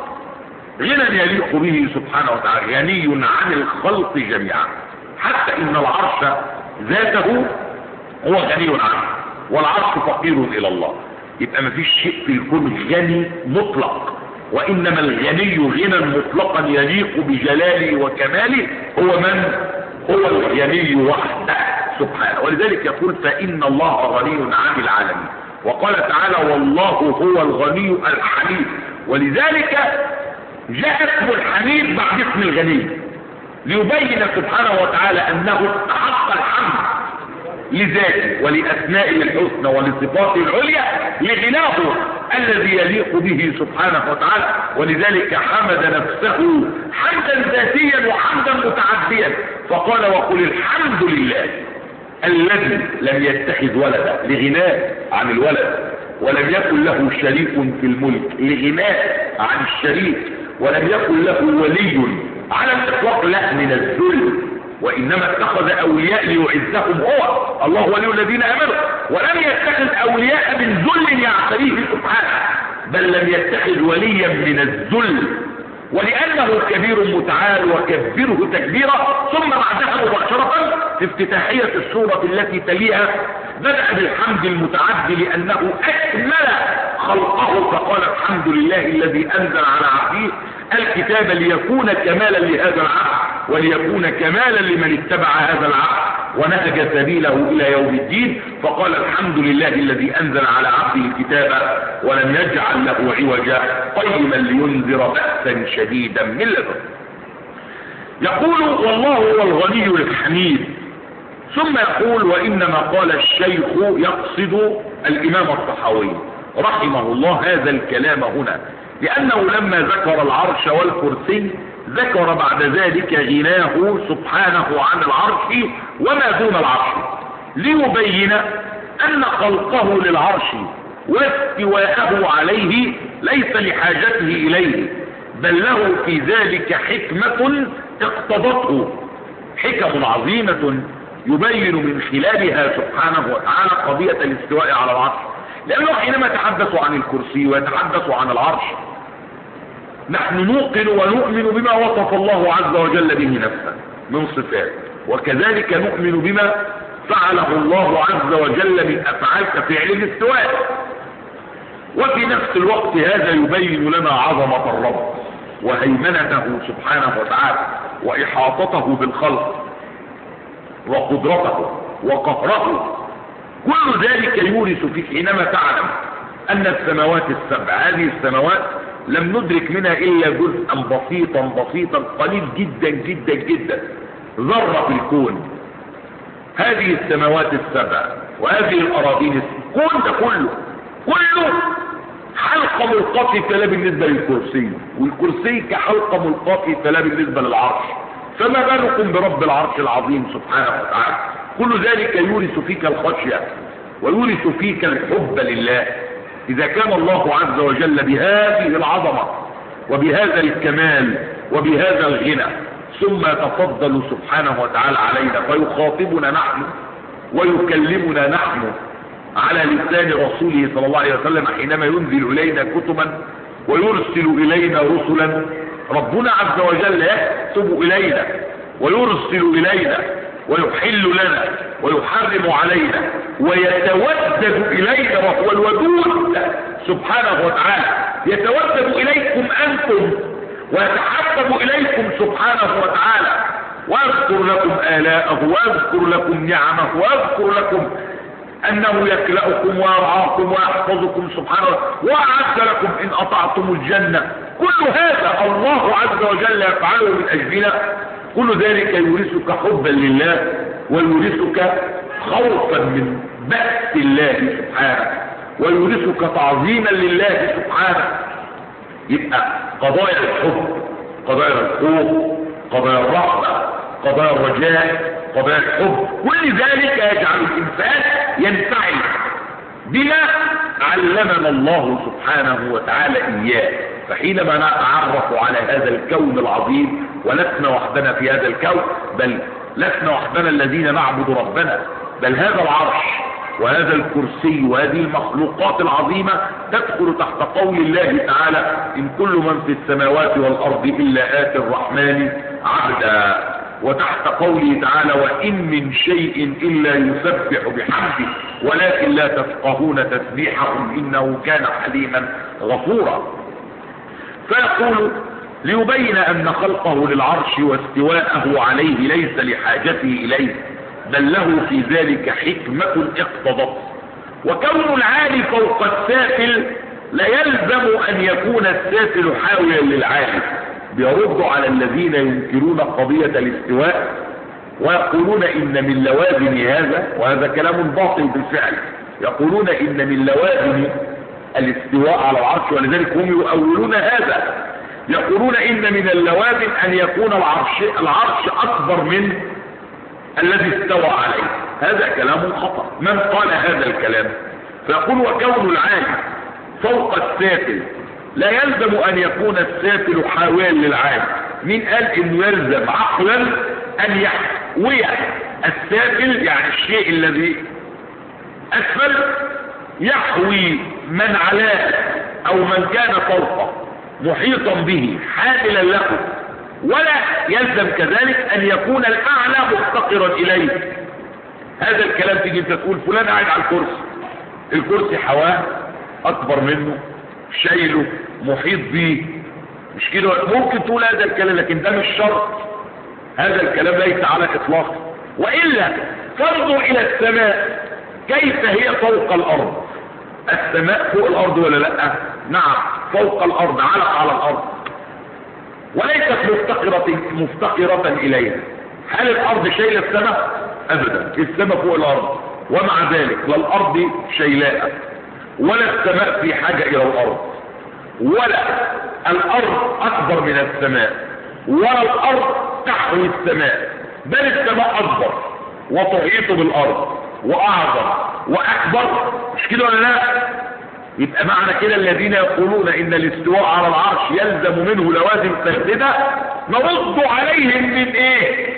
غنى يليق به سبحانه وتعالى، غني عن الخلق جميعا، حتى إن العرش ذاته هو غني عنه، والعرش فقير إلى الله. يبقى ما فيش شيء في الكون غني مطلق، وإنما الغني غنى مطلقا يليق بجلاله وكماله هو من؟ هو الغني وحده سبحانه. ولذلك يقول فإن الله غني عن العالمين، وقال تعالى والله هو الغني الحميد. ولذلك جاء اسم الحميد بعد اسم الغني ليبين سبحانه وتعالى أنه استحق الحمد لذاته ولأسمائه الحسنى ولصفاته العليا لغناه الذي يليق به سبحانه وتعالى. ولذلك حمد نفسه حمدا ذاتيا وحمدا متعديا، فقال وقل الحمد لله الذي لم يتخذ ولدا لغناه عن الولد، ولم يكن له شريك في الملك لغناه عن الشريك، ولم يكن له ولي على الإطلاق لا من الذل، وإنما اتخذ أولياء ليعزهم هو، الله ولي الذين آمنوا، ولم يتخذ أولياء من ذل يعتريه سبحانه، بل لم يتخذ وليا من الذل، ولأنه كبير متعال وكبره تكبيرا. ثم بعدها مباشرة في افتتاحية السورة التي تليها بدأ بالحمد المتعدي لأنه أكمل خلقه، فقال الحمد لله الذي أنزل على عبده الكتاب ليكون كمالا لهذا العبد وليكون كمالا لمن اتبع هذا العبد ونهج سبيله إلى يوم الدين. فقال الحمد لله الذي أنزل على عبده الكتاب ولم يجعل له عوجا قيما لينذر بأسا شديدا من لدنه. يقول والله هو الغني الحميد، ثم يقول وإنما قال الشيخ يقصد الإمام الطحاوي رحمه الله هذا الكلام هنا، لأنه لما ذكر العرش والكرسي ذكر بعد ذلك غناه سبحانه عن العرش وما دون العرش، ليبين أن خلقه للعرش واستواءه عليه ليس لحاجته إليه، بل له في ذلك حكمة اقتضته، حكم عظيمة يبين من خلالها سبحانه وتعالى قضية الاستواء على العرش. لأنه حينما يتحدث عن الكرسي ويتحدث عن العرش نحن نوقن ونؤمن بما وصف الله عز وجل به نفسه من صفات، وكذلك نؤمن بما فعله الله عز وجل من أفعال كفعل الاستواء. وفي نفس الوقت هذا يبين لنا عظمة الرب وهيمنته سبحانه وتعالى وإحاطته بالخلق وقدرته وقهره. كل ذلك يورث فيك حينما تعلم أن السماوات السبع هذه السماوات لم ندرك منها إلا جزءا بسيطا قليل جدا جدا جدا، ذرة في الكون. هذه السماوات السبع وهذه الأراضين الكون ده كله حلقة ملقاة فلا بالنسبة للكرسي، والكرسي كحلقة ملقاة فلا بالنسبة للعرش، فما بالكم برب العرش العظيم سبحانه وتعالى. كل ذلك يورث فيك الخشية ويورث فيك الحب لله. إذا كان الله عز وجل بهذه العظمة وبهذا الكمال وبهذا الغنى ثم يتفضل سبحانه وتعالى علينا فيخاطبنا نحن ويكلمنا نحن على لسان رسوله صلى الله عليه وسلم حينما ينزل إلينا كتبا ويرسل إلينا رسلا. ربنا عز وجل يكتب إلينا ويرسل إلينا ويحل لنا ويحرم علينا ويتودد إلينا، وهو الودود سبحانه وتعالى، يتودد إليكم أنتم ويتحبب إليكم سبحانه وتعالى، ويذكر لكم آلاءه ويذكر لكم نعمه ويذكر لكم انه يكلأكم ويرعاكم ويحفظكم سبحانه وأعد لكم ان اطعتم الجنة. كل هذا الله عز وجل يفعله من اجلنا. كل ذلك يورثك حبا لله ويورثك خوفا من بأس الله سبحانه ويورثك تعظيما لله سبحانه. يبقى قضايا الحب، قضايا الخوف، قضايا الرحمة، قضايا الرجاء، قضايا الحب، كل ذلك يجعل الإنسان ينفعل بما علمنا الله سبحانه وتعالى إياه. فحينما نتعرف على هذا الكون العظيم، ولسنا وحدنا في هذا الكون، بل لسنا وحدنا الذين نعبد ربنا، بل هذا العرش وهذا الكرسي وهذه المخلوقات العظيمة تدخل تحت قول الله تعالى: إن كل من في السماوات والأرض إلا آتي الرحمن عبدا، وتحت قوله تعالى: وإن من شيء إلا يسبح بحمده ولكن لا تفقهون تسبيحهم إنه كان حليما غفورا. فيقول ليبين أن خلقه للعرش واستواءه عليه ليس لحاجته إليه، بل له في ذلك حكمة اقتضت. وكون العالي فوق السافل لا يلزم أن يكون السافل حاويا للعالي. بيرد على الذين ينكرون قضية الاستواء ويقولون إن من لوازم هذا، وهذا كلام باطل بالفعل، يقولون إن من لوازم الاستواء على العرش، ولذلك هم يؤولون هذا، يقولون إن من اللوازم أن يكون العرش أكبر من الذي استوى عليه. هذا كلام خطأ. من قال هذا الكلام؟ فيقول: وكون العالي فوق السافل لا يلزم أن يكون السافل حاويا للعالي. مين قال إنه يلزم عقلا أن يحوي السافل، يعني الشيء الذي أسفل يحوي من علاه أو من كان فوقه محيطا به حاملا له، ولا يلزم كذلك أن يكون الأعلى مفتقرا إليه. هذا الكلام تيجي انت تقول فلان قاعد على الكرسي حواه أكبر منه، شايله، محيط به، مش كده؟ ممكن تقول هذا الكلام، لكن ده مش شرط. هذا الكلام ليس على إطلاق. وإلا فانظر إلى السماء كيف هي فوق الأرض. السماء فوق الأرض ولا لا؟ نعم، فوق الأرض، علق على الأرض، وليست مفتقرة إليها. هل الأرض شايلة السماء؟ أبدا، السماء فوق الأرض، ومع ذلك لا الأرض شايلاها ولا السماء في حاجة إلى الأرض، ولا الأرض أكبر من السماء، ولا الأرض تحوي السماء، بل السماء أكبر وتحيط بالأرض وأعظم وأكبر، مش كده ولا لا؟ يبقى معنى كده الذين يقولون إن الاستواء على العرش يلزم منه لوازم فاسدة نرد عليهم من إيه؟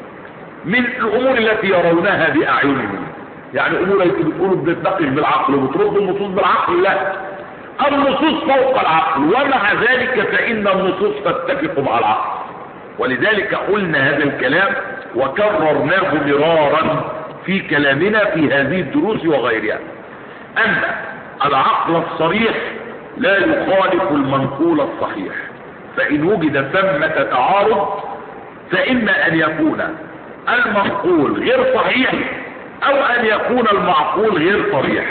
من الأمور التي يرونها بأعينهم. يعني أمور التي بتقولوا بتناقش بالعقل وبترد النصوص بالعقل، لا، النصوص فوق العقل، ومع ذلك فإن النصوص تتفق مع العقل. ولذلك قلنا هذا الكلام وكررناه مرارا في كلامنا في هذه الدروس وغيرها، أن العقل الصريح لا يخالف المنقول الصحيح، فإن وجد ثمة تعارض فإما أن يكون المنقول غير صحيح أو أن يكون المعقول غير صريح.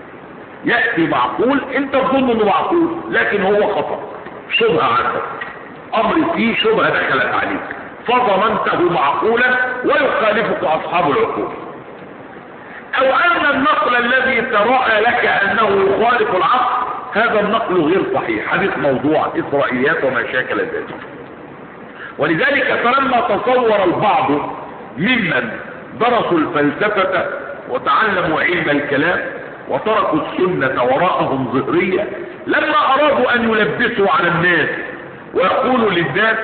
يأتي معقول أنت تظن أنه معقول لكن هو خطأ، شبهة عندك، أمر فيه شبهة دخلت عليك فظننته معقولا ويخالفك أصحاب العقول، أو أن النقل الذي ترى لك أنه يخالف العقل هذا النقل غير صحيح، حديث موضوع، إسرائيليات وما شاكل ذلك. ولذلك فلما تصور البعض ممن درسوا الفلسفة وتعلموا علم الكلام وتركوا السنة وراءهم ظهرية، لما أرادوا أن يلبسوا على الناس ويقولوا للناس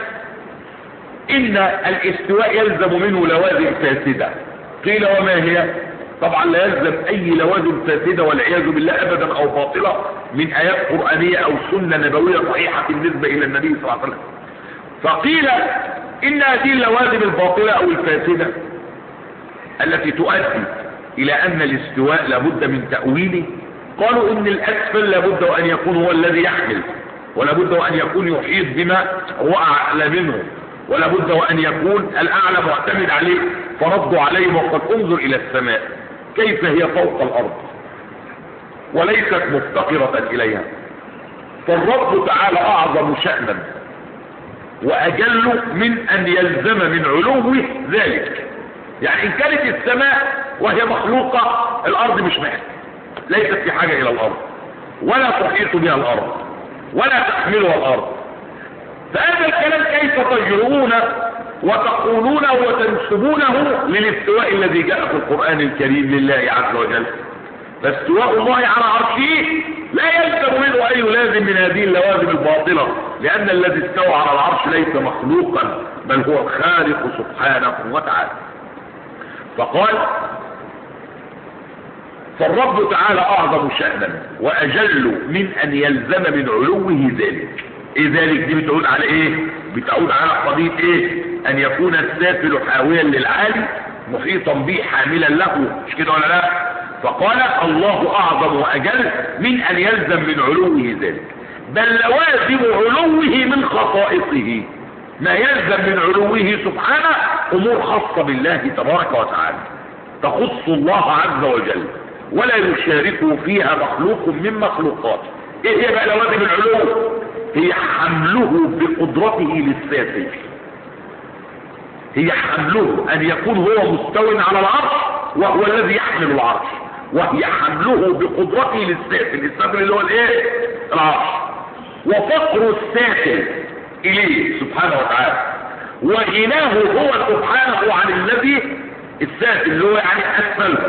إن الاستواء يلزم منه لوازم فاسدة، قيل وما هي؟ طبعا لا يلزم أي لوازم فاسدة والعياذ بالله أبدا أو باطلة من آيات قرآنية أو سنة نبوية صحيحة بالنسبة إلى النبي صلى الله عليه وسلم. فقيل إن هذه اللوازم الباطلة أو الفاسدة التي تؤدي إلى أن الاستواء لابد من تأويله، قالوا إن الأسفل لابد وأن يكون هو الذي يحمل، ولابد وأن يكون يحيط بما هو أعلى منه، ولابد وأن يكون الأعلى معتمد عليه، فردوا عليه وقد انظر إلى السماء كيف هي فوق الارض وليست مفتقرة اليها. فالرب تعالى اعظم شأنا واجل من ان يلزم من علوه ذلك. يعني ان كانت السماء وهي مخلوقة الارض مش محتاجة، ليست في حاجة الى الارض ولا تحيط بها الارض ولا تحملها الارض. فهذا الكلام كيف تجرؤون وتقولونه وتنسبونه للاستواء الذي جاء في القرآن الكريم لله عز وجل؟ فاستواء الله على عرشه لا يلزم منه اي لازم من هذه اللوازم الباطلة، لان الذي استوى على العرش ليس مخلوقا بل هو الخالق سبحانه وتعالى. فقال فالرب تعالى اعظم شأنا واجل من ان يلزم من علوه ذلك. ايه ذلك دي بتعود على ايه؟ بتعود على قضية ايه؟ ان يكون السافل حاويا للعالي محيطا به حاملا له، مش كده ولا لا؟ فقال الله اعظم واجل من ان يلزم من علوه ذلك، بل لوازم علوه من خصائصه. ما يلزم من علوه سبحانه امور خاصة بالله تبارك وتعالى تخص الله عز وجل ولا يشاركه فيها مخلوق من مخلوقاته. ايه هي بقى لوازم العلو؟ هي حمله بقدرته للسافل، هي حمله ان يكون هو مستو على العرش وهو الذي يحمل العرش، وهي حمله بقدرته للسافل. السافل اللي هو الايه؟ العرش. وفقر السافل اليه سبحانه وتعالى وغناه هو سبحانه عن الذي السافل اللي هو يعني اسفله،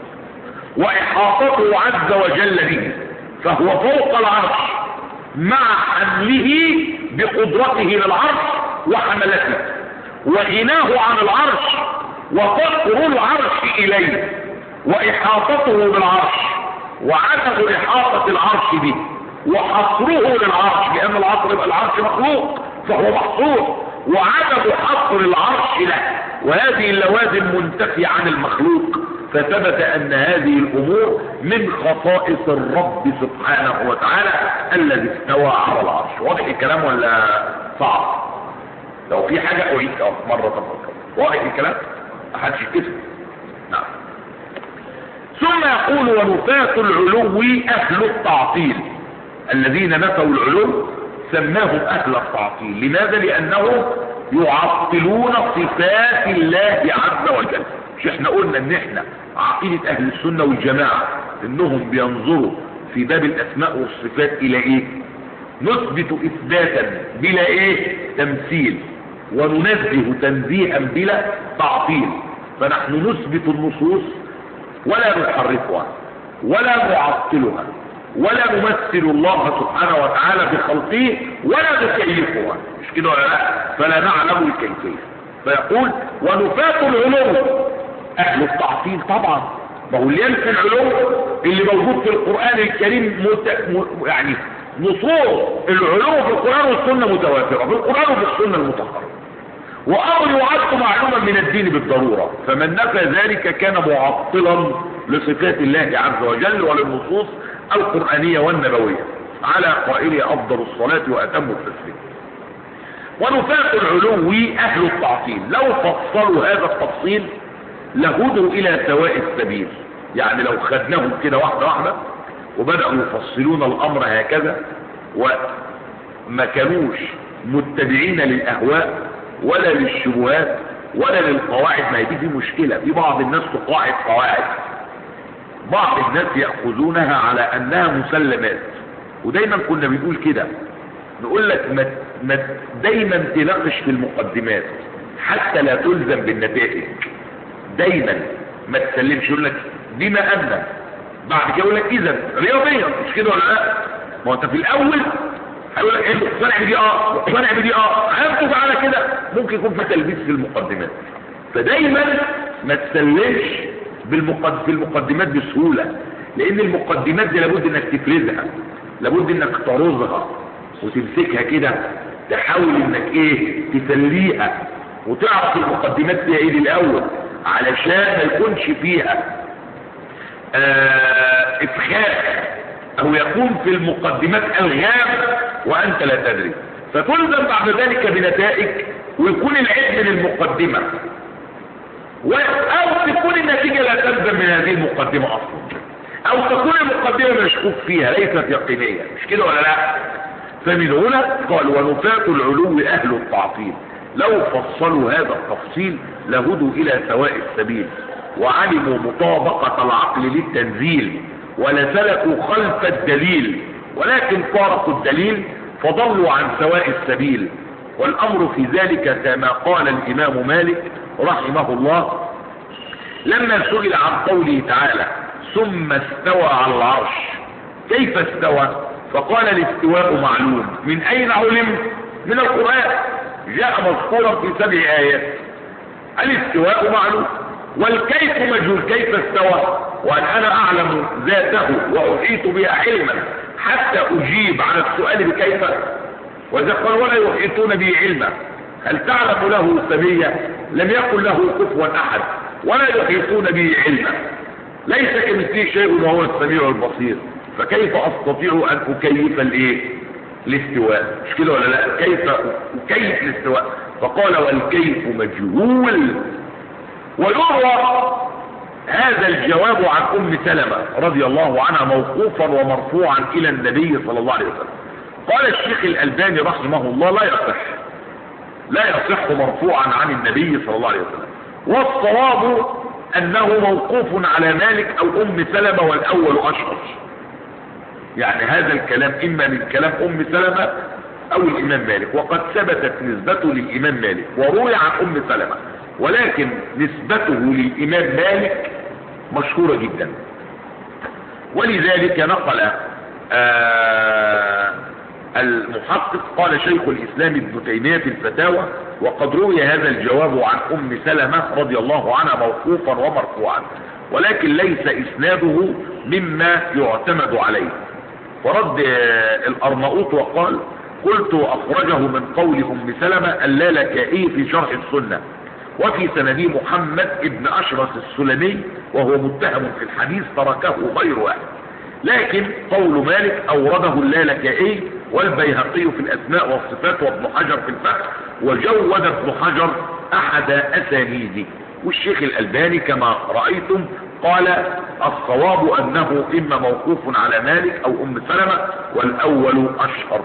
واحاطته عز وجل به، فهو فوق العرش مع حمله بقدرته للعرش وحملته، وغناه عن العرش وفقر العرش اليه واحاطته بالعرش وعدم احاطة العرش به وحصره للعرش، لان العرش مخلوق فهو محصور، وعدم حصر العرش له. وهذه اللوازم منتفية عن المخلوق، فثبت ان هذه الامور من خصائص الرب سبحانه وتعالى الذي استوى على العرش. واضح الكلام ولا صعب؟ لو في حاجة اعيد مرة تفكر. واضح الكلام؟ محدش يتكسر. نعم. ثم يقول ونفاة العلو اهل التعطيل، الذين نفوا العلو سماهم اهل التعطيل. لماذا؟ لانهم يعطلون صفات الله عز وجل. مش احنا قلنا ان احنا عقيدة اهل السنة والجماعة انهم بينظروا في باب الاسماء والصفات الى ايه؟ نثبت اثباتا بلا ايه؟ تمثيل، وننزه تنزيها بلا تعطيل. فنحن نثبت النصوص ولا نحرفها ولا نعطلها ولا نمثل الله سبحانه وتعالى بخلقه ولا نكيفها، مش كده ولا لا؟ فلا نعلم الكيفية. فيقول ونفاة العلو اهل التعطيل. طبعا ما هو اللي ينفي العلو اللي موجود في القرآن الكريم يعني نصوص العلو في القرآن والسنة متواترة، في القرآن وفي السنة المطهرة، وامر يعد معلوما من الدين بالضرورة. فمن نفى ذلك كان معطلا لصفات الله عز وجل وللنصوص القرآنية والنبوية، على قائله افضل الصلاة واتم التسليم. ونفاة العلو اهل التعطيل لو فصلوا هذا التفصيل لهدوا الى سواء السبيل. يعني لو خدناهم كده واحدة واحدة وبدأوا يفصلون الامر هكذا وما كانوش متبعين للاهواء ولا للشبهات ولا للقواعد. ما هي دي مشكلة في بعض الناس، تقاعد قواعد، بعض الناس يأخذونها على انها مسلمات. ودايما كنا بنقول كده، نقول لك ما دايما تناقش في المقدمات حتى لا تلزم بالنتائج. دايما ما تسلمش، يقول لك بما ان، بعد كده يقول لك اذا رياضيا، مش كده ولا لا؟ ما انت في الاول هيقول لك ايه مقتنع بدي مقتنع بدي هينتج على كده ممكن يكون في تلبيس في المقدمات. فدايما ما تسلمش في المقدمات بسهولة، لان المقدمات دي لابد انك تفرزها، لابد انك ترزها وتمسكها كده، تحاول انك ايه تسليها وتعرف المقدمات فيها ايه الاول، علشان ما يكونش فيها افخاخ او يكون في المقدمات الغام وانت لا تدري، فتلزم بعد ذلك بنتائج ويكون العلم من المقدمة. أو تكون النتيجة لا تلزم من هذه المقدمة أصلا، أو تكون المقدمة مشكوك فيها ليست يقينية، مش كده ولا لا؟ فمن هنا قال ونفاة العلو أهل التعطيل لو فصلوا هذا التفصيل لهدوا إلى سواء السبيل وعلموا مطابقة العقل للتنزيل ولسلكوا خلف الدليل، ولكن فارقوا الدليل فضلوا عن سواء السبيل. والأمر في ذلك كما قال الإمام مالك رحمه الله لما سئل عن قوله تعالى ثم استوى على العرش كيف استوى؟ فقال الاستواء معلوم. من أين علم؟ من القرآن، جاء مذكورا في 7 آيات. الاستواء معلوم والكيف مجهول، كيف استوى؟ وأن أنا أعلم ذاته وأحيط بها علما حتى أجيب على السؤال بكيف، وإذا قال ولا يحيطون به علما هل تعلم له سمية؟ لم يكن له كفوا أحد ولا يحيطون به علما، ليس كمثله شيء وهو السميع البصير، فكيف أستطيع أن أكيف الاستواء؟ مش كده ولا لا؟ كيف أكيف الاستواء؟ فقال والكيف مجهول. ويروى هذا الجواب عن أم سلمة رضي الله عنها موقوفا ومرفوعا إلى النبي صلى الله عليه وسلم. قال الشيخ الألباني رحمه الله لا يصح مرفوعا عن النبي صلى الله عليه وسلم، والصواب أنه موقوف على مالك أو أم سلمة والأول أشهر. يعني هذا الكلام إما من كلام أم سلمة أو الإمام مالك، وقد ثبتت نسبته للإمام مالك وروي عن أم سلمة، ولكن نسبته للإمام مالك مشهورة جدا. ولذلك نقل المحقق قال شيخ الإسلام ابن تيمية في الفتاوى وقد روي هذا الجواب عن أم سلمة رضي الله عنها موقوفا ومرفوعا، ولكن ليس إسناده مما يعتمد عليه. فرد الأرناؤوط وقال قلت أخرجه من قول أم سلمة اللالكائي في شرح السنة، وفي سنده محمد ابن أشرس السلمي وهو متهم في الحديث تركه غير واحد، لكن قول مالك أورده اللالكائي والبيهقي في الأسماء والصفات وابن حجر في الفتح، وجود ابن حجر أحد أسانيده. والشيخ الألباني كما رأيتم قال الصواب أنه إما موقوف على مالك أو أم سلمة والأول أشهر.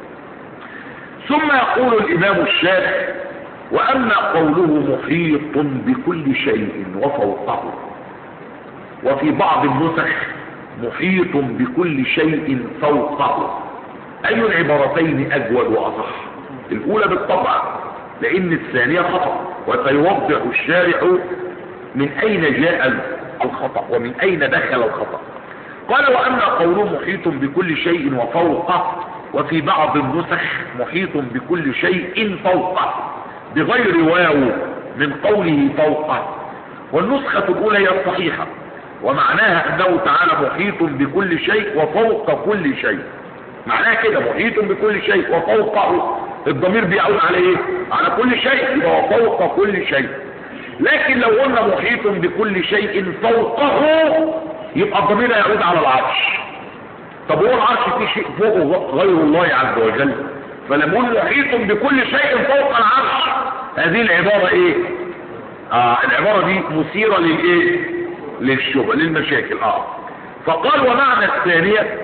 ثم يقول الإمام الشافعي وأما قوله محيط بكل شيء وفوقه، وفي بعض النسخ محيط بكل شيء فوقه، أي العبارتين أجود وأصح؟ الأولى بالطبع لأن الثانية خطأ، وسيوضح الشارع من أين جاء الخطأ ومن أين دخل الخطأ. قال وأما قوله محيط بكل شيء وفوقه، وفي بعض النسخ محيط بكل شيء فوقه بغير واو من قوله فوقه، والنسخة الأولى هي الصحيحة، ومعناها أنه تعالى محيط بكل شيء وفوق كل شيء. معناها كده محيط بكل شيء وفوقه، الضمير بيعود على ايه؟ على كل شيء وفوق كل شيء. لكن لو قلنا محيط بكل شيء فوقه يبقى الضمير يعود على العرش. طب هو العرش فيه شيء فوقه غير الله عز وجل، فلما نقول محيط بكل شيء فوق العرش هذه العبارة ايه؟ العبارة دي مثيرة للايه؟ للشبه للمشاكل. فقال ومعنى الثانية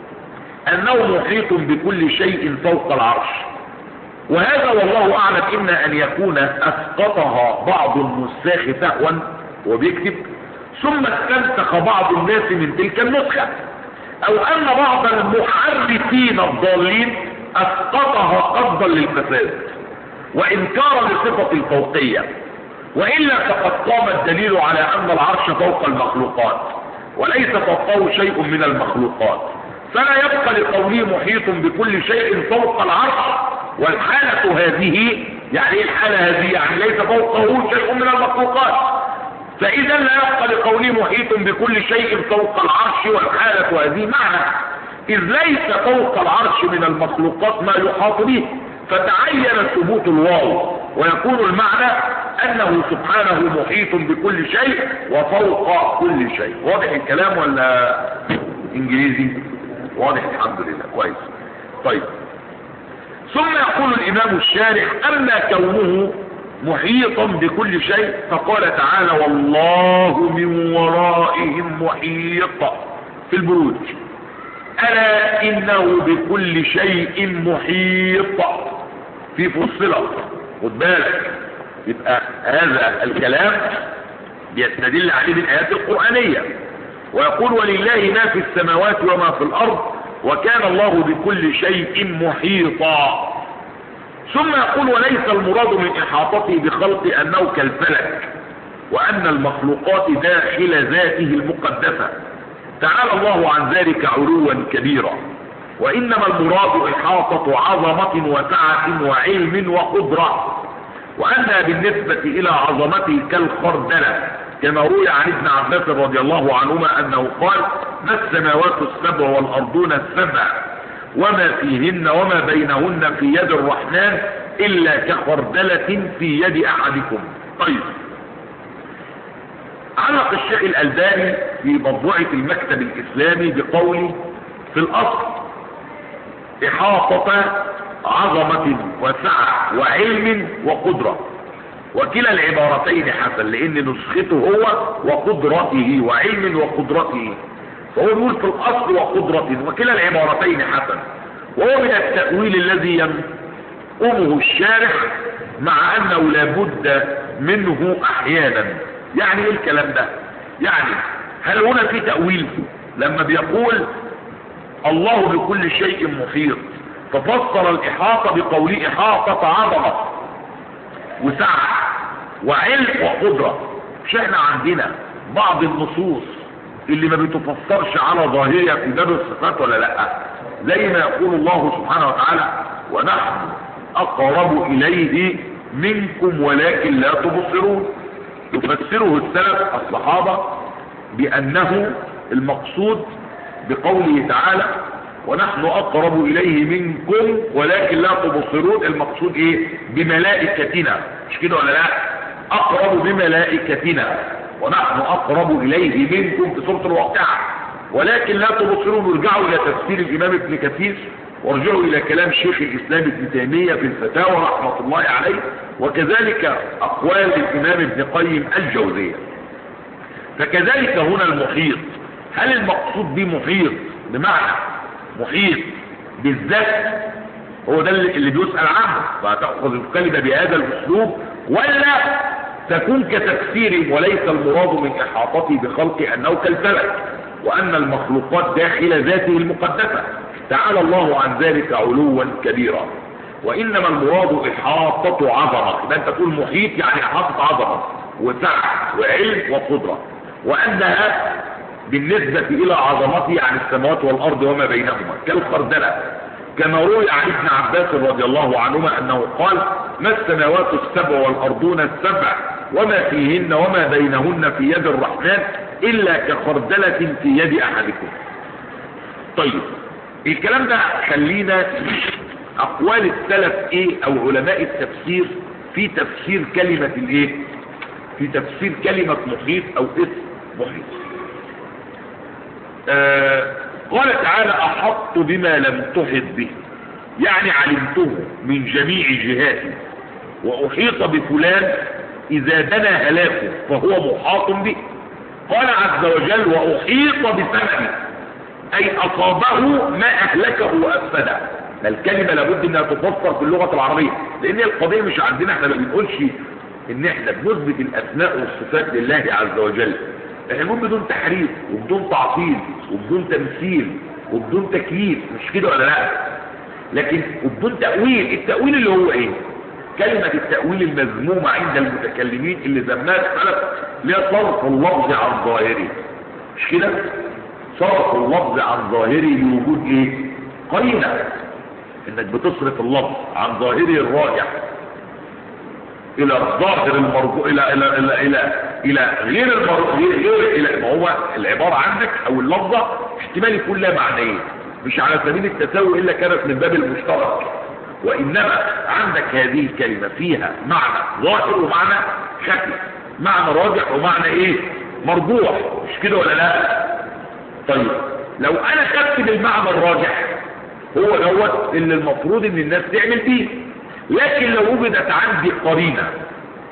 انه محيط بكل شيء فوق العرش، وهذا والله اعلم اما ان يكون اسقطها بعض النساخ سهوا وبيكتب ثم استنسخ بعض الناس من تلك النسخة، او ان بعض المحرفين الضالين اسقطها قصدا للفساد وانكارا لصفة الفوقية، وإلا فقد قام الدليل على ان العرش فوق المخلوقات وليس فوقه شيء من المخلوقات، فلا يبقى لقوله محيط بكل شيء فوق العرش. والحالة هذه يعني الحالة هذه يعني ليس فوقه شيء من المخلوقات، فإذا لا يبقى لقوله محيط بكل شيء فوق العرش والحالة هذه معنى، إذ ليس فوق العرش من المخلوقات ما يحاط به، فتعين ثبوت الواو ويكون المعنى أنه سبحانه محيط بكل شيء وفوق كل شيء. واضح الكلام ولا إنجليزي؟ واضح الحمد لله كويس. طيب ثم يقول الإمام الشارح أما كونه محيطا بكل شيء. فقال تعالى والله من ورائهم محيط في البروج، ألا إنه بكل شيء محيط في فصلة. خد بالك، يبقى هذا الكلام يستدل عليه بالآيات القرآنية، ويقول ولله ما في السماوات وما في الأرض وكان الله بكل شيء محيطا. ثم يقول وليس المراد من إحاطته بخلق أنه كالفلك، وأن المخلوقات داخل ذاته المقدسة، تعالى الله عن ذلك علوا كبيرا، وإنما المراد إحاطة عظمة وسعة وعلم وقدرة، وأنها بالنسبة إلى عظمته كالخردلة، كما روي عن ابن عباس رضي الله عنهما أنه قال ما السماوات السبع والأرضون السبع وما فيهن وما بينهن في يد الرحمن إلا كخردلة في يد أحدكم. طيب، علق الشيخ الألباني في مطبوعة المكتب الإسلامي بقوله في الأصل إحاطة عظمة وسعة وعلم وقدرة، وكلا العبارتين حسن، لأن نسخته هو وقدرته وعلم وقدرته، فهو يقول في الأصل وقدرته، وكلا العبارتين حسن، وهو من التأويل الذي ينقمه الشارح مع أنه لابد منه أحيانا. يعني ايه الكلام ده؟ يعني هل هنا في تأويل لما بيقول الله بكل شيء محيط، ففسر الإحاطة بقوله إحاطة عظمة وسعة وعلم وقدرة؟ مش احنا عندنا بعض النصوص اللي ما بتفسرش على ظاهرها في باب الصفات ولا لا؟ زي ما يقول الله سبحانه وتعالى ونحن أقرب إليه منكم ولكن لا تبصرون. يفسره السلف الصحابة بأنه المقصود بقوله تعالى ونحن أقرب إليه منكم ولكن لا تبصرون، المقصود إيه؟ بملائكتنا، مش كده ولا لا؟ أقرب بملائكتنا، ونحن أقرب إليه منكم في سورة الواقعة، ولكن لا تبصرون. ارجعوا إلى تفسير الإمام ابن كثير، وارجعوا إلى كلام شيخ الإسلام ابن تيمية في الفتاوى رحمة الله عليه، وكذلك أقوال الإمام ابن قيم الجوزية. فكذلك هنا المحيط، هل المقصود بمحيط بمعنى محيط بالذات؟ هو ده اللي بيسأل عنه، فتأخذ الكلمة بهذا الأسلوب، ولا تكون كتفسير وليس المراد من إحاطته بخلق أنه كالفلك، وأن المخلوقات داخل ذاته المقدسة، تعالى الله عن ذلك علوا كبيرا، وإنما المراد إحاطة عظمة. إذا أنت تقول محيط يعني إحاطة عظمة وسعة وعلم وقدرة، وأنها بالنسبة إلى عظمته يعني السماوات والأرض وما بينهما كالخردلة، كما روي عن ابن عباس رضي الله عنهما أنه قال ما السماوات السبع والأرضون السبع وما فيهن وما بينهن في يد الرحمن إلا كخردلة في يد أحدكم. طيب، الكلام ده خلينا أقوال السلف إيه أو علماء التفسير في تفسير كلمة الإيه؟ في تفسير كلمة محيط أو اسم محيط. قال تعالى أحط بما لم تحط به، يعني علمته من جميع جهاته، وأحيط بفلان إذا دنا هلاكه فهو محاط به. قال عز وجل وأحيط بثمنه، أي أصابه ما أهلكه وأفسده. الكلمة لابد أنها تفسر في اللغة العربية، لأن القضية مش عندنا، احنا ما بنقولش إن احنا بنثبت الأسماء والصفات لله عز وجل، احنا بنقول بدون تحريف وبدون تعطيل وبدون تمثيل وبدون تكييف، مش كده ولا لا؟ لكن وبدون تأويل. التأويل اللي هو ايه؟ كلمة التأويل المذمومة عند المتكلمين اللي ذمها السلف ليها صرف اللفظ عن ظاهره، مش كده؟ صرف اللفظ عن ظاهره لوجود ايه؟ قرينة، انك بتصرف اللفظ عن ظاهره الراجح الى الظاهر المرجو الى غير المرجو، الى ما هو العبارة عندك او اللفظة احتمال يكون لها معنيين، مش على سبيل التساوي الا كانت من باب المشترك، وانما عندك هذه الكلمة فيها معنى ظاهر ومعنى خفي، معنى راجح ومعنى ايه؟ مرجوح، مش كده ولا لا؟ طيب، لو انا خدت بالمعنى الراجح هو دوت اللي المفروض ان الناس تعمل بيه، لكن لو وجدت عندي قرينة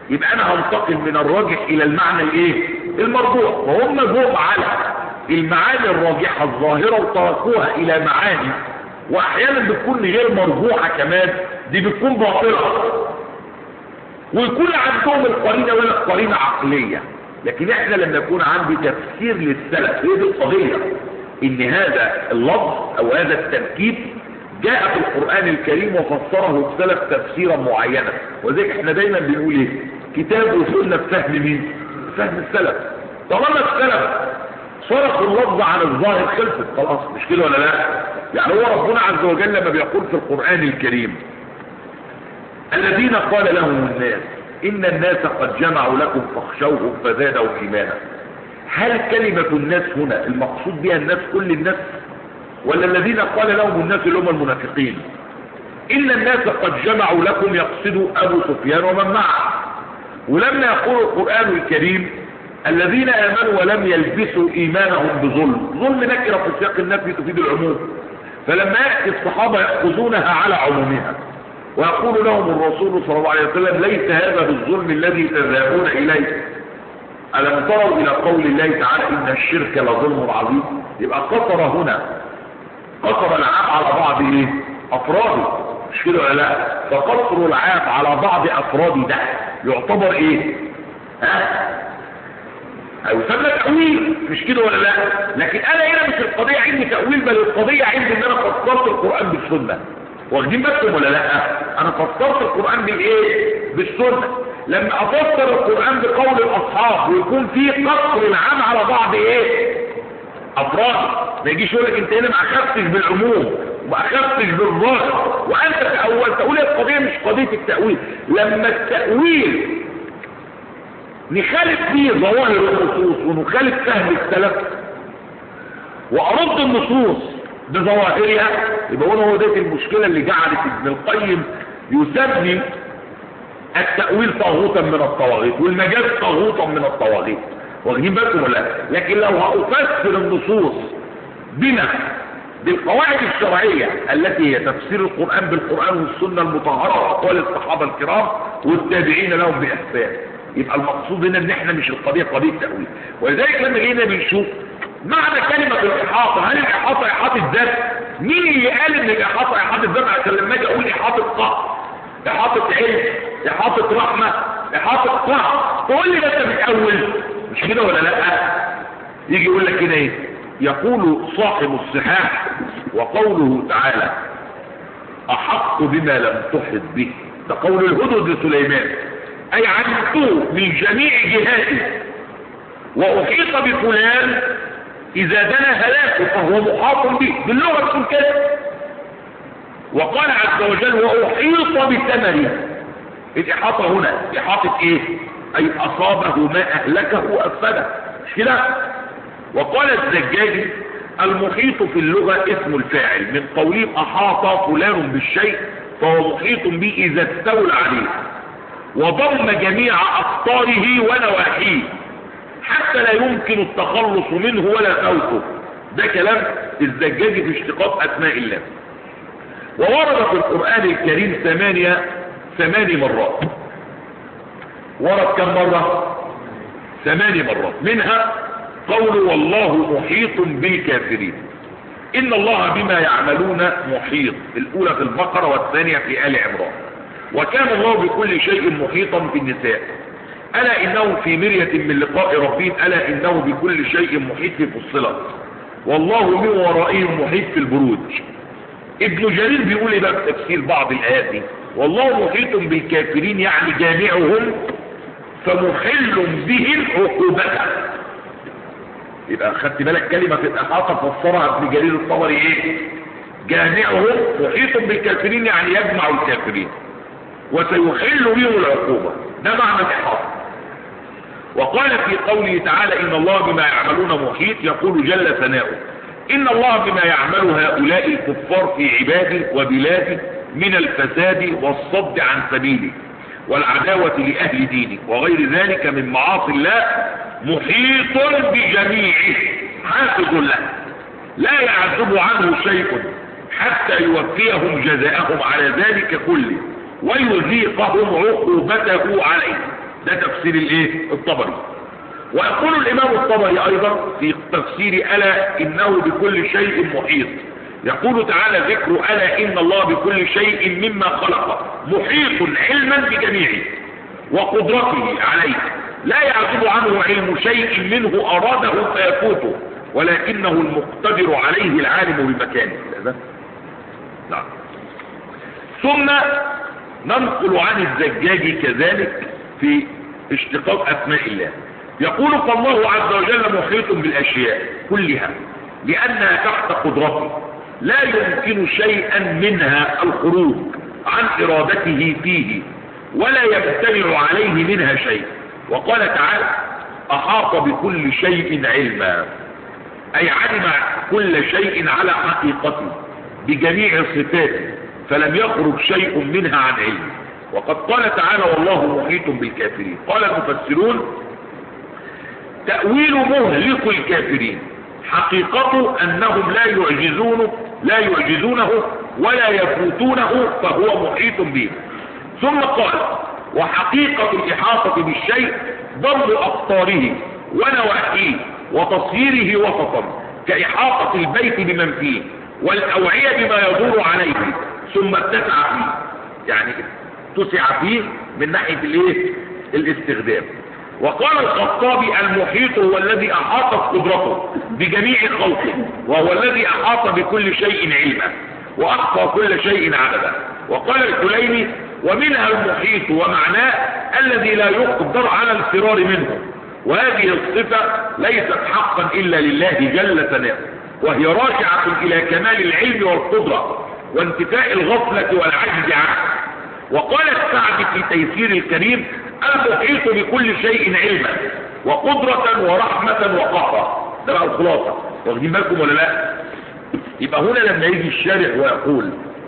يبقى انا هنتقل من الراجح الى المعنى الايه المرجوح. وهم جم على المعاني الراجحة الظاهرة وتركوها الى معاني واحيانا بتكون غير مرجوحة كمان، دي بتكون باطلة، ويكون عندهم القرينة ولا قرينة عقلية. لكن احنا لما يكون عندي تفسير للسلف، هي دي القضية، ان هذا اللفظ او هذا التركيب جاء في القرآن الكريم وفسره السلف تفسيرا معينا. وذلك احنا دايما بنقول ايه؟ كتاب وسنة بفهم مين؟ فهم السلف. طالما السلف صرفوا اللفظ عن الظاهر خلصت خلاص، مش كده ولا لا؟ يعني هو ربنا عز وجل لما بيقول في القرآن الكريم الذين قال لهم الناس إن الناس قد جمعوا لكم فاخشوهم فزادهم إيمانا، هل كلمة الناس هنا المقصود بها الناس كل الناس، ولا الذين قال لهم الناس اللي هم المنافقين؟ إن الناس قد جمعوا لكم يقصدوا أبو سفيان ومن معه. ولما يقول القرآن الكريم الذين آمنوا ولم يلبسوا إيمانهم بظلم، ظلم نكرة في سياق النفي تفيد العموم، فلما يأتي الصحابة يأخذونها على عمومها ويقول لهم الرسول صلى الله عليه وسلم ليس هذا بالظلم الذي تذهبون إليه، ألم تروا إلى قول الله تعالى إن الشرك لظلم عظيم. يبقى قصر هنا، قصر العام على بعض إيه؟ أفراده، مش كده ولا لا؟ فقصر العام على بعض أفراده ده يعتبر إيه؟ هيسمى تأويل، مش كده ولا لا؟ لكن أنا هنا مش القضية عندي تأويل، بل القضية عندي إن أنا فسرت القرآن بالسنة. واخدين بالكم ولا لا؟ أنا فسرت القرآن بالإيه؟ بالسنة. لما أفسر القرآن بقول الأصحاب ويكون فيه قصر العام على بعض إيه؟ أفراد، ما يجيش يقول لك أنت هنا ما أخذتش بالعموم وما أخذتش بالظاهر وأنت تقول القضية مش قضية التأويل. لما التأويل نخالف فيه ظواهر النصوص ونخالف فهم السلف وأرد النصوص بظواهرها، يبقى هو ده المشكلة اللي جعلت ابن القيم يسمي التأويل طاغوتا من الطواغيت والمجاز طاغوتا من الطواغيت. واخدين بالكم ولا؟ لكن لو هأفسر النصوص بما بالقواعد الشرعية التي هي تفسير القرآن بالقرآن والسنة المطهرة وأقوال الصحابة الكرام والتابعين لهم بإحسان، يبقى المقصود هنا ان احنا مش القضية قضية تأويل. ولذلك لما جينا بنشوف معنى كلمة الإحاطة، هل الإحاطة إحاطة ذات؟ مين اللي قال ان الإحاطة إحاطة ذات؟ عشان لما اجي اقول إحاطة قهر، إحاطة علم، إحاطة رحمة، إحاطة قهر، تقول لي ده انت بتأول، مش كده ولا لا؟ يجي يقول لك كده ايه؟ يقول صاحب الصحاح وقوله تعالى أحق بما لم تحط به، ده قول الهدهد لسليمان، أي علمته من جميع جهاته وأحيط بفلان إذا دنا هلاكه فهو محاط به، باللغة تكون كده. وقال عز وجل وأحيط بثمره، الإحاطة هنا إحاطة إيه؟ أي أصابه ما أهلكه وأفسده، مش كده؟ وقال الزجاجي المحيط في اللغة اسم الفاعل من قولهم أحاط فلان بالشيء فهو محيط به إذا استولى عليه وضم جميع أقطاره ونواحيه حتى لا يمكن التخلص منه ولا فوته. ده كلام الزجاجي في اشتقاق أسماء الله. وورد في القرآن الكريم 8 مرات. ورد كم مرة؟ 8 مرات، منها قول والله محيط بالكافرين، إن الله بما يعملون محيط، الأولى في البقرة والثانية في آل عمران. وكان الله بكل شيء محيطا في النساء، ألا إنه في مرية من لقاء ربهم، ألا إنه بكل شيء محيط في فصلت، والله من ورائهم محيط في البروج. ابن جرير بيقول إيه بقى في تفسير بعض الآيات دي؟ والله محيط بالكافرين يعني جامعهم فمحل بهم عقوبته. يبقى خدت بالك كلمة الإحاطة فسرها ابن جرير الطبري إيه؟ جامعهم محيط بالكافرين يعني يجمع الكافرين وسيحل بهم العقوبة، ده معنى الإحاطة. وقال في قوله تعالى إن الله بما يعملون محيط، يقول جل ثناؤه إن الله بما يعمل هؤلاء الكفار في عباده وبلاده من الفساد والصد عن سبيله والعداوة لأهل دينه وغير ذلك من معاصي الله محيط بجميعه حافظ له لا يعزب عنه شيء حتى يوفيهم جزاءهم على ذلك كله ويذيقهم عقوبته عليه. ده تفسير الايه الطبري. ويقول الامام الطبري ايضا في تفسير الا انه بكل شيء محيط، يقول تعالى ذكر الا ان الله بكل شيء مما خلق محيط علما بجميعه وقدرته عليه، لا يعزب عنه علم شيء منه اراده فيفوته، ولكنه المقتدر عليه العالم بمكانه. نعم. ثم ننقل عن الزجاج كذلك في اشتقاق اسماء الله، يقول فالله عز وجل محيط بالاشياء كلها لانها تحت قدرته، لا يمكن شيئا منها الخروج عن ارادته فيه، ولا يمتنع عليه منها شيء. وقال تعالى احاط بكل شيء علما، اي علم كل شيء على حقيقته بجميع صفاته، فلم يخرج شيء منها عن علم. وقد قال تعالى والله محيط بالكافرين. قال المفسرون تأويل مهلك الكافرين، حقيقته انهم لا يعجزونه ولا يفوتونه، فهو محيط به. ثم قال وحقيقة الإحاطة بالشيء ضم أقطاره ونواحيه وتصييره وسطا، كإحاطة البيت بمن فيه والأوعية بما يدور عليه، ثم اتسع فيه، يعني اتسع فيه من ناحية الاستخدام. وقال الخطابي المحيط هو الذي أحاطت قدرته بجميع خلقه، وهو الذي أحاط بكل شيء علما وأحصى كل شيء عددا. وقال الكليني ومنها المحيط ومعناه الذي لا يقدر على الفرار منه، وهذه الصفة ليست حقا إلا لله جل ثناؤه، وهي راجعة إلى كمال العلم والقدرة وانتفاء الغفلة والعجز عنه. وقال السعدي في تيسير الكريم المحيط بكل شيء علما وقدرة ورحمة وقهرا. ده بقى الخلاصة، واخدين بالكم ولا لا؟ يبقى هنا لما يجي الشارح ويقول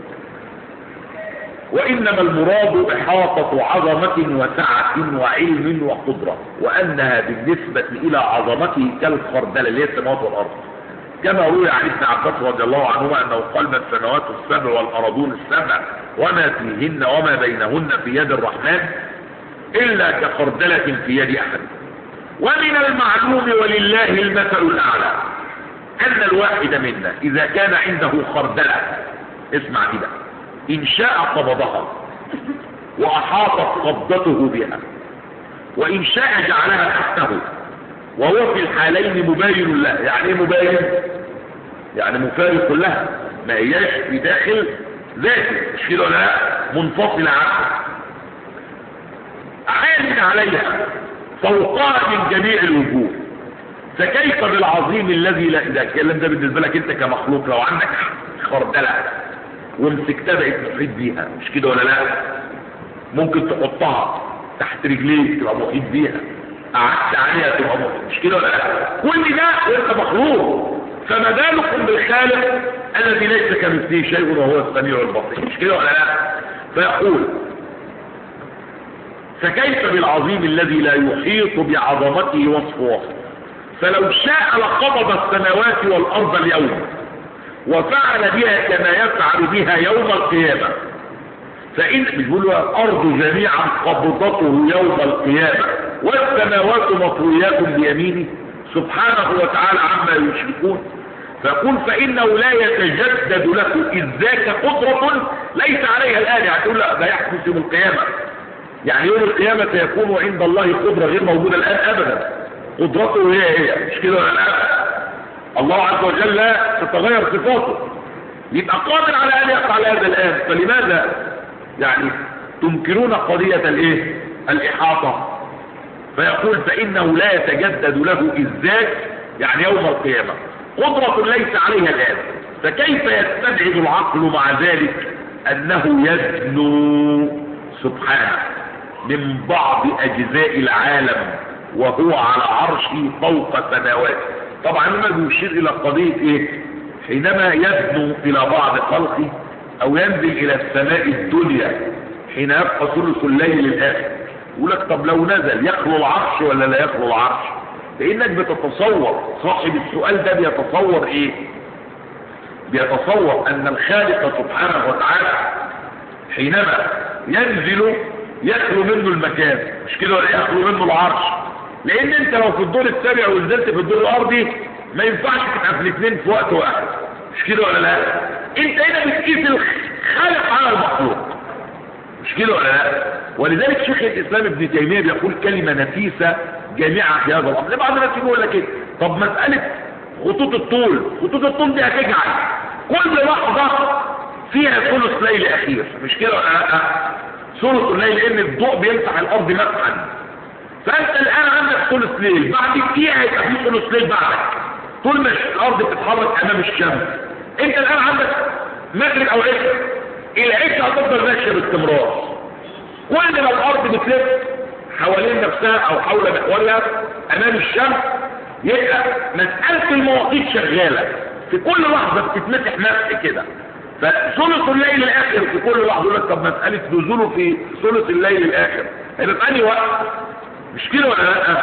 وإنما المراد إحاطة عظمة وسعة وعلم وقدرة، وأنها بالنسبة إلى عظمته كالخردلة اللي هي السماوات والأرض، كما روي عن ابن عباس رضي الله عنهما أنه قال ما السماوات السبع والأرضون السبع وما فيهن وما بينهن في يد الرحمن إلا كخردلة في يد أحد. ومن المعلوم ولله المثل الأعلى أن الواحد منا إذا كان عنده خردلة، اسمع كده، إن شاء قبضها وأحاطت قبضته بها، وإن شاء جعلها تحته، وهو في الحالين مباين له. يعني ايه مباين؟ يعني مفارق لها، ما هياش في داخل ذاته، مش كده ولا لا؟ منفصلة عنها، عالٍ عليها فوقها من جميع الوجوه، فكيف بالعظيم الذي لا إله إلا ده بالنسبة لك انت كمخلوق، لو عندك خردلة ومسكتها بقيت محيط بيها، مش كده ولا لا؟ ممكن تحطها تحت رجليك تبقى محيط بيها، قعدت عليها تبقى محيط، مش كده ولا لا؟ كل ده وانت مخلوق، فما بالكم بالخالق الذي ليس كمثله شيء وهو السميع البصير، مش كده ولا لا؟ فيقول فكيف بالعظيم الذي لا يحيط بعظمته وصف، فلو شاء لقبض السماوات والأرض اليوم وفعل بها كما يفعل بها يوم القيامة. فإن مش بيقولوا الأرض جميعا قبضته يوم القيامة والسماوات مطويات بيمينه سبحانه وتعالى عما يشركون. فيقول فإنه لا يتجدد له إذ ذاك قدرة ليس عليها الآن. يعني تقول لا ده يحدث يوم القيامة، يعني يوم القيامة سيكون عند الله قدرة غير موجودة الآن أبدا، قدرته هي مش كده ولا لا؟ الله عز وجل لا تتغير صفاته، يبقى قادر على ان يفعل هذا الان، فلماذا يعني تنكرون قضية الاحاطة؟ فيقول فانه لا يتجدد له اذ ذاك يعني يوم القيامة قدرة ليس عليها الان، فكيف يستبعد العقل مع ذلك انه يدنو سبحانه من بعض اجزاء العالم وهو على عرشه فوق سماواته. طبعا ما بيشير الى قضية حينما يدنو الى بعض خلقه او ينزل الى السماء الدنيا حين يبقى ثلث الليل الاخر، يقول لك طب لو نزل يخلو العرش ولا لا يخلو العرش؟ لانك بتتصور، صاحب السؤال ده بيتصور بيتصور ان الخالق سبحانه وتعالى حينما ينزل يخلو منه المكان، مش كده ولا ياخدوا منه العرش؟ لان انت لو في الدور السابع ونزلت في الدور الارضي ما ينفعش تبقى في الاثنين في وقت واحد، مش كده ولا لا؟ انت هنا بتقيس الخالق على المخلوق، مش كده ولا لا؟ ولذلك شيخ الاسلام ابن تيميه بيقول كلمه نفيسه جامعه في هذا الامر. بعض الناس يقول لك ايه؟ طب مساله خطوط الطول دي هتجعل كل لحظه فيها ثلث ليل اخير، مش كده ولا لا؟ ثلث الليل، لان الضوء بيمسح الارض مسحا. فانت الان عندك ثلث ليل، بعد دقيقه هيبقى في ثلث ليل بعدك، طول ما الارض بتتحرك امام الشمس. انت الان عندك مغرب او عشاء، العشاء هتفضل ماشيه باستمرار. كل ما الارض بتلف حوالين نفسها او حول محورها امام الشمس، يبقى مساله المواقيت شغاله في كل لحظه بتتمسح مسح كده. فثلث الليل الاخر في كل لحظه، يقول لك طب مساله نزوله في ثلث الليل الاخر هيبقى في انهي وقت؟ مش كده ولا لا؟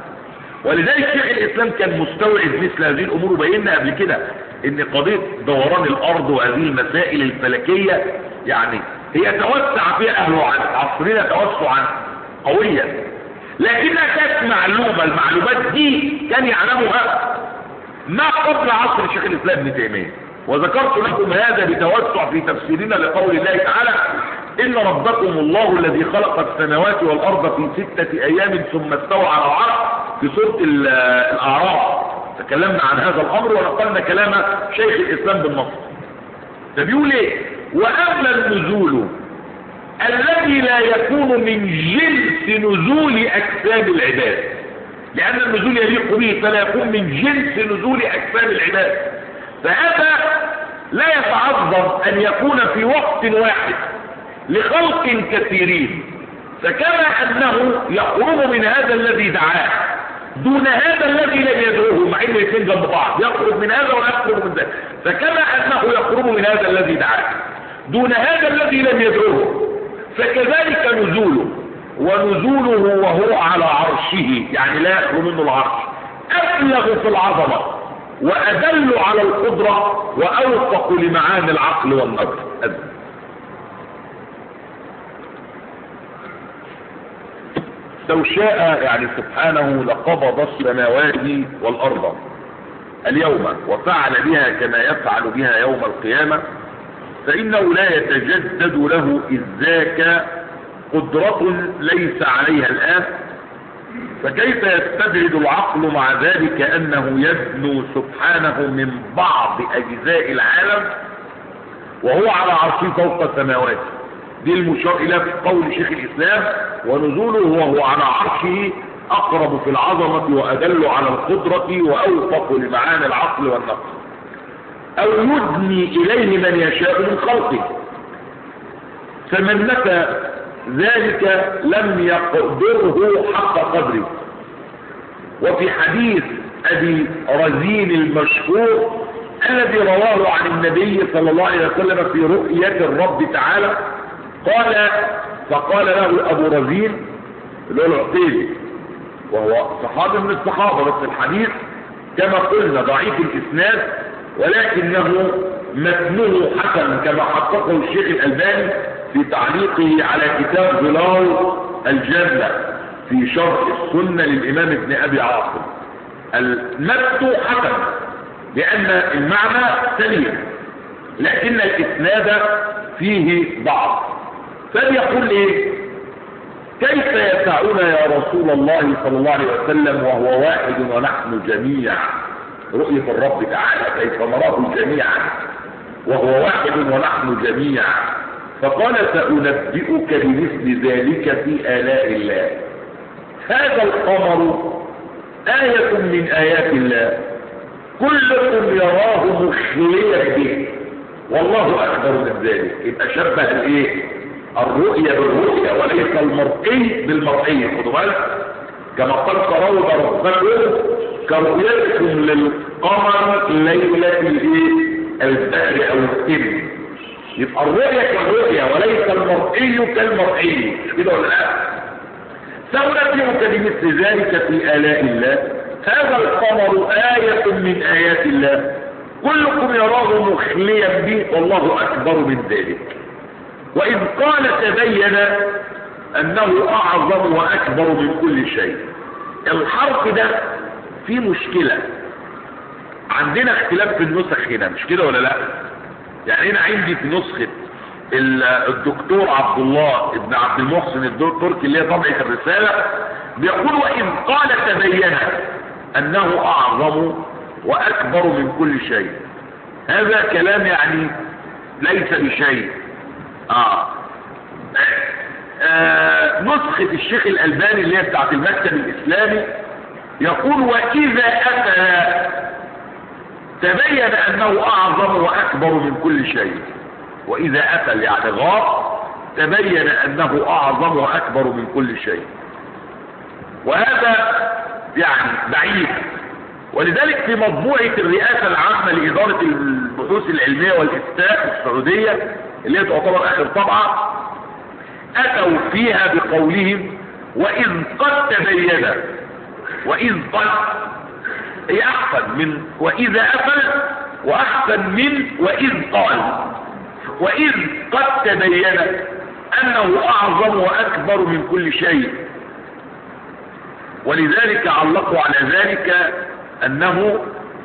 ولذلك شيخ الاسلام كان مستوعب مثل هذه الامور، وبينا قبل كده ان قضيه دوران الارض وهذه المسائل الفلكيه يعني هي توسع فيها اهل عصرنا توسعا قويا، لكنها كانت معلومه. المعلومات دي كان يعلمها ما قبل عصر شيخ الاسلام ابن تيميه. وذكرت لكم هذا بتوسع في تفسيرنا لقول الله تعالى إن ربكم الله الذي خلق السماوات والأرض في 6 أيام ثم استوى على العرش في سورة الأعراف. تكلمنا عن هذا الأمر ونقلنا كلام شيخ الإسلام بالنص. فبيقول إيه؟ وأما النزول الذي لا يكون من جنس نزول أجسام العباد، لأن النزول يليق به فلا يكون من جنس نزول أجسام العباد، فهذا لا يتعظم أن يكون في وقت واحد لخلق كثيرين، فكما أنه يقرب من هذا الذي دعاه دون هذا الذي لم يدعوه، مع ان الاثنين جنب بعض، يقرب من هذا ولا يقرب من ذاك، فكما أنه يقرب من هذا الذي دعاه دون هذا الذي لم يدعوه، فكذلك نزوله. ونزوله وهو على عرشه، يعني لا يخلو منه العرش، أبلغ في العظمة وأدل على القدرة وأوفق لمعاني العقل والنظر. لو شاء يعني سبحانه لقبض السماوات والأرض اليوم وفعل بها كما يفعل بها يوم القيامة، فإنه لا يتجدد له إذ ذاك قدرة ليس عليها الآن. فكيف يستبعد العقل مع ذلك أنه يدنو سبحانه من بعض أجزاء العالم وهو على عرشه فوق السماوات؟ دي المشار إلى في قول شيخ الإسلام ونزوله وهو على عرشه أقرب في العظمة وأدل على القدرة وأوفق لمعاني العقل والنقل. أو يدني إليه من يشاء من خلقه، فمن متى ذلك لم يقدره حق قدره. وفي حديث أبي رزين المشهور الذي رواه عن النبي صلى الله عليه وسلم في رؤية الرب تعالى، فقال له أبو رزين اللي هو العقيلي وهو صحابي من الصحابة، بس الحديث كما قلنا ضعيف الإسناد ولكنه متنه حسن كما حققه الشيخ الألباني في تعليقه على كتاب ظلال الجنة في شرح السنة للإمام ابن أبي عاصم. المتن حسن لأن المعنى سليم لكن الإسناد فيه ضعف. فليقول ايه؟ كيف يسعنا يا رسول الله صلى الله عليه وسلم وهو واحد ونحن جميع؟ رؤية الرب تعالى كيف نراه جميعا وهو واحد ونحن جميع. فقال سأنبئك بمثل ذلك في آلاء الله. هذا القمر آية من آيات الله كلكم يراه مخليا به والله أكبر من ذلك. يبقى شبه الايه؟ الرؤية بالرؤية وليس المرئي بالمرئي. خدوا بالك كما قال ترون ربكم كرؤيتكم للقمر ليلة البدر او السن. يبقى الرؤية كالرؤية وليس المرئي كالمرئي، كده ولا لا؟ سأنبئك بمثل ذلك في آلاء الله. هذا القمر آية من آيات الله كلكم يراه مخليا به والله أكبر من ذلك. وإذ قال تبين انه اعظم واكبر من كل شيء. الحرف ده فيه مشكلة، عندنا اختلاف في النسخ هنا، مش كده ولا لا؟ يعني انا عندي في نسخة الدكتور عبد الله ابن عبد المحسن التركي اللي هي طبعة الرسالة بيقول وإن قال تبين انه اعظم واكبر من كل شيء. هذا كلام يعني ليس بشيء. نسخة الشيخ الألباني اللي هي بتاعت المكتب الإسلامي يقول وإذا أتى تبين أنه أعظم وأكبر من كل شيء. وإذا أتى يعني غاب تبين أنه أعظم وأكبر من كل شيء، وهذا يعني بعيد. ولذلك في مطبوعة الرئاسة العامة لإدارة البحوث العلمية والإفتاء في السعودية اللي هي تعتبر آخر طبعة أتوا فيها بقولهم وإذ قد تبين. وإذ قد هي أحسن من وإذا أفل، وأحسن من وإذ قال. وإذ قد تبين أنه أعظم وأكبر من كل شيء. ولذلك علقوا على ذلك أنه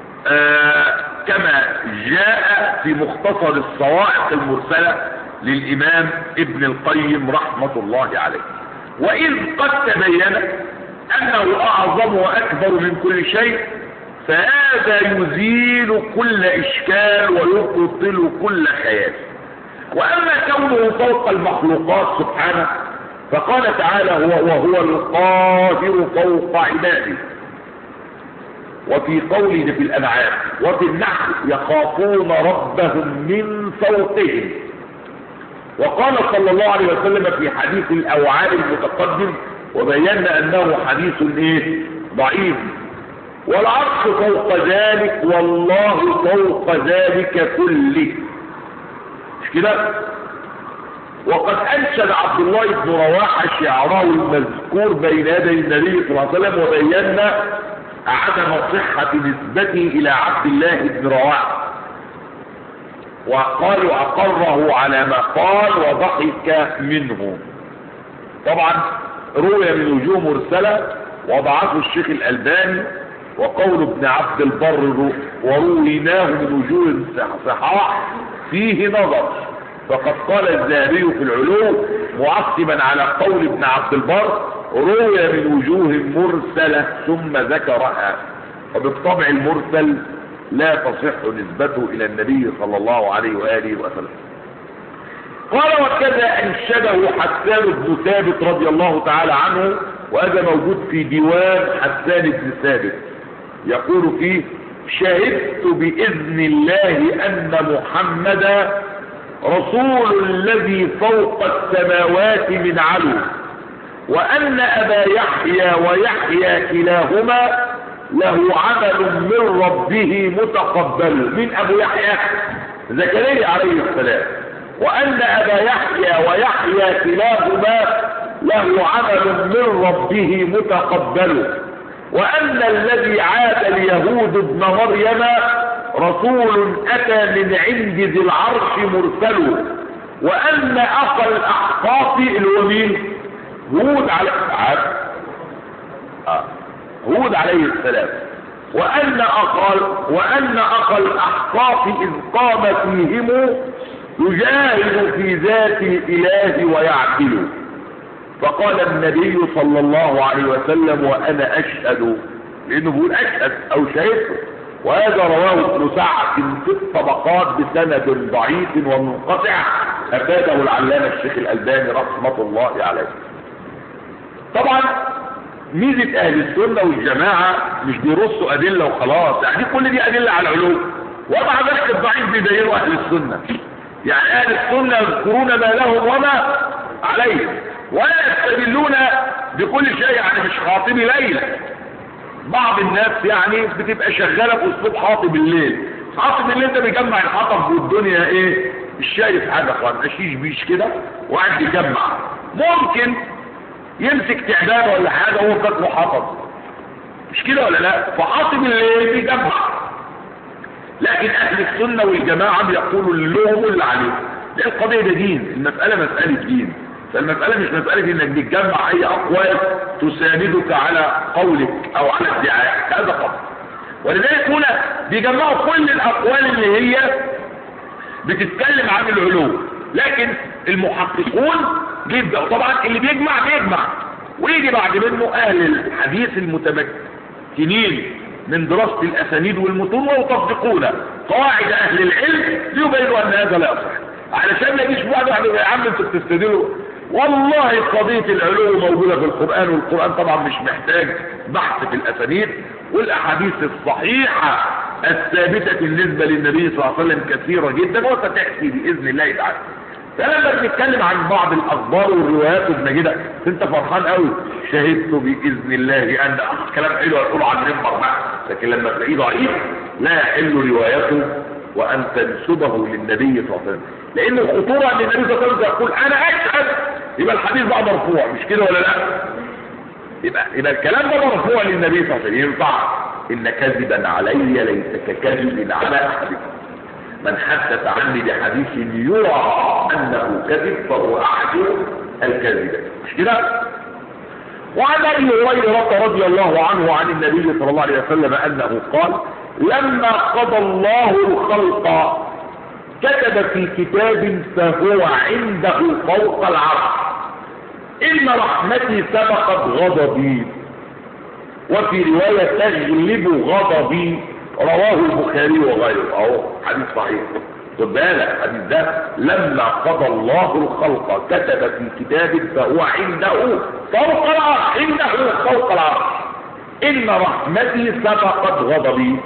كما جاء في مختصر الصواعق المرسلة للإمام ابن القيم رحمة الله عليه. وإذ قد تبين أنه أعظم وأكبر من كل شيء فهذا يزيل كل إشكال ويبطل كل خيال. وأما كونه فوق المخلوقات سبحانه فقال تعالى وهو القاهر فوق عباده. وفي قوله في الأنعام وفي النحل يخافون ربهم من فوقهم. وقال صلى الله عليه وسلم في حديث الأوعال المتقدم وبينا أنه حديث ضعيف والعرش فوق ذلك والله فوق ذلك كله. مش كده؟ وقد أنشد عبد الله بن رواحة شعره المذكور بين يدي النبي صلى الله عليه وسلم وبينا عدم صحة نسبته إلى عبد الله بن رواحة وقالوا أقره على ما قال وضحك منه. طبعا روي من وجوه مرسلة وضعفه الشيخ الألباني وقول ابن عبد البر ورويناه من وجوه صحاح فيه نظر. فقد قال الذهبي في العلوم معقبا على قول ابن عبد البر روي من وجوه مرسلة ثم ذكرها. وبالطبع المرسل لا تصح نسبته الى النبي صلى الله عليه وآله وسلم. قال وكذا انشده حسان بن ثابت رضي الله تعالى عنه وهذا موجود في ديوان حسان بن ثابت يقول فيه شهدت بإذن الله أن محمدا رسول الذي فوق السماوات من علو وأن أبا يحيى ويحيى كلاهما له عمل من ربه متقبل. من أبو يحيى؟ زكريا عليه السلام. وأن أبا يحيى ويحيى كلاهما له عمل من ربه متقبل. وأن الذي عاد اليهود ابن مريم رسول أتى من عند ذي العرش مرسل. وأن أخا الأحقاف الومين هود عليه السلام. وأن أخا الأحقاف إذ قام فيهم يجاهد في ذات الإله ويعدل. فقال النبي صلى الله عليه وسلم وأنا أشهد، لأنه بيقول أشهد أو شهدت. وهذا رواه ابن سعد في الطبقات بسند ضعيف ومنقطع أفاده العلامة الشيخ الألباني رحمة الله عليه. طبعا ميزة أهل السنة والجماعة مش بيرصوا أدلة وخلاص، يعني كل دي أدلة على العلوم ومع ذلك الضعيف بيبينوا أهل السنة. يعني أهل السنة يذكرون ما لهم وما عليهم ولا يستدلون بكل شيء. يعني مش خاطب ليلة. بعض الناس يعني بتبقى شغالة بأسلوب خاطب الليل. خاطب الليل ده بيجمع الحطب والدنيا مش شايف حاجة خالص، ماشيش بيش كده وقاعد يجمع. ممكن يمسك تعبان ولا حاجة وهو فاكره حطب، مش كده ولا لا؟ فحاطب الليل بيجمع. لكن أهل السنة والجماعة بيقولوا اللي لهم واللي عليهم. القضية ده دين، المسألة مسألة دين. فالمسألة مش مسألة انك بتجمع اي اقوال تساندك على قولك او على ادعائك، هذا خطأ. ولذلك هنا بيجمعوا كل الاقوال اللي هي بتتكلم عن العلو، لكن المحققون جدا طبعا اللي بيجمع ويجي بعد منه اهل الحديث المتمكنين من دراسة الاسانيد والمتون ويطبقون قواعد اهل العلم ليبينوا ان هذا لا يصح، علشان ما يجيش واحد يا عم انتوا بتستدلوا. والله قضية العلو موجودة في القرآن، والقرآن طبعا مش محتاج بحث في الاسانيد، والاحاديث الصحيحة الثابتة بالنسبة للنبي صلى الله عليه وسلم كثيرة جدا وستأتي بإذن الله تعالى. فلما بنتكلم عن بعض الاخبار والروايات وبنجدها انت فرحان قوي، شهدت باذن الله ان كلام حلو هتقوله عن المنبر بقى، لكن لما تلاقيه ضعيف لا يحل روايته وان تنسبه للنبي صلى الله عليه وسلم، لان الخطوره ان النبي صلى الله عليه وسلم يقول انا اشهد، يبقى الحديث بقى مرفوع، مش كده ولا لا؟ يبقى الكلام ده مرفوع للنبي صلى الله عليه وسلم. ينفع ان كذبا علي ليس ككذب على احدكم، من حدث عني بحديث يرى انه كذب فهو احد الكاذبين، مش كده؟ وعن ابي هريره رضي الله عنه عن النبي صلى الله عليه وسلم انه قال لما قضى الله الخلق كتب في كتاب فهو عنده فوق العرش ان رحمتي سبقت غضبي، وفي روايه تغلب غضبي، رواه البخاري وغيره، اهو حديث صحيح. خد بالك الحديث ده لما قضى الله الخلق كتب في كتاب فهو عنده فوق العرش، عنده فوق العرش ان رحمتي سبقت غضبي،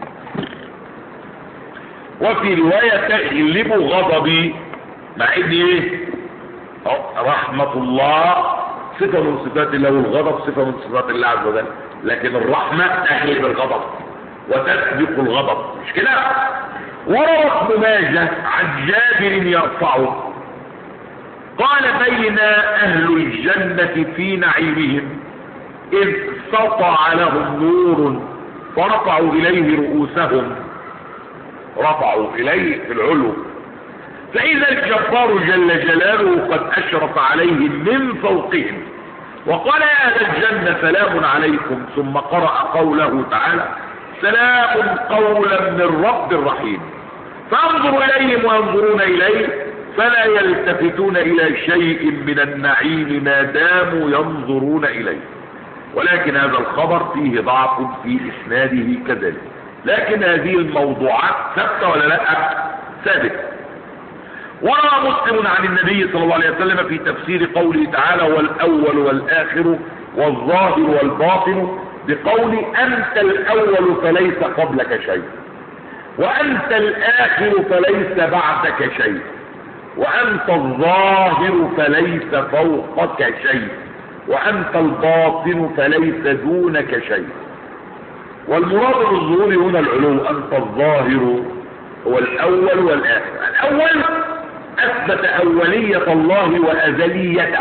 وفي روايه تغلب غضبي، مع ان ايه؟ رحمه الله صفه من صفات الله والغضب صفه من صفات الله عز وجل، لكن الرحمه تغلب الغضب وتسبق الغضب، مش كده؟ وروى ابن ماجه عن جابر يرفعه قال بين اهل الجنة في نعيمهم اذ سطع لهم نور فرفعوا اليه رؤوسهم، رفعوا اليه في العلو، فاذا الجبار جل جلاله قد اشرف عليهم من فوقهم وقال يا اهل الجنة سلام عليكم، ثم قرأ قوله تعالى سلام قولا من رب رحيم، فانظروا اليهم وينظرون اليه فلا يلتفتون الى شيء من النعيم ما داموا ينظرون اليه، ولكن هذا الخبر فيه ضعف في اسناده كذلك، لكن هذه الموضوعات ثابته ولا لا؟ ثابته. وروى مسلم عن النبي صلى الله عليه وسلم في تفسير قوله تعالى والاول والاخر والظاهر والباطن بقول انت الاول فليس قبلك شيء، وانت الاخر فليس بعدك شيء، وانت الظاهر فليس فوقك شيء، وانت الباطن فليس دونك شيء. والمراد بالظهور هنا العلو، انت الظاهر هو الاول والاخر. الاول اثبت اولية الله وازليته،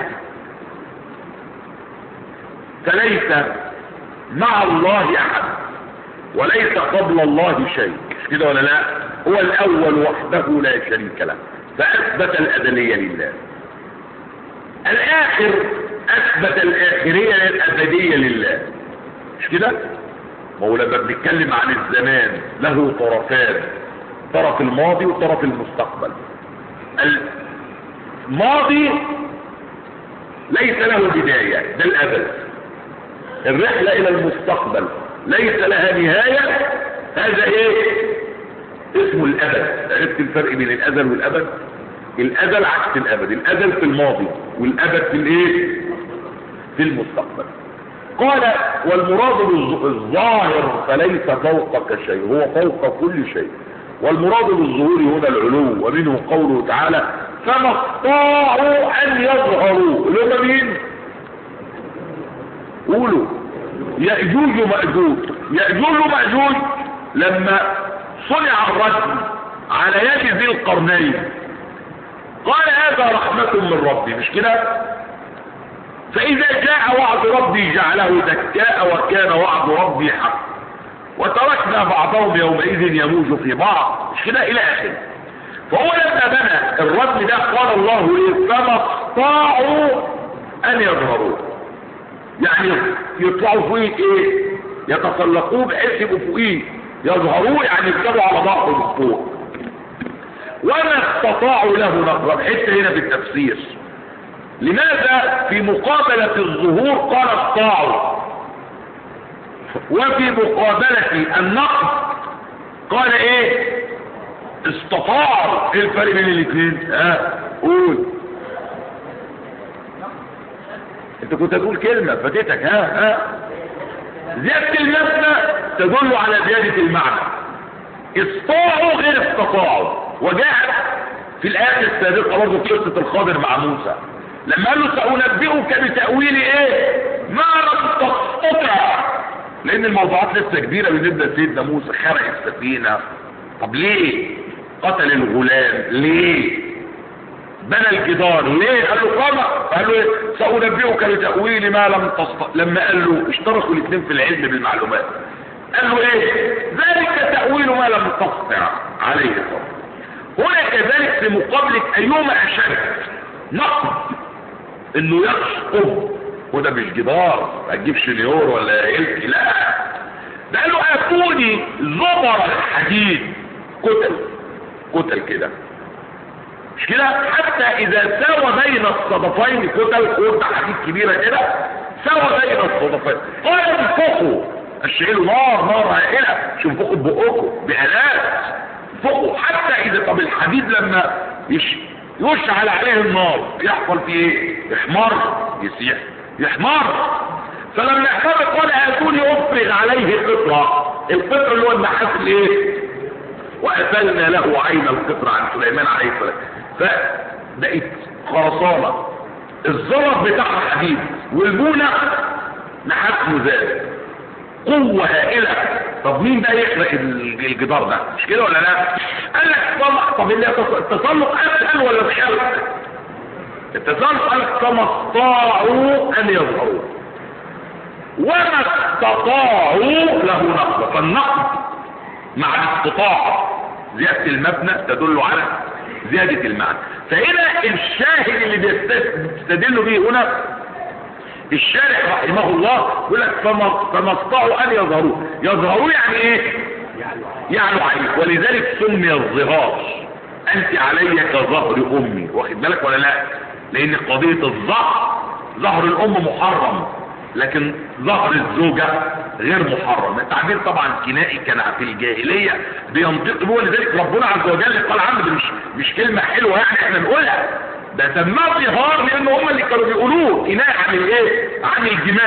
فليس مع الله احد وليس قبل الله شيء، مش كده ولا لا؟ هو الاول وحده لا شريك له، فاثبت الازلية لله. الاخر اثبت الاخرية الابدية لله، مش كده؟ ما هو لما بنتكلم عن الزمان له طرفان، طرف الماضي وطرف المستقبل. الماضي ليس له بداية، ده الأبد. الرحلة إلى المستقبل ليس لها نهاية، هذا إيه؟ اسمه الأبد. عرفت الفرق بين الأزل والأبد؟ الأزل عكس الأبد، الأزل في الماضي والأبد في الإيه؟ في المستقبل. قال والمراد بالظاهر فليس فوقك شيء، هو فوق كل شيء. والمراد بالظهور هنا العلو، ومنه قوله تعالى فما استطاعوا ان يظهروا، اللي هم مين؟ قولوا يأجوج ومأجوج. يأجوج ومأجوج لما صنع الرجم على يد ذي القرنين قال هذا رحمة من ربي، مش كده؟ فإذا جاء وعد ربي جعله دكاء وكان وعد ربي حق، وتركنا بعضهم يومئذ يموج في بعض، مش كده؟ إلى آخره. فهو لما بنى الرجم ده قال الله فما استطاعوا ان يظهروا، يعني يطلعوا فوقيه ايه، يتسلقوه بحيث يبقوا فوقيه، يظهروه يعني يركبوا على بعض من فوق. وما استطاعوا له نقرا، حته هنا في التفسير، لماذا في مقابلة الظهور قال استطاعوا، وفي مقابلة النقص قال ايه استطاعوا؟ ايه الفرق بين الاثنين؟ قول، انت كنت هتقول كلمة فاتتك. زيادة المبنى تدل على زيادة المعنى، استطاعوا غير استطاعوا. وجاءت في الآية السابقة برضه قصة الخضر مع موسى لما قال له سأنبئك بتأويل ايه ما لم تستطع، لان الموضوعات لسه كبيرة بالنسبة لسيدنا موسى. خرق السفينة، طب ليه؟ قتل الغلام ليه؟ بنى الجدار ليه؟ قال له قام، قال له سأنبئك بتأويل ما لم تستطع. لما قال له اشتركوا الاثنين في العلم بالمعلومات، قال له ايه؟ ذلك تأويل ما لم تستطع عليه الصبر. هنا كذلك في مقابلة ايوم اشد نقص انه يشقب، وده مش جدار ما تجيبش نيور ولا إلك، لا ده قال له اتوني زبر الحديد، كتل كده، مش كده؟ حتى اذا ساوى بين الصدفين، كتل حديد كبيرة كده ساوى بين الصدفين، قال انفقوا، اشعلوا نار هائلة، شوفوا بقكم بآلات، فوقه. حتى اذا طب الحديد لما يشعل عليه النار يحصل فيه ايه؟ يحمر، يسيح، يحمر. فلما يحمر قال اتوني افرغ عليه قطرة، القطر اللي هو النحاس الايه؟ وقتلنا له عين القطر عن سليمان عليه السلام، فبقت خرسانة، الزلط بتاعها حديد والبونة نحاس مزاد، قوة هائلة. طب مين بقى يخرق الجدار ده؟ مش كده ولا لا؟ قال لك طب التسلق اسهل ولا الخلق؟ التسلق قال كما استطاعوا ان يظهروا، وما استطاعوا له نقض. فالنقض مع الاستطاعة زيادة المبنى تدل على زيادة المعنى. فهنا الشاهد اللي بيستدل به هنا الشارح رحمه الله يقول لك فما استطاعوا ان يظهروا يعني ايه؟ يعلو عليك، ولذلك سمي الظهار انت علي كظهر امي، واخد بالك ولا لا؟ لان قضية ظهر الام محرم، لكن ظهر الزوجة غير محرم. التعبير طبعا كنائي كان في الجاهلية بينطق به، ولذلك ربنا عز وجل قال عنه مش كلمة حلوة يعني احنا نقولها، ده سماه ظهار لان هم اللي كانوا بيقولوه كناية عن الايه؟ عن الجماع،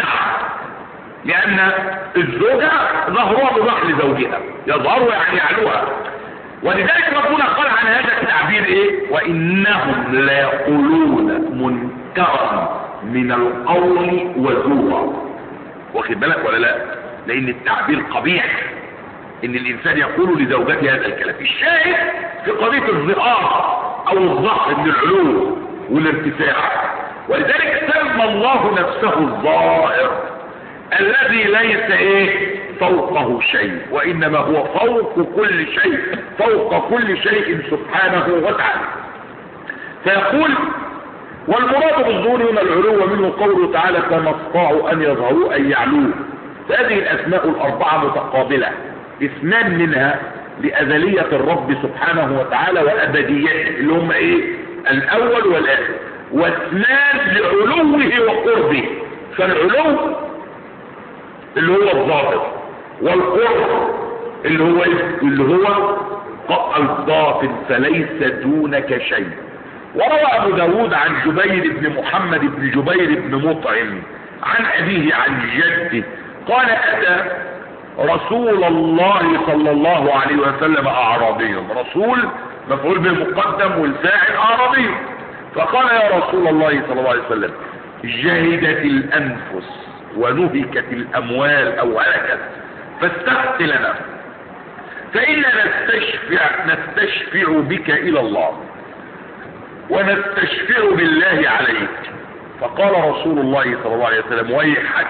لان الزوجة ظهرها بظهر زوجها، يظهروا يعني يعلوها. ولذلك ربنا قال عن هذا التعبير ايه؟ وانهم لا يقولون منكرا من القول وزورا، واخد بالك ولا لا؟ لان التعبير قبيح ان الانسان يقول لزوجته هذا الكلام. الشاهد في قضية الظهار او الظهر من العلو والارتفاع، ولذلك سمى الله نفسه الظاهر الذي ليس ايه فوقه شيء، وانما هو فوق كل شيء، فوق كل شيء سبحانه وتعالى. فيقول والمراد بالظهور من العلو منه قوله تعالى كما استطاعوا ان يظهروا اي يعلوه. هذه الاسماء الاربعة متقابلة، اثنان منها لأزلية الرب سبحانه وتعالى وأبديته اللي هم ايه؟ الاول والاخر، واثنان لعلوه وقربه. فالعلو اللي هو الظاهر، والقرب اللي هو الباطن، فليس دونك شيء. وروى ابو داود عن جبير بن محمد بن جبير بن مطعم عن ابيه عن جده قال اتى رسول الله صلى الله عليه وسلم اعرابي، رسول مفعول به مقدم والفاعل اعرابي، فقال يا رسول الله صلى الله عليه وسلم جهدت الانفس ونهكت الاموال او هلكت فاستغفر لنا فإنا نستشفع بك الى الله ونستشفع بالله عليك. فقال رسول الله صلى الله عليه وسلم ويحك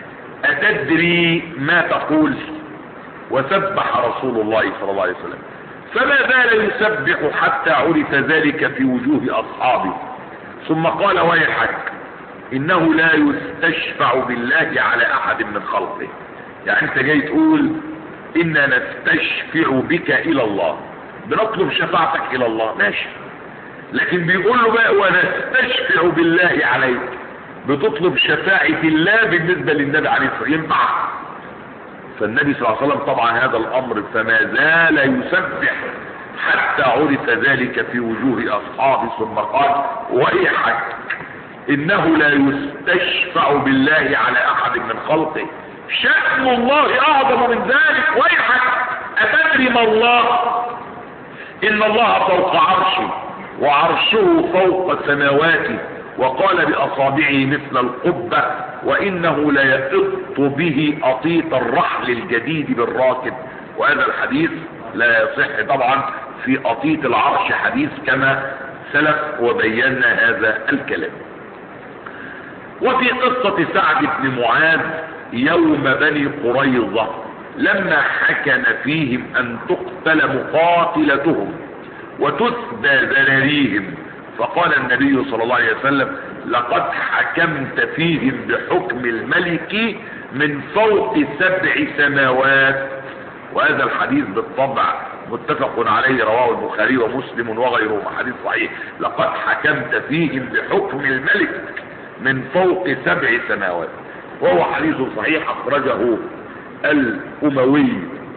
أتدري ما تقول؟ وسبح رسول الله صلى الله عليه وسلم، فما زال يسبح حتى عرف ذلك في وجوه أصحابه، ثم قال ويحك انه لا يستشفع بالله على احد من خلقه. يعني انت جاي تقول انا نستشفع بك الى الله، بنطلب شفاعتك الى الله، ماشي، لكن بيقول له بقى ونستشفع بالله عليك، بتطلب شفاعة الله بالنسبة للنبي عليه الصلاة والسلام، ينفع؟ فالنبي صلى الله عليه وسلم طبعا هذا الامر فما زال يسبح حتى عرف ذلك في وجوه اصحابه، ثم قال ويحك انه لا يستشفع بالله على احد من خلقه، شأن الله اعظم من ذلك. ويحك اتدري ما الله؟ ان الله فوق عرشه وعرشه فوق سماواته، وقال باصابعه مثل القبة، وانه ليئط به اطيط الرحل الجديد بالراكب. وهذا الحديث لا يصح طبعا في اطيط العرش حديث كما سلف وبينا هذا الكلام. وفي قصة سعد بن معاذ يوم بني قريظة لما حكم فيهم ان تقتل مقاتلتهم وتسبى ذراريهم، فقال النبي صلى الله عليه وسلم لقد حكمت فيهم بحكم الملك من فوق 7 سماوات. وهذا الحديث بالطبع متفق عليه، رواه البخاري ومسلم وغيرهم، حديث صحيح. لقد حكمت فيهم بحكم الملك من فوق 7 سماوات، وهو حديث صحيح اخرجه الأموي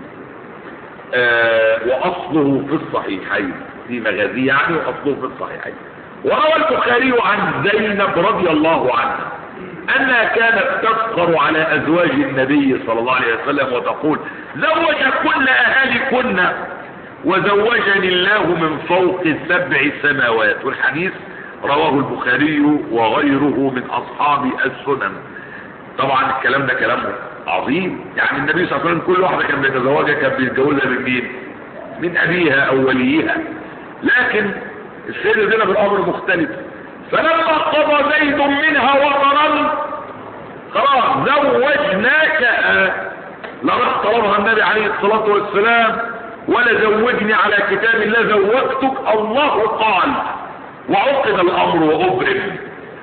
واصله في الصحيحين، في مغازي يعني، واصله في الصحيحين. وروى البخاري عن زينب رضي الله عنها انها كانت تفخر على ازواج النبي صلى الله عليه وسلم وتقول زوجكن اهاليكن وزوجني الله من فوق 7 سماوات. والحديث رواه البخاري وغيره من اصحاب السنن. طبعا الكلام ده كلام عظيم، يعني النبي صلى الله عليه وسلم كل واحده كان بيتزوجها كان بيتجوزها من مين؟ من ابيها او وليها. لكن السيدة زينب الامر مختلف، فلما قضى زيد منها وطرا خلاص زوجناك. لقد طلبها النبي عليه الصلاة والسلام ولا زوجني على كتاب الله زوجتك، الله قال وعقد الامر وابرم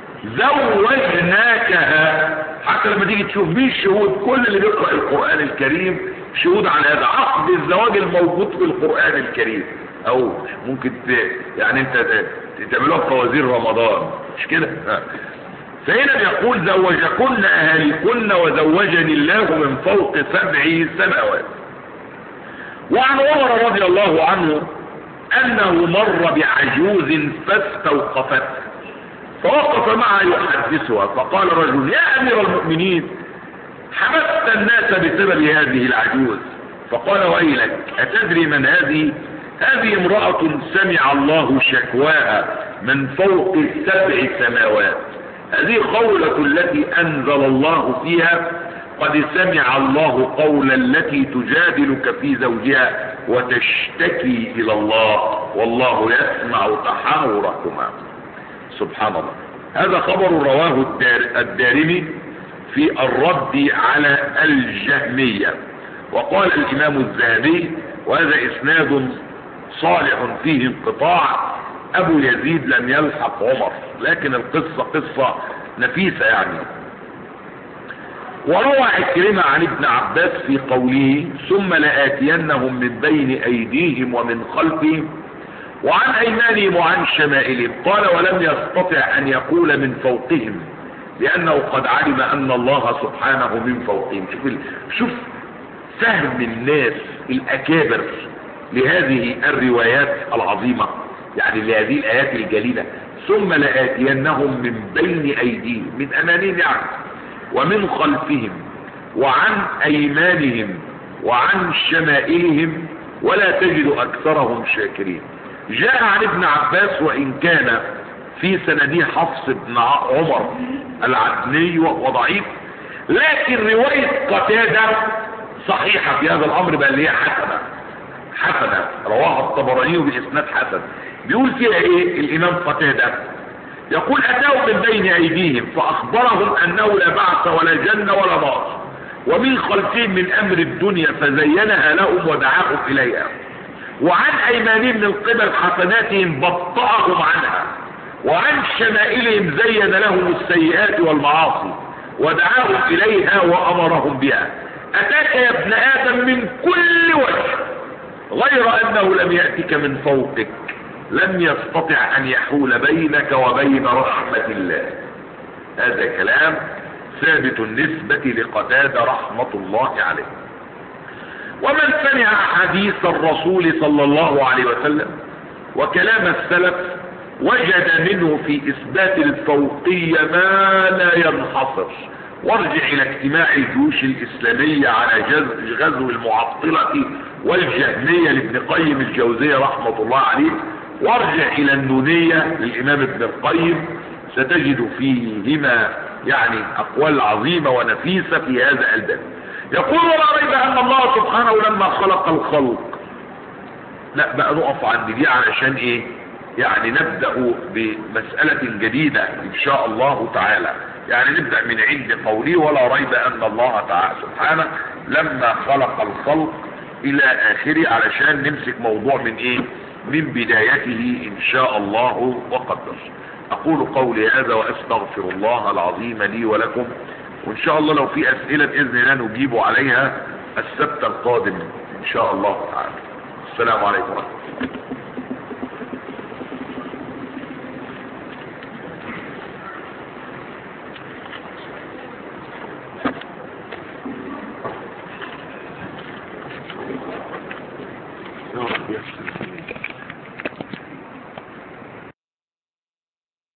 زوجناكها. حتى لما تيجي تشوف مين الشهود، كل اللي بيقرأ القرآن الكريم شهود على هذا عقد الزواج الموجود في القرآن الكريم. او ممكن يعني انت تعملوها في فوازير رمضان، مش كده؟ فهنا بيقول زوجكن اهاليكن وزوجني الله من فوق 7 سماوات. وعن عمر رضي الله عنه انه مر بعجوز فاستوقفته، فوقف معها يحدثها، فقال رجل يا امير المؤمنين حبست الناس بسبب هذه العجوز. فقال ويلك اتدري من هذه؟ هذه امرأة سمع الله شكواها من فوق 7 سماوات، هذه قولة التي انزل الله فيها قد سمع الله قول التي تجادلك في زوجها وتشتكي الى الله والله يسمع تحاوركما. سبحان الله. هذا خبر رواه الدارمي في الرد على الجهمية. وقال الامام الذهبي وهذا اسناد صالح فيه انقطاع، ابو يزيد لم يلحق عمر، لكن القصة قصة نفيسة يعني. وروى عكرمة عن ابن عباس في قوله ثم لآتينهم من بين ايديهم ومن خلفهم وعن ايمانهم وعن شمائلهم، قال ولم يستطع ان يقول من فوقهم لانه قد علم ان الله سبحانه من فوقهم. شوف فهم الناس الاكابر لهذه الروايات العظيمة، يعني لهذه الايات الجليلة. ثم لآتينهم من بين ايديهم، من امامهم يعني، ومن خلفهم وعن ايمانهم وعن شمائلهم ولا تجد اكثرهم شاكرين. جاء عن ابن عباس وان كان في سنده حفص بن عمر العدني وضعيف، لكن رواية قتادة صحيحة في هذا الامر، بل هي حسنة رواها الطبراني باسناد حسن. بيقول فيها ايه الامام قتادة؟ يقول اتاهم من بين ايديهم فاخبرهم انه لا بعث ولا جنة ولا نار، ومن خلفهم من امر الدنيا فزينها لهم ودعاهم اليها، وعن ايمانهم من قبل حسناتهم بطأهم عنها، وعن شمائلهم زين لهم السيئات والمعاصي ودعاهم إليها وأمرهم بها. أتاك يا ابن آدم من كل وجه، غير أنه لم يأتك من فوقك، لم يستطع أن يحول بينك وبين رحمة الله. هذا كلام ثابت النسبة لقتادة رحمة الله عليه. ومن سمع حديث الرسول صلى الله عليه وسلم وكلام السلف وجد منه في إثبات الفوقية ما لا ينحصر. وارجع إلى اجتماع الجيوش الإسلامية على غزو المعطلة والجهمية لابن قيم الجوزية رحمة الله عليه، وارجع إلى النونية للإمام ابن القيم، ستجد فيهما يعني أقوال عظيمة ونفيسة في هذا الباب. يقول ولا ريب أن الله سبحانه لما خلق الخلق. لا بقى نقف عند دي علشان ايه؟ يعني نبدأ بمسألة جديدة ان شاء الله تعالى. يعني نبدأ من عند قوله ولا ريب أن الله تعالى سبحانه لما خلق الخلق إلى آخره، علشان نمسك موضوع من ايه؟ من بدايته ان شاء الله وقدر. أقول قولي هذا وأستغفر الله العظيم لي ولكم، وإن شاء الله لو في أسئلة بإذن الله نجيب عليها السبت القادم إن شاء الله تعالى. السلام عليكم ورحمة الله.